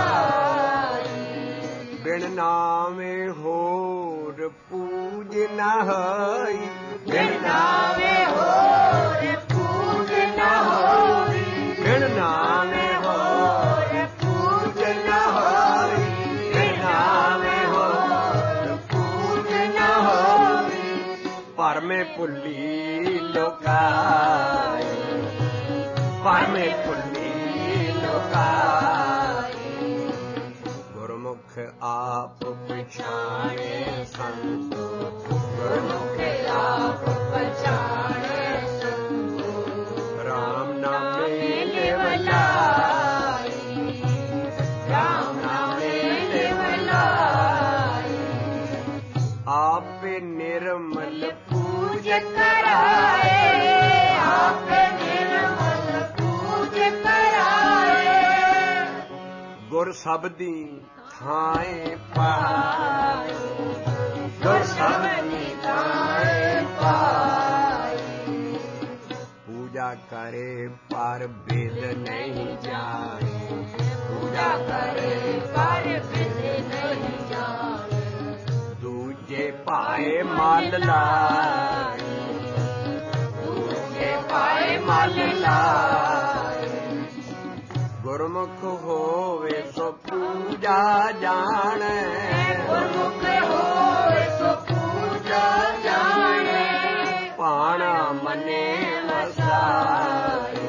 ਲਾਈ। ਬਿਨ ਨਾਮੇ ਹੋਰ ਪੂਜ ਨ ਹੋਈ, ਬਿਨ ਨਾਮੇ ਹੋਰ ਪੂਜ ਨ ਹੋਈ। ਬਿਨ ਨਾਮੇ ਹੋਰ ਪੂਜ ਨ ਹੋਈ, ਬਿਨ ਨਾਮੇ ਹੋਰ ਪੂਜ ਨ ਹੋਈ। ਭਰਮੇ ਭੁੱਲੀ ਲੋਕਾਈ, ਭਰਮੇ ਭੁੱਲੀ ਲੋਕਾਈ। ਗੁਰਮੁਖ ਆਪ ਪਛਾਣੇ ਸੰਤੋ, ਗੁਰਮੁਖ ਆਪ ਪਛਾਣੇ ਸੰਤੋ। ਰਾਮ ਨਾਮੇ ਲਿਵ ਲਾਈ, ਰਾਮ ਨਾਮੇ ਲਿਵ ਲਾਈ। ਆਪੇ ਨਿਰਮਲ ਪੂਜ ਕਰਾਏ, ਆਪੇ ਨਿਰਮਲ ਪੂਜ ਕਰਾਏ। ਗੁਰ ਸਬਦੀ ਥਾਏ ਪਾਈ, ਗੁਰ ਸਬਦੀ ਥਾਏ ਪਾਈ। ਪੂਜਾ ਕਰੇ ਪਰ ਬਿਦ ਨਹੀਂ ਜਾਏ, ਪੂਜਾ ਕਰੇ ਪਰ ਬਿਦ ਨਹੀਂ ਜਾਏ। ਦੂਜੇ ਪਾਏ ਮਲ ਲਾਈ, ਦੂਜੇ ਪਾਏ ਮਲ ਲਾਈ। ਗੁਰਮੁਖ ਹੋਵੇ ਸੋ ਪੂਜਾ ਜਾਣੈ, ਗੁਰਮੁਖ ਹੋਵੇ ਸੋ ਪੂਜਾ ਜਾਣੈ। ਭਾਣਾ ਮਨੇ ਵਸਾਈ,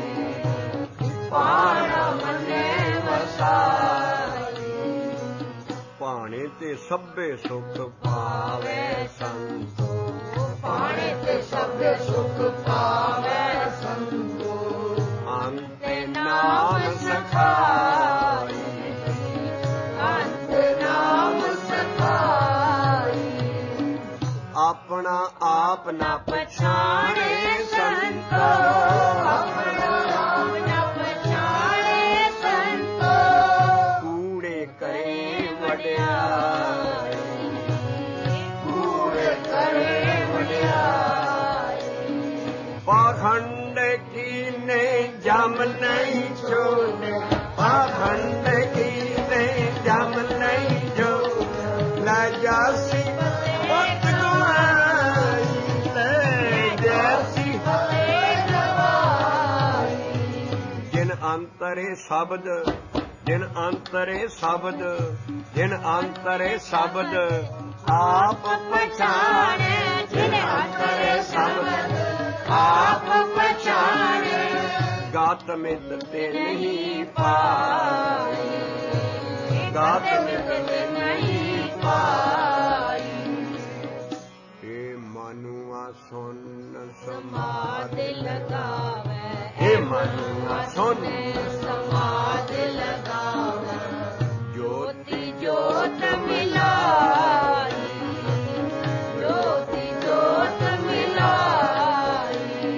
ਭਾਣਾ ਮਨੇ ਵਸਾਈ। ਭਾਣੇ ਤੇ ਸਭੇ ਸੁਖ ਪਾਵੇ ਸੰਤੋ, ਪਛਾਣੇ ਤੇ ਸਭ ਸੁਖ ਪਾਵੈ ਸੰਤੋ। ਅੰਤ ਨਾਮ ਸਖਾਈ, ਅੰਤ ਨਾਮ ਸਖਾਈ। ਆਪਣਾ ਆਪ ਨਾ ਪਛਾਣੇ ਸੰਤੋ, ਆਪਣਾ ਆਪ ਨਾ ਪਛਾਣੇ ਸੰਤੋ। ਕੂੜੇ ਕਰੇ ਵਡਿਆਈ, ਕੂੜੇ ਕਰੇ ਵਡਿਆਈ। ਪਾਖੰਡ ਕੀਨੇ ਜਮ ਨਹੀਂ ਛੋੜੇ, ਪਾਖੰਡ ਕੀਨੇ ਜਮ ਨਹੀਂ ਛੋੜੇ। ਲੈ ਜਾਸੀ ਪਤ ਗਵਾਈ, ਲੈ ਜਾਸੀ ਜਿਨ ਅੰਤਰੇ ਸ਼ਬਦ, ਜਿਨ ਅੰਤਰੇ ਸ਼ਬਦ, ਜਿਨ ਅੰਤਰੇ ਸ਼ਬਦ ਆਪ ਪਛਾਣੇ, ਜਿਨ ਅੰਤਰੇ ਸ਼ਬਦ ਆਪ ਪਛਾਣੇ। ਗਾਤ ਮਿਤ ਤੇ ਨਹੀਂ ਪਾਈ, ਗਾਤ ਮਿਤ ਤੇ ਨਹੀਂ ਪਾਈ। ਏ ਮਨੁਆ ਸੁਨ ਸਮਾਧ ਲਗਾਵੈ, ਏ ਮਨੁਆ ਸੁਨ ਸਮਾਧ ਲਗਾਵੈ। ਜੋਤੀ ਜੋਤ ਮਿਲਾਈ, ਜੋਤੀ ਜੋਤ ਮਿਲਾਈ।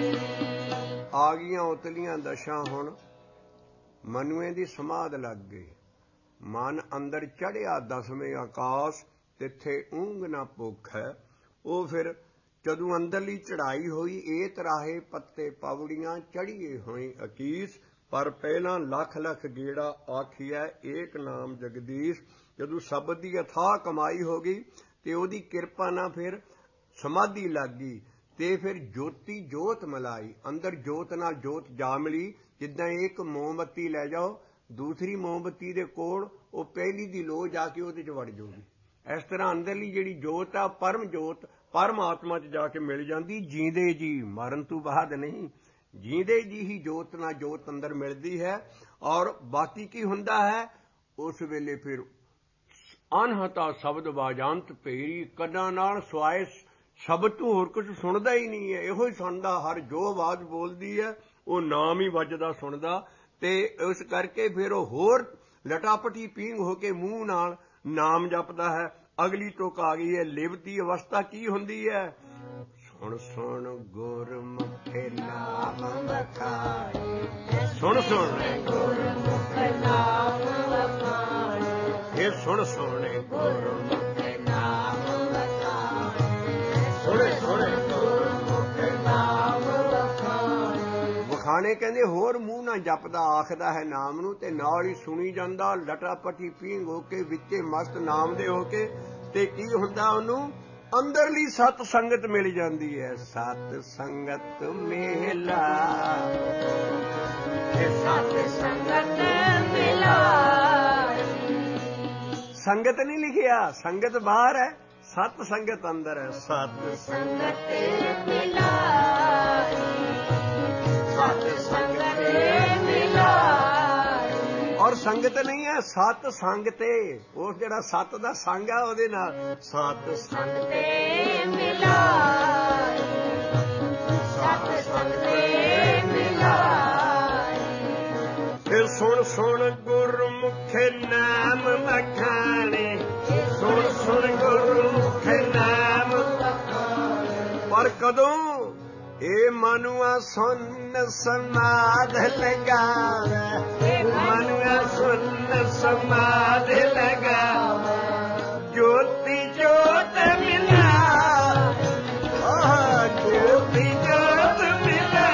ਆ ਗਈਆਂ ਉਤਲੀਆਂ ਦਸ਼ਾ। ਹੁਣ ਮਨੁਏ ਦੀ ਸਮਾਧ ਲੱਗ ਗਈ। ਮਨ ਅੰਦਰ ਚੜਿਆ ਦਸਵੇਂ ਆਕਾਸ਼, ਤਿੱਥੇ ਊਂਘ ਨਾ ਭੁੱਖ ਹੈ। ਉਹ ਫਿਰ ਜਦੋਂ ਅੰਦਰਲੀ ਚੜਾਈ ਹੋਈ, ਏਤ ਰਾਹੇ ਪੱਤੇ ਪੌੜੀਆਂ ਚੜੀਏ ਹੋਈ ਅਕੀਸ। ਪਰ ਪਹਿਲਾਂ ਲੱਖ ਲੱਖ ਗੇੜਾ ਆਖੀਐ ਏਕ ਨਾਮ ਜਗਦੀਸ਼। ਜਦੋਂ ਸ਼ਬਦ ਦੀ ਅਥਾਹ ਕਮਾਈ ਹੋ ਗਈ ਤੇ ਉਹਦੀ ਕਿਰਪਾ ਨਾਲ ਫਿਰ ਸਮਾਧੀ ਲੱਗ ਗਈ ਤੇ ਫਿਰ ਜੋਤੀ ਜੋਤ ਮਿਲਾਈ। ਅੰਦਰ ਜੋਤ ਨਾਲ ਜੋਤ ਜਾ ਮਿਲੀ। ਜਿੱਦਾਂ ਇੱਕ ਮੋਮਬੱਤੀ ਲੈ ਜਾਓ, ਦੂਸਰੀ ਮੋਮਬੱਤੀ ਦੇ ਕੋਲ ਉਹ ਪਹਿਲੀ ਦੀ ਲੋ ਜਾ ਕੇ ਉਹਦੇ 'ਚ ਵੜ ਜਾਊਗੀ। ਇਸ ਤਰ੍ਹਾਂ ਅੰਦਰਲੀ ਜਿਹੜੀ ਜੋਤ ਆ, ਪਰਮ ਜੋਤ ਪਰਮਾਤਮਾ 'ਚ ਜਾ ਕੇ ਮਿਲ ਜਾਂਦੀ। ਜੀਂਦੇ ਜੀ, ਮਰਨ ਤੋਂ ਬਾਅਦ ਨਹੀਂ, ਜੀਂਦੇ ਜੀ ਹੀ ਜੋਤ ਨਾਲ ਜੋਤ ਅੰਦਰ ਮਿਲਦੀ ਹੈ। ਔਰ ਬਾਕੀ ਕੀ ਹੁੰਦਾ ਹੈ ਉਸ ਵੇਲੇ? ਫਿਰ ਅਨਹਤਾ ਸ਼ਬਦ ਬਾਜੰਤ ਭੇਰੀ, ਕੰਨਾਂ ਨਾਲ ਸਵਾਏ ਸ਼ਬਦ ਤੋਂ ਹੋਰ ਕੁਝ ਸੁਣਦਾ ਹੀ ਨਹੀਂ ਹੈ। ਇਹੋ ਹੀ ਸੁਣਦਾ, ਹਰ ਜੋ ਆਵਾਜ਼ ਬੋਲਦੀ ਹੈ ਉਹ ਨਾਮ ਹੀ ਵੱਜਦਾ ਸੁਣਦਾ। ਤੇ ਇਸ ਕਰਕੇ ਫਿਰ ਉਹ ਹੋਰ ਲਟਾਪਟੀ ਪੀਂਗ ਹੋ ਕੇ ਮੂੰਹ ਨਾਲ ਨਾਮ ਜਪਦਾ ਹੈ। ਅਗਲੀ ਤੁਕ ਆ ਗਈ ਹੈ ਲਿਵ ਦੀ ਅਵਸਥਾ। ਕੀ ਹੁੰਦੀ ਹੈ? ਸੁਣ ਸੁਣ ਗੁਰਮੁਖੇ ਨਾਮ ਵਖਾਣੇ, ਸੁਣ ਸੁਣ ਗੁਰਮੁਖ ਨਾਮ ਵਖਾਣੇ। ਇਹ ਸੁਣ ਸੁਣ ਗੁਰਮੁਖ ਨਾਮ ਵਖਾਣੇ, ਸੁਣੇ ਸੁਣੇ ਗੁਰਮੁਖ ਨਾਮ ਵਖਾਣੇ। ਵਖਾਣੇ ਕਹਿੰਦੇ ਹੋਰ ਮੂੰਹ ਨਾਲ ਜਪਦਾ ਆਖਦਾ ਹੈ ਨਾਮ ਨੂੰ ਤੇ ਨਾਲ ਹੀ ਸੁਣੀ ਜਾਂਦਾ, ਲਟਾਪਟੀ ਪੀਂਗ ਹੋ ਕੇ, ਵਿੱਚੇ ਮਸਤ ਨਾਮ ਦੇ ਹੋ ਕੇ। ਤੇ ਕੀ ਹੁੰਦਾ ਉਹਨੂੰ? ਅੰਦਰਲੀ ਸਤ ਸੰਗਤ ਮਿਲ ਜਾਂਦੀ ਹੈ। ਸਤ ਸੰਗਤ ਮੇਲਾ, ਸਤ ਸੰਗਤ ਮਿਲਾਈ। ਸੰਗਤ ਨਹੀਂ ਲਿਖਿਆ, ਸੰਗਤ ਬਾਹਰ ਹੈ, ਸਤ ਸੰਗਤ ਅੰਦਰ ਹੈ। ਸਤ ਸੰਗਤ ਮਿਲਾਈ, ਸਤ ਸੰਗਤ ਮਿਲਾਈ। ਔਰ ਸੰਗਤ ਨਹੀਂ ਹੈ, ਸਤ ਸੰਗ ਤੇ। ਉਹ ਜਿਹੜਾ ਸਤ ਦਾ ਸੰਗ ਆ ਉਹਦੇ ਨਾਲ ਸਤ ਸੰਗ ਤੇ ਮਿਲਾਈ, ਸਤ ਸੰਗ ਤੇ ਮਿਲਾਈ। ਫਿਰ ਸੁਣ ਸੁਣ ਗੁਰਮੁਖੇ ਨਾਮ ਵਖਾਣੇ, ਸੁਣ ਸੁਣ ਗੁਰਮੁਖੇ ਨਾਮ ਵਖਾਣੇ। ਪਰ ਕਦੋਂ? ਇਹ ਮਨੁਆ ਸੁਨ ਸਮਾਧ ਲਗਾਵੇ, ਮਨੁਆ ਸੁਨ ਸਮਾਧ ਲਗਾਵੇ। ਜੋਤੀ ਜੋਤ ਮਿਲਾ, ਜੋਤੀ ਜੋਤ ਮਿਲਾ।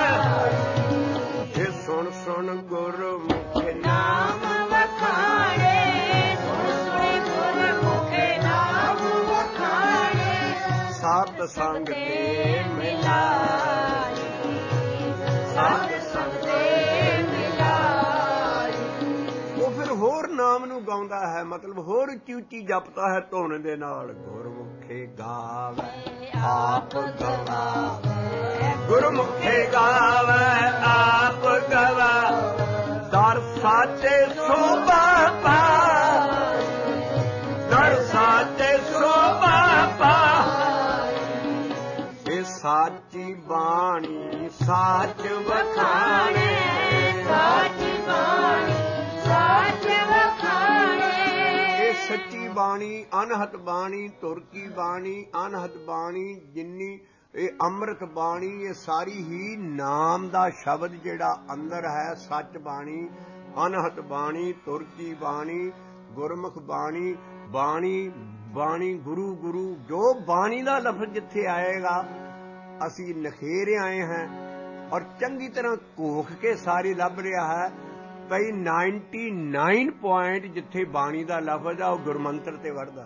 ਇਹ ਸੁਣ ਸੁਣ ਗੁਰਮੁਖ ਨਾਮ ਵਖਾਣੇ, ਸੁਣ ਸੁਣ ਗੁਰਮੁਖ ਨਾਮ ਵਖਾਣੇ। ਸਤ ਸੰਗ ਤੇ ਮਿਲਾਈ, ਸਤ ਸੰਗ ਤੇ ਮਿਲਾਈ। ਉਹ ਫਿਰ ਹੋਰ ਨਾਮ ਨੂੰ ਗਾਉਂਦਾ ਹੈ, ਮਤਲਬ ਹੋਰ ਉੱਚੀ ਉੱਚੀ ਜਪਦਾ ਹੈ ਧੁਨ ਦੇ ਨਾਲ। ਗੁਰਮੁਖੇ ਗਾਵੇ ਆਪ ਗਵਾਵੇ, ਗੁਰਮੁਖੇ ਗਾਵੇ ਆਪ ਗਵਾਵੇ। ਦਰ ਸਾਚੇ ਸੋਭਾ ਪਾਈ, ਦਰ ਸਾਚੇ ਸੋਭਾ ਪਾਈ। ਇਹ ਬਾਣੀ ਸਾਚ ਵਖਾਣੇ, ਸਾਚ ਬਾਣੀ ਸਾਚ ਵਖਾਣੇ। ਇਹ ਸੱਚੀ ਬਾਣੀ, ਅਨਹਤ ਬਾਣੀ, ਤੁਰ ਕੀ ਬਾਣੀ, ਅਨਹਤ ਬਾਣੀ, ਜਿੰਨੀ ਇਹ ਅੰਮ੍ਰਿਤ ਬਾਣੀ, ਇਹ ਸਾਰੀ ਹੀ ਨਾਮ ਦਾ ਸ਼ਬਦ ਜਿਹੜਾ ਅੰਦਰ ਹੈ। ਸੱਚ ਬਾਣੀ, ਅਨਹਤ ਬਾਣੀ, ਤੁਰ ਕੀ ਬਾਣੀ, ਗੁਰਮੁਖ ਬਾਣੀ, ਬਾਣੀ ਬਾਣੀ ਗੁਰੂ ਗੁਰੂ। ਜੋ ਬਾਣੀ ਦਾ ਲਫ਼ਜ਼ ਜਿੱਥੇ ਆਏਗਾ ਅਸੀਂ ਨਖੇਰੇ ਆਏ ਹਾਂ ਔਰ ਚੰਗੀ ਤਰ੍ਹਾਂ ਘੋਖ ਕੇ ਸਾਰੇ ਲੱਭ ਰਿਹਾ ਹੈ ਭਈ 99 ਪੁਆਇੰਟ ਜਿੱਥੇ ਬਾਣੀ ਦਾ ਲਫ਼ਜ਼ ਆ ਉਹ ਗੁਰਮੰਤਰ ਤੇ ਵੜਦਾ।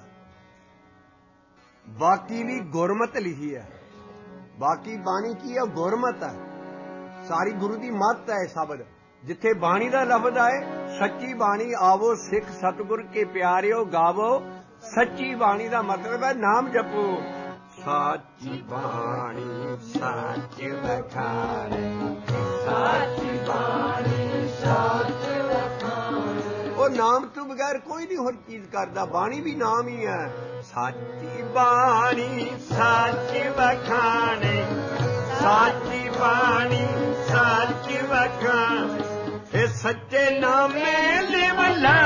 ਬਾਕੀ ਵੀ ਗੁਰਮਤ ਲਿਖੀ ਹੈ, ਬਾਕੀ ਬਾਣੀ ਕੀ ਹੈ? ਗੁਰਮਤ ਹੈ, ਸਾਰੀ ਗੁਰੂ ਦੀ ਮੱਤ ਹੈ। ਸ਼ਬਦ ਜਿੱਥੇ ਬਾਣੀ ਦਾ ਲਫ਼ਜ਼ ਆਏ, ਸੱਚੀ ਬਾਣੀ ਆਵੋ ਸਿੱਖ ਸਤਿਗੁਰ ਕੇ ਪਿਆਰਿਓ ਗਾਵੋ। ਸੱਚੀ ਬਾਣੀ ਦਾ ਮਤਲਬ ਹੈ ਨਾਮ ਜਪੋ। ਸਾਚੀ ਬਾਣੀ ਸੱਚ ਵਖਾਣੇ, ਸਾਚੀ ਬਾਣੀ ਸੱਚ ਵਖਾਣੇ। ਉਹ ਨਾਮ ਤੋਂ ਬਗੈਰ ਕੋਈ ਨਹੀਂ ਹੋਰ ਚੀਜ਼ ਕਰਦਾ, ਬਾਣੀ ਵੀ ਨਾਮ ਹੀ ਹੈ। ਸਾਚੀ ਬਾਣੀ ਸੱਚ ਵਖਾਣੇ, ਸਾਚੀ ਬਾਣੀ ਸੱਚ ਵਖਾਣੇ। ਇਹ ਸੱਚੇ ਨਾਮੇ ਲਿਵਲਾ,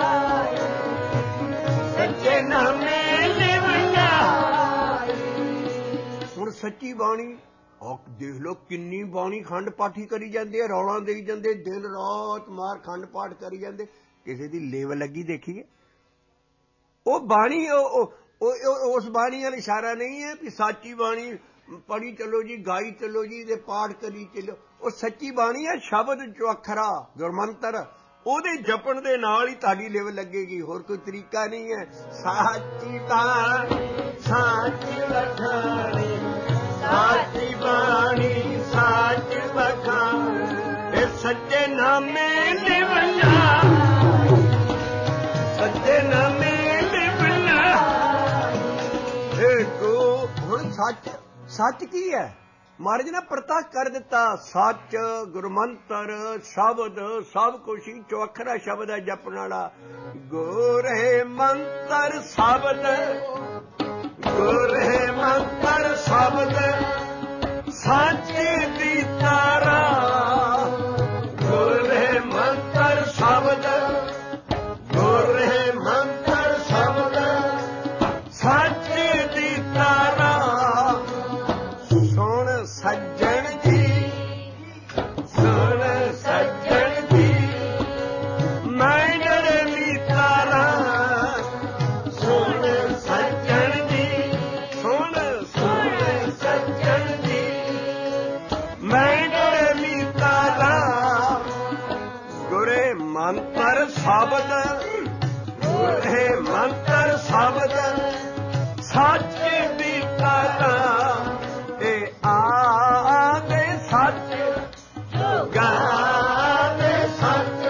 ਸੱਚੇ ਨਾਮੇ ਲਿਵਲਾ। ਹੁਣ ਸੱਚੀ ਬਾਣੀ ਦੇਖ ਲਓ ਕਿੰਨੀ ਬਾਣੀ ਖੰਡ ਪਾਠੀ ਕਰੀ ਜਾਂਦੇ ਆ, ਰੌਲਾ ਦੇਈ ਜਾਂਦੇ, ਦਿਨ ਰਾਤ ਮਾਰ ਖੰਡ ਪਾਠ ਕਰੀ ਜਾਂਦੇ। ਕਿਸੇ ਦੀ ਲੇਵ ਲੱਗੀ ਦੇਖੀਏ? ਉਹ ਬਾਣੀ ਉਸ ਬਾਣੀ ਵਾਲਾ ਇਸ਼ਾਰਾ ਨਹੀਂ ਹੈ ਕਿ ਸਾਚੀ ਬਾਣੀ ਪੜ੍ਹੀ ਚੱਲੋ ਜੀ, ਗਾਈ ਚੱਲੋ ਜੀ, ਇਹਦੇ ਪਾਠ ਕਰੀ ਚੱਲੋ। ਉਹ ਸੱਚੀ ਬਾਣੀ ਹੈ, ਸ਼ਬਦ ਚੁਅੱਖਰਾ ਗੁਰਮੰਤਰ, ਉਹਦੇ ਜਪਣ ਦੇ ਨਾਲ ਹੀ ਤੁਹਾਡੀ ਲਿਵ ਲੱਗੇਗੀ, ਹੋਰ ਕੋਈ ਤਰੀਕਾ ਨਹੀਂ ਹੈ। ਸਾਚੀ ਬਾਣੀ ਸੱਚ ਵਖਾਣੀ, ਸਾਚੀ ਬਾਣੀ ਸੱਚ ਵਖਾਣੀ। ਇਹ ਸੱਚੇ ਨਾਮੇ ਲਿਵਲਾ, ਸੱਚੇ ਨਾਮੇ ਲਿਵਲਾ। ਹੁਣ ਸੱਚ ਕੀ ਹੈ? ਮਹਾਰਾਜ ਨੇ ਪ੍ਰਤੱਖ ਕਰ ਦਿੱਤਾ। ਸੱਚ ਗੁਰਮੰਤਰ ਸ਼ਬਦ ਸਭ ਕੁਛ ਹੀ ਚੌਖਰਾ ਸ਼ਬਦ ਹੈ ਜਪਣ ਵਾਲਾ। ਗੁਰੇ ਮੰਤਰ ਸ਼ਬਦ, ਗੁਰੇ ਮੰਤਰ ਸ਼ਬਦ ਸੱਚ ਦੀ ਤਾਰਾ। ਗੁਰੇ ਮੰਤਰ ਸ਼ਬਦ, ਗੁਰੇ ਮੰਤਰ ਸ਼ਬਦ ਸੱਚ ਦੀ ਤਾਰਾ। ਸੁਣ ਸੱਜਣ ਜੀ, ਸੁਣ ਸੱਜਣ ਜੀ, ਮੈਂ ਜੜਲੀ ਤਾਰਾ। ਸੁਣ ਸੱਜਣ ਜੀ, ਸੁਣ ਸੱਜਣ ਜੀ, ਮੈਂ ਜੜਲੀ ਤਾਰਾ। ਗੁਰੇ ਮੰਤਰ ਸ਼ਬਦ, ਗੁਰੇ ਮੰਤਰ ਸ਼ਬਦ ਸੱਚ ਦੀ ਤਾਰਾ। ਇਹ ਆਦੇ ਸੱਚ, ਗਾਦੇ ਸੱਚ,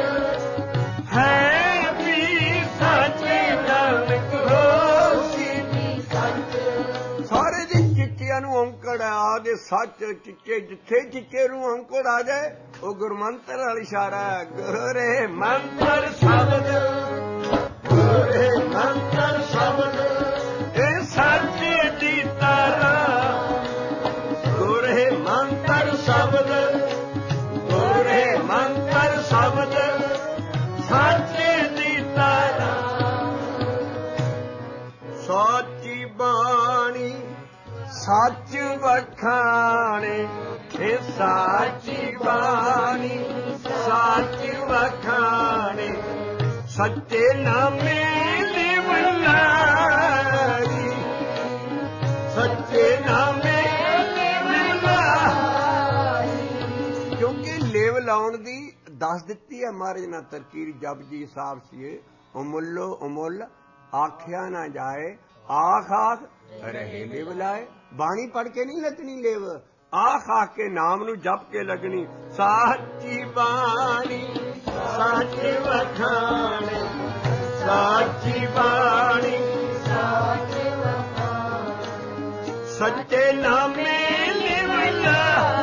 ਹੈ ਵੀ ਸੱਚ, ਨਾਨਕ ਹੋਸੀ ਵੀ ਸੱਚ। ਸਾਰੇ ਦੇ ਚਿੱਚਿਆਂ ਨੂੰ ਔਂਕੜ ਹੈ, ਆਦੇ ਸੱਚ ਚਿੱਚੇ, ਜਿੱਥੇ ਚਿੱਚੇ ਨੂੰ ਔਂਕੜ ਆ ਜਾਏ ਉਹ ਗੁਰਮੰਤਰ ਵਾਲਾ ਇਸ਼ਾਰਾ ਹੈ। ਗੁਰੇ ਮੰਤਰ ਸ਼ਬਦ, ਗੁਰੇ ਮੰਤਰ ਸ਼ਬਦ ਇਹ ਸੱਚ ਦੀ ਤਾਰਾ। ਗੁਰੇ ਮੰਤਰ ਸ਼ਬਦ, ਗੁਰੇ ਮੰਤਰ ਸ਼ਬਦ ਸੱਚ ਦੀ ਤਾਰਾ। ਸਾਚੀ ਬਾਣੀ ਸੱਚ ਵਖਾਣੇ, ਇਹ ਸਾਚੀ ਬਾਣੀ ਸੱਚ ਵਖਾਣੇ। ਸੱਚੇ ਨਾਮੇ ਲਿਵਲਾ, ਸੱਚੇ ਨਾਮੇ ਲਿਵਲਾ। ਕਿਉਂਕਿ ਲੇਵ ਲਾਉਣ ਦੀ ਦੱਸ ਦਿੱਤੀ ਹੈ ਮਹਾਰਾਜ ਨੇ ਤਰਕੀਰ। ਜਪ ਜੀ ਸਾਹਿਬ ਸੀਏ ਅਮੁੱਲੋ ਅਮੁੱਲ ਆਖਿਆ ਨਾ ਜਾਏ, ਆਖ ਆਖ ਰਹੇ ਲਿਵ ਲਾਏ। ਬਾਣੀ ਪੜ੍ਹ ਕੇ ਨਹੀਂ ਲੱਗਣੀ ਲੇਵ, ਆਖ ਆਖ ਕੇ ਨਾਮ ਨੂੰ ਜਪ ਕੇ ਲੱਗਣੀ। ਸਾਚੀ ਬਾਣੀ ਸੱਚ ਵਖਾਣੇ, ਸਾਚੀ ਬਾਣੀ ਸੱਚ ਵਖਾਣੇ। ਸੱਚੇ ਨਾਮੇ ਲਿਵਲਾ,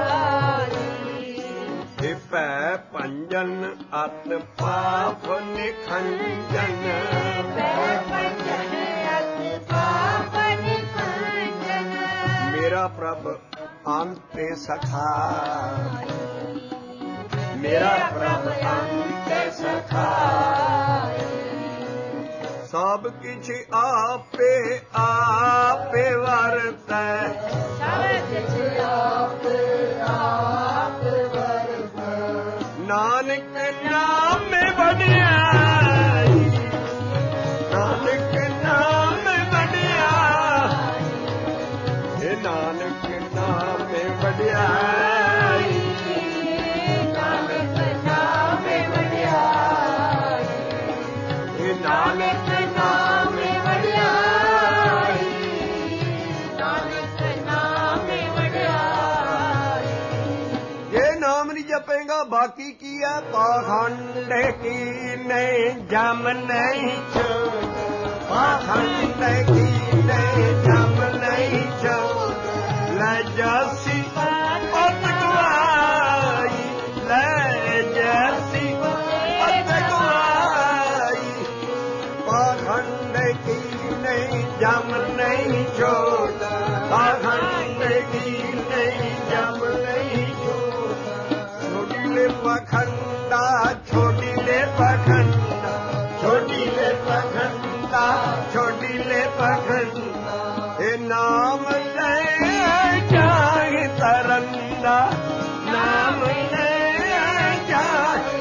ਇਹ ਭੈ ਭੰਜਨ ਅਤ ਪਾਪ ਨਿਖੰਜਨ। ਭੈ ਭੰਜਨ ਅਤ ਪਾਪ ਨਿਖੰਜਨ। ਮੇਰਾ ਪ੍ਰਭ अंत सखाई, मेरा प्रभ अंत सखाई। सब किछ आपे आपे वरतै, सब किछ आपे आपे वरतै। नानक नाम बढ़ियाई, नानक नाम बढ़ियाई, हे नानक नाम बढ़ियाई, नानक नाम बढ़ियाई, हे नानक नाम बढ़ियाई, नानक नाम बढ़ियाई। ये नाम नहीं जपेगा बाकी की है पाखंड की नहीं जम नहीं छोड़, पाखंड की नहीं जम नहीं छोड़। ले जासी पत गवाई, ले जासी पत गवाई, पाखंड की नहीं जम नहीं छोड़, पाखंड की नहीं जम नहीं छोड़। छोटी ले पखंडा, छोटी ले पखंडा, छोटी ले पखंडा, छोटी ले पखंडा। हे नाम ले जाए तरंदा, नाम ले जाए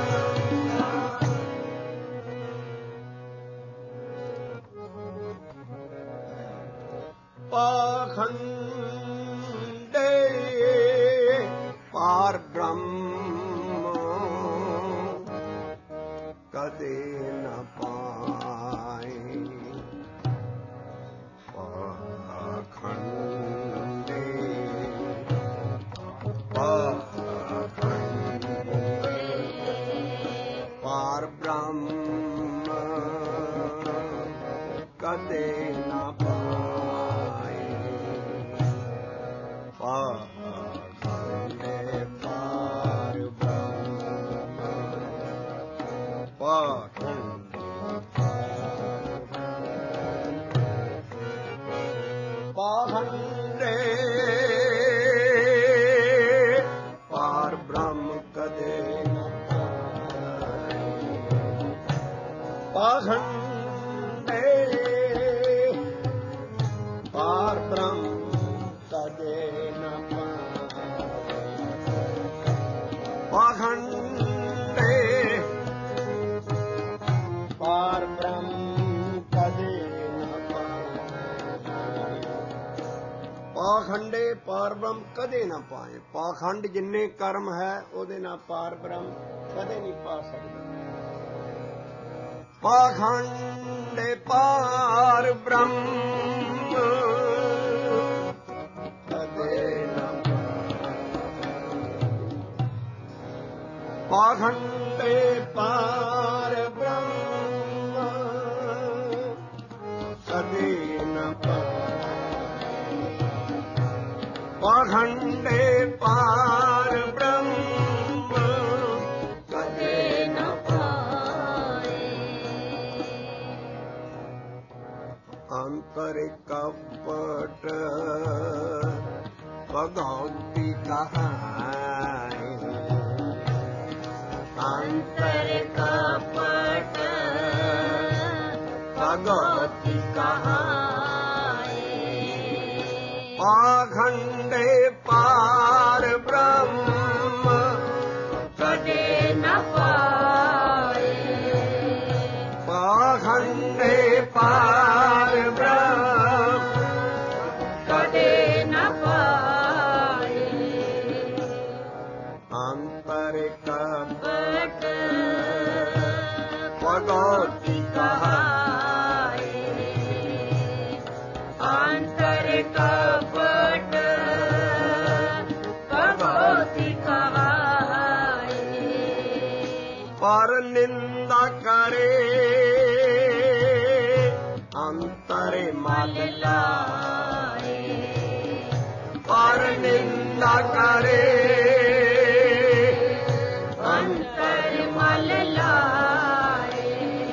पाखंडे पार ब्रह्म कदे न पाए, पाखंडे पाखंडे पार ब्रह्म कदे न पाए, पाखंडे पार ब्रह्म, पाखंडे पाखंडे पार ब्रह्म कदे न पाए, पाखंडे पार ब्रह्म कदे न पाए, पाखंडे पार ब्रह्म कदे न पाए। पाखंडे पार ब्रह्म कदे न पाए। पाखंड जिन्ने कर्म है ਉਹਦੇ ਨਾਲ ਪਾਰ ਬ੍ਰਹਮ ਕਦੇ ਨਹੀਂ ਪਾ ਸਕਦਾ। पाखंडे पार ब्रह्म कदे न पाए, पाखंडे पार ब्रह्म कदे न पाए, पाखंडे पार ब्रह्म कदे न पाए। अंतर कपट भगवती कहानी, अंतर कपट भगवती कहानी, पाखंडे पार ब्रह्म कदे न पाए, पाखंडे पार ब्रह्म कदे न पाए। अंतर कपट भगवती कहानी, अंतर कपट भगवती कहानी, पर निंदा करे अंतर मल लाए, पर निंदा करे अंतर मल लाए।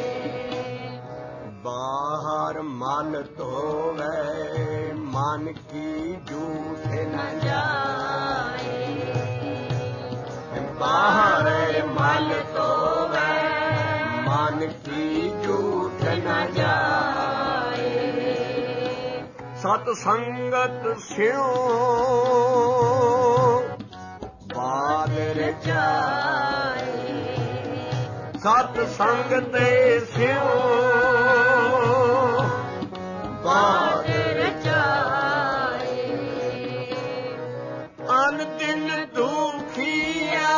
बाहर मन धोवे मन की झूठ न जाए, नानकी झूठ न जाए। सत संगत स्यों बाद रचाए। सत संगत स्यों बाद रचाए। अन दिन दुखिया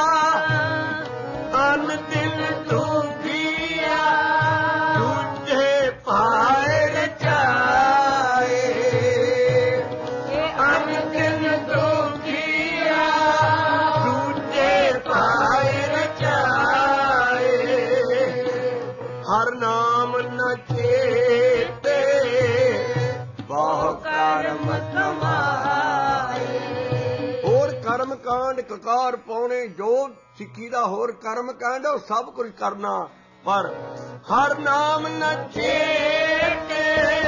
अन दिन दुखिया दूजे पाए रचाए। अन दिन दुखिया दूजे पाए रचाए। हर नाम न चेते बहु कर्म कमाए। ਹੋਰ ਕਰਮ ਕਾਂਡ ਕਕਾਰ ਪਾਉਣੇ ਜੋ ਸਿੱਖੀ ਦਾ ਹੋਰ ਕਰਮ ਕਾਂਡ ਉਹ ਸਭ ਕੁਝ ਕਰਨਾ ਪਰ ਹਰ ਨਾਮ ਨ ਚੇਤੇ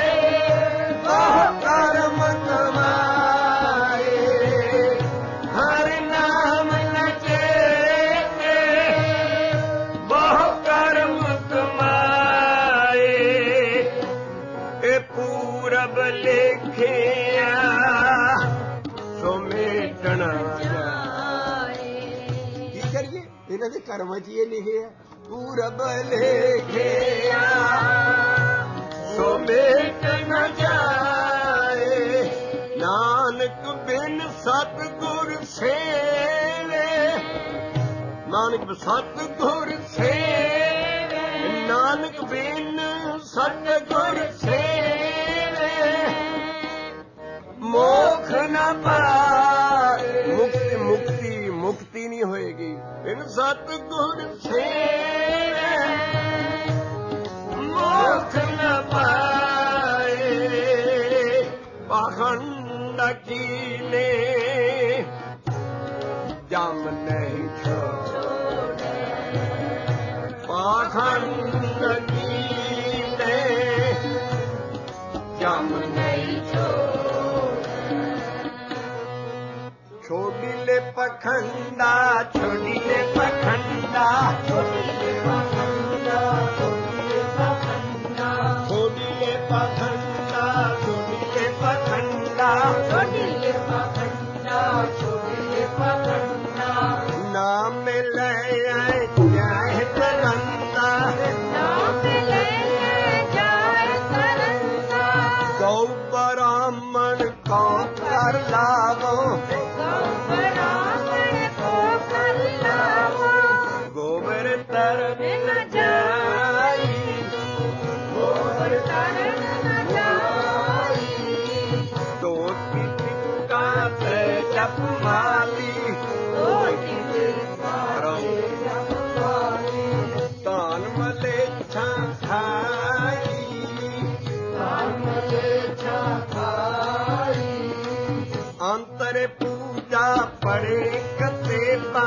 ਬਹੁ ਕਰਮ ਕਮਾਏ। ਹਰ ਨਾਮ ਨ ਚੇਤੇ ਬਹੁ ਕਰਮ ਕਮਾਏ। ਇਹ ਪੂਰਬ ਲੇਖਿਆ ਮੇਟਣਾ ਜਾਏ। ਕੀ ਕਰੀਏ ਇਹਨਾਂ ਦੇ ਕਰਮਾਂ 'ਚ ਇਹ ਲਿਖਿਆ ਪੂਰਬ ਲੇਖਿਆ ਸੋ ਮੇਟ ਨ ਜਾਏ। ਨਾਨਕ ਬਿਨ ਸਤਿਗੁਰ ਸੇਵੇ ਨਾਨਕ ਸਤਿਗੁਰ ਸੇਵੇ। ਨਾਨਕ ਬਿਨ ਸਤਿਗੁਰ ਸੇਵੇ ਮੋਖ न पाए। मुक्ति मुक्ति मुक्ति नहीं होएगी इन सतगुर सेवे मोख न पाए। पाखंड कीने जम नहीं छोड़े। पाखंड कीने जम नहीं छोड़े। छोड़िले पखंडा छोड़िले पखंडा छोड़िले पखंडा छोड़िले पखंडा छोड़िले पखंडा छोड़िले पखंडा छोड़िले पखंडा छोड़िले पखंडा। नाम ले आए जाए तरंगा नाम ले आए जाए तरंगा। गौ ब्राह्मण को कर लावो गोबर तरन न जाई। गोबर तरन न जाई। धोती टिक्का पे जप माली धोती टिक्का पे जप माली। तान मलेच्छा खाई तान मलेच्छा खाई। अंतर पूजा पड़े कतेबा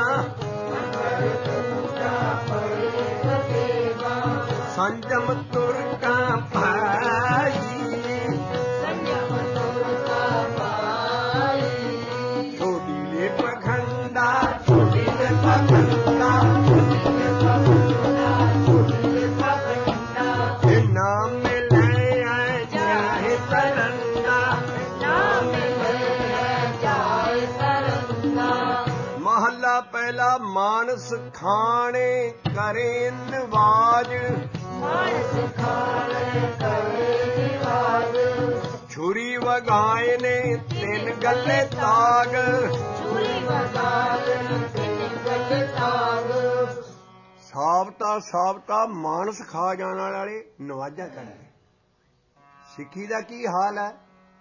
संजम तुरका भाई संजम तुरका भाई। छोड़िले पखंडा छोड़िले पखंडा छोड़िले पखंडा छोड़िले पखंडा। नाम ले आए जाए तरंगा नाम ले आए जाए तरंगा। महला पहला मानस खाने करे नवाज मानस खाने करे नवाज। छुरी वगाए ने तीन गले ताग छुरी वगाए ने तीन गले ताग। ਸਾਬਤਾ ਸਾਬਤਾ ਮਾਨਸ ਖਾ ਜਾਣ ਵਾਲੇ ਨਵਾਜਾ ਕਰਦੇ। ਸਿੱਖੀ ਦਾ ਕੀ ਹਾਲ ਹੈ?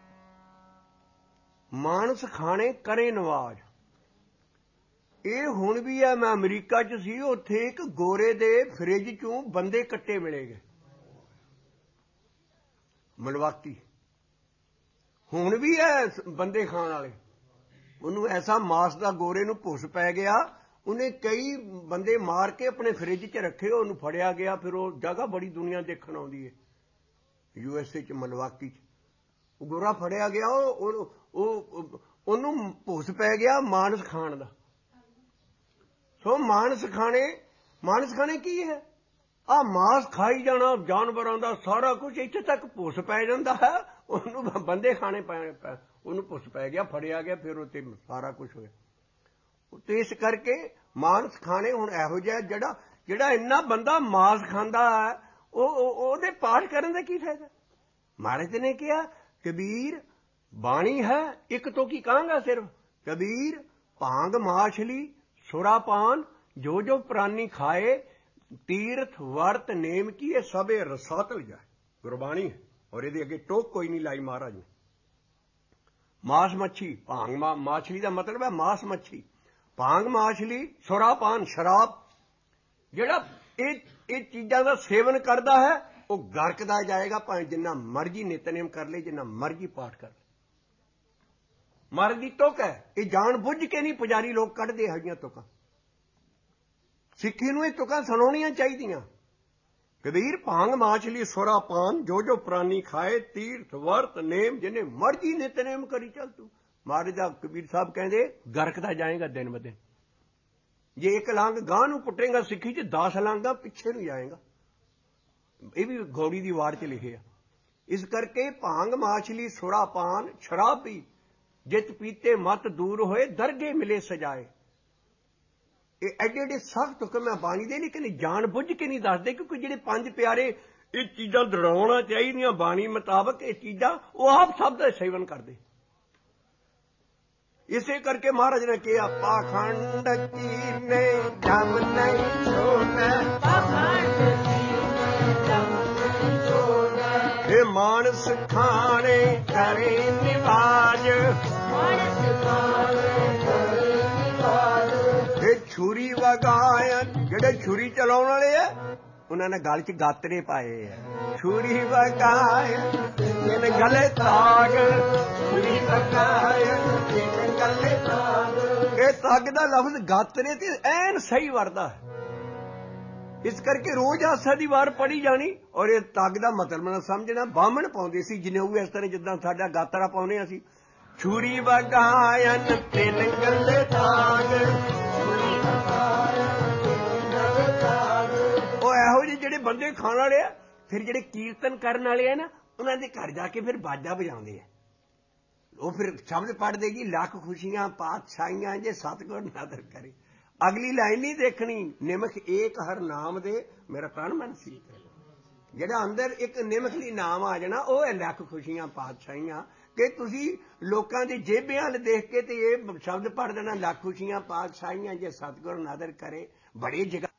ਮਾਨਸ ਖਾਣੇ ਕਰੇ ਨਵਾਜ। ਇਹ ਹੁਣ ਵੀ ਹੈ। ਮੈਂ ਅਮਰੀਕਾ 'ਚ ਸੀ, ਉੱਥੇ ਇੱਕ ਗੋਰੇ ਦੇ ਫਰਿੱਜ 'ਚੋਂ ਬੰਦੇ ਕੱਟੇ ਮਿਲੇ ਗਏ, ਮਿਲਵਾਕੀ। ਹੁਣ ਵੀ ਹੈ ਬੰਦੇ ਖਾਣ ਵਾਲੇ। ਉਹਨੂੰ ਐਸਾ ਮਾਸ ਦਾ ਗੋਰੇ ਨੂੰ ਭੁੱਸ ਪੈ ਗਿਆ, ਉਹਨੇ ਕਈ ਬੰਦੇ ਮਾਰ ਕੇ ਆਪਣੇ ਫਰਿੱਜ 'ਚ ਰੱਖੇ। ਉਹਨੂੰ ਫੜਿਆ ਗਿਆ। ਫਿਰ ਉਹ ਜਗ੍ਹਾ ਬੜੀ ਦੁਨੀਆ ਦੇਖਣ ਆਉਂਦੀ ਹੈ, USA 'ਚ ਮਿਲਵਾਕੀ 'ਚ। ਉਹ ਗੋਰਾ ਫੜਿਆ ਗਿਆ, ਉਹਨੂੰ ਭੁੱਸ ਪੈ ਗਿਆ ਮਾਨਸ ਖਾਣ ਦਾ। ਸੋ ਮਾਨਸ ਖਾਣੇ ਕੀ ਹੈ? ਆ ਮਾਸ ਖਾਈ ਜਾਣਾ ਜਾਨਵਰਾਂ ਦਾ ਸਾਰਾ ਕੁਝ, ਇੱਥੇ ਤੱਕ ਭੁੱਸ ਪੈ ਜਾਂਦਾ ਹੈ। ਉਹਨੂੰ ਬੰਦੇ ਖਾਣੇ ਪੈ, ਉਹਨੂੰ ਭੁੱਸ ਪੈ ਗਿਆ, ਫੜਿਆ ਗਿਆ, ਫਿਰ ਉੱਤੇ ਸਾਰਾ ਕੁਝ ਹੋਇਆ। ਤੇ ਇਸ ਕਰਕੇ ਮਾਂਸ ਖਾਣੇ ਹੁਣ ਇਹੋ ਜਿਹਾ ਜਿਹੜਾ ਇੰਨਾ ਬੰਦਾ ਮਾਸ ਖਾਂਦਾ ਹੈ, ਉਹਦੇ ਪਾਠ ਕਰਨ ਦਾ ਕੀ ਫਾਇਦਾ। ਮਹਾਰਾਜ ਨੇ ਕਿਹਾ ਕਬੀਰ ਬਾਣੀ ਹੈ ਇੱਕ ਤੋਂ ਕੀ ਕਹਾਂਗਾ ਸਿਰਫ, ਕਬੀਰ ਭਾਂਗ ਮਾਛਲੀ ਸੁਰਾਪਾਨ ਜੋ ਜੋ ਪ੍ਰਾਨੀ ਖਾਏ, ਤੀਰਥ ਵਰਤ ਨੇਮ ਕੀ, ਇਹ ਸਭੇ ਰਸਾਤਲ ਜਾਏ। ਗੁਰਬਾਣੀ ਹੈ ਔਰ ਇਹਦੇ ਅੱਗੇ ਟੋਕ ਕੋਈ ਨਹੀਂ ਲਾਈ ਮਹਾਰਾਜ ਨੇ। ਮਾਸ ਮੱਛੀ, ਭਾਂਗ ਮਾਛਲੀ ਦਾ ਮਤਲਬ ਹੈ ਮਾਸ ਮੱਛੀ, ਭਾਂਗ ਮਾਛਲੀ ਸੁਰਾਪਾਨ ਸ਼ਰਾਬ, ਜਿਹੜਾ ਇਹ ਚੀਜ਼ਾਂ ਦਾ ਸੇਵਨ ਕਰਦਾ ਹੈ ਉਹ ਗਰਕਦਾ ਜਾਏਗਾ, ਭਾਵੇਂ ਜਿੰਨਾ ਮਰਜੀ ਨਿਤਨੇਮ ਕਰ ਲੇ, ਜਿੰਨਾ ਮਰਜੀ ਪਾਠ ਕਰ ਲੇ। ਮਹਾਰਾਜ ਦੀ ਤੁਕ ਹੈ, ਇਹ ਜਾਣ ਬੁੱਝ ਕੇ ਨਹੀਂ ਪੁਜਾਰੀ ਲੋਕ ਕੱਢਦੇ ਹੈਗੀਆਂ ਤੁਕਾਂ। ਸਿੱਖੀ ਨੂੰ ਇਹ ਤੁਕਾਂ ਸੁਣਾਉਣੀਆਂ ਚਾਹੀਦੀਆਂ। ਕਬੀਰ ਭਾਂਗ ਮਾਛਲੀ ਸੁਰਾਪਾਨ ਜੋ ਜੋ ਪ੍ਰਾਨੀ ਖਾਏ, ਤੀਰਥ ਵਰਤ ਨੇਮ ਜਿਨੇ ਮਰਜੀ ਨਿਤਨੇਮ ਕਰੀ ਚੱਲ ਤੂੰ। ਮਹਾਰਾਜ ਦਾ ਕਬੀਰ ਸਾਹਿਬ ਕਹਿੰਦੇ ਗਰਕਦਾ ਜਾਏਗਾ ਦਿਨ ਬ ਦਿਨ। ਜੇ ਇੱਕ ਲੰਗ ਗਾਂ ਨੂੰ ਪੁੱਟੇਗਾ ਸਿੱਖੀ 'ਚ 10 ਲੰਗਾਂ ਪਿੱਛੇ ਨੂੰ ਜਾਏਗਾ। ਇਹ ਵੀ ਗੌੜੀ ਦੀ ਵਾਰ 'ਚ ਲਿਖਿਆ। ਇਸ ਕਰਕੇ ਭਾਂਗ ਮਾਛਲੀ ਸੁਰਾਪਾਨ ਸ਼ਰਾਬ ਪੀ, ਜਿਤ ਪੀਤੇ ਮਤ ਦੂਰ ਹੋਏ, ਦਰਗੇ ਮਿਲੇ ਸਜਾਏ। ਇਹ ਐਡੇ ਸਖਤ ਹੁਕਮ ਹੈ ਬਾਣੀ ਦੇ, ਲੇਕਿਨ ਜਾਣ ਬੁੱਝ ਕੇ ਨਹੀਂ ਦੱਸਦੇ, ਕਿਉਂਕਿ ਜਿਹੜੇ 5 ਪਿਆਰੇ ਇਹ ਚੀਜ਼ਾਂ ਦੜਾਉਣਾ ਚਾਹੀਦੀਆਂ ਬਾਣੀ ਮੁਤਾਬਕ, ਇਹ ਚੀਜ਼ਾਂ ਉਹ ਆਪ ਸਭ ਦਾ ਸੇਵਨ ਕਰਦੇ। ਇਸੇ ਕਰਕੇ ਮਹਾਰਾਜ ਨੇ ਕਿਹਾ ਪਾਖੰਡ ਕੀਨੇ ਜਮ ਨਹੀਂ ਛੋੜੈ, ਇਹ ਮਾਨਸ ਖਾਣੇ ਕਰੇ ਨਿਵਾਜ, ਇਹ ਛੁਰੀ ਵਗਾਇਨ, ਜਿਹੜੇ ਛੁਰੀ ਚਲਾਉਣ ਵਾਲੇ ਆ ਉਹਨਾਂ ਨੇ ਗਲ 'ਚ ਗਾਤਰੇ ਪਾਏ ਆ। ਛੁਰੀ ਵਗਾਇਨ ਜਿਨ ਗਲੇ ਤਾਗ, ਛੁਰੀ ਵਗਾਇਨ ਜਿਨ ਗਲੇ ਤਾਗ। ਇਹ ਤੱਗ ਦਾ ਲਫ਼ਜ਼ ਗਾਤਰੇ ਤੇ ਐਨ ਸਹੀ ਵਰਦਾ ਹੈ। ਇਸ ਕਰਕੇ ਰੋਜ਼ ਆਸਾ ਦੀ ਵਾਰ ਪੜੀ ਜਾਣੀ ਔਰ ਇਹ ਤੱਗ ਦਾ ਮਤਲਬ ਨਾ ਸਮਝਣਾ। ਬਾਹਮਣ ਪਾਉਂਦੇ ਸੀ ਜਨੇਊ ਇਸ ਤਰ੍ਹਾਂ ਜਿੱਦਾਂ ਸਾਡਾ ਗਾਤਰਾ ਪਾਉਂਦੇ ਅਸੀਂ। ਛੁਰੀ ਵਗਾਇਨ ਤਿੰਨ ਗਲੇ ਤਾਗ, ਉਹ ਇਹੋ ਜਿਹੇ ਜਿਹੜੇ ਬੰਦੇ ਖਾਣ ਵਾਲੇ ਆ, ਫਿਰ ਜਿਹੜੇ ਕੀਰਤਨ ਕਰਨ ਵਾਲੇ ਆ ਨਾ, ਉਹਨਾਂ ਦੇ ਘਰ ਜਾ ਕੇ ਫਿਰ ਬਾਜਾ ਵਜਾਉਂਦੇ ਆ। ਉਹ ਫਿਰ ਸ਼ਬਦ ਪੜ੍ਹਦੇ ਜੀ, ਲੱਖ ਖੁਸ਼ੀਆਂ ਪਾਤਸ਼ਾਹੀਆਂ ਜੇ ਸਤਿਗੁਰ ਨਾਦਰ ਕਰੇ। ਅਗਲੀ ਲਾਈਨ ਨਹੀਂ ਦੇਖਣੀ, ਨਿਮਖ ਏਕ ਹਰ ਨਾਮ ਦੇ ਮੇਰਾ ਤਨ ਮਨ ਸੀਤ। ਜਿਹੜਾ ਅੰਦਰ ਇੱਕ ਨਿਮਖ ਲਈ ਨਾਮ ਆ ਜਾਣਾ, ਉਹ ਹੈ ਲੱਖ ਖੁਸ਼ੀਆਂ ਪਾਤਸ਼ਾਹੀਆਂ। ਕਿ ਤੁਸੀਂ ਲੋਕਾਂ ਦੀ ਜੇਬਿਆਂ ਵੱਲ ਦੇਖ ਕੇ ਤੇ ਇਹ ਸ਼ਬਦ ਪੜ੍ਹ ਦੇਣਾ, ਲੱਖ ਖੁਸ਼ੀਆਂ ਪਾਤਸ਼ਾਹੀਆਂ ਜੇ ਸਤਿਗੁਰ ਨਾਦਰ ਕਰੇ। ਬੜੀ ਜਗ੍ਹਾ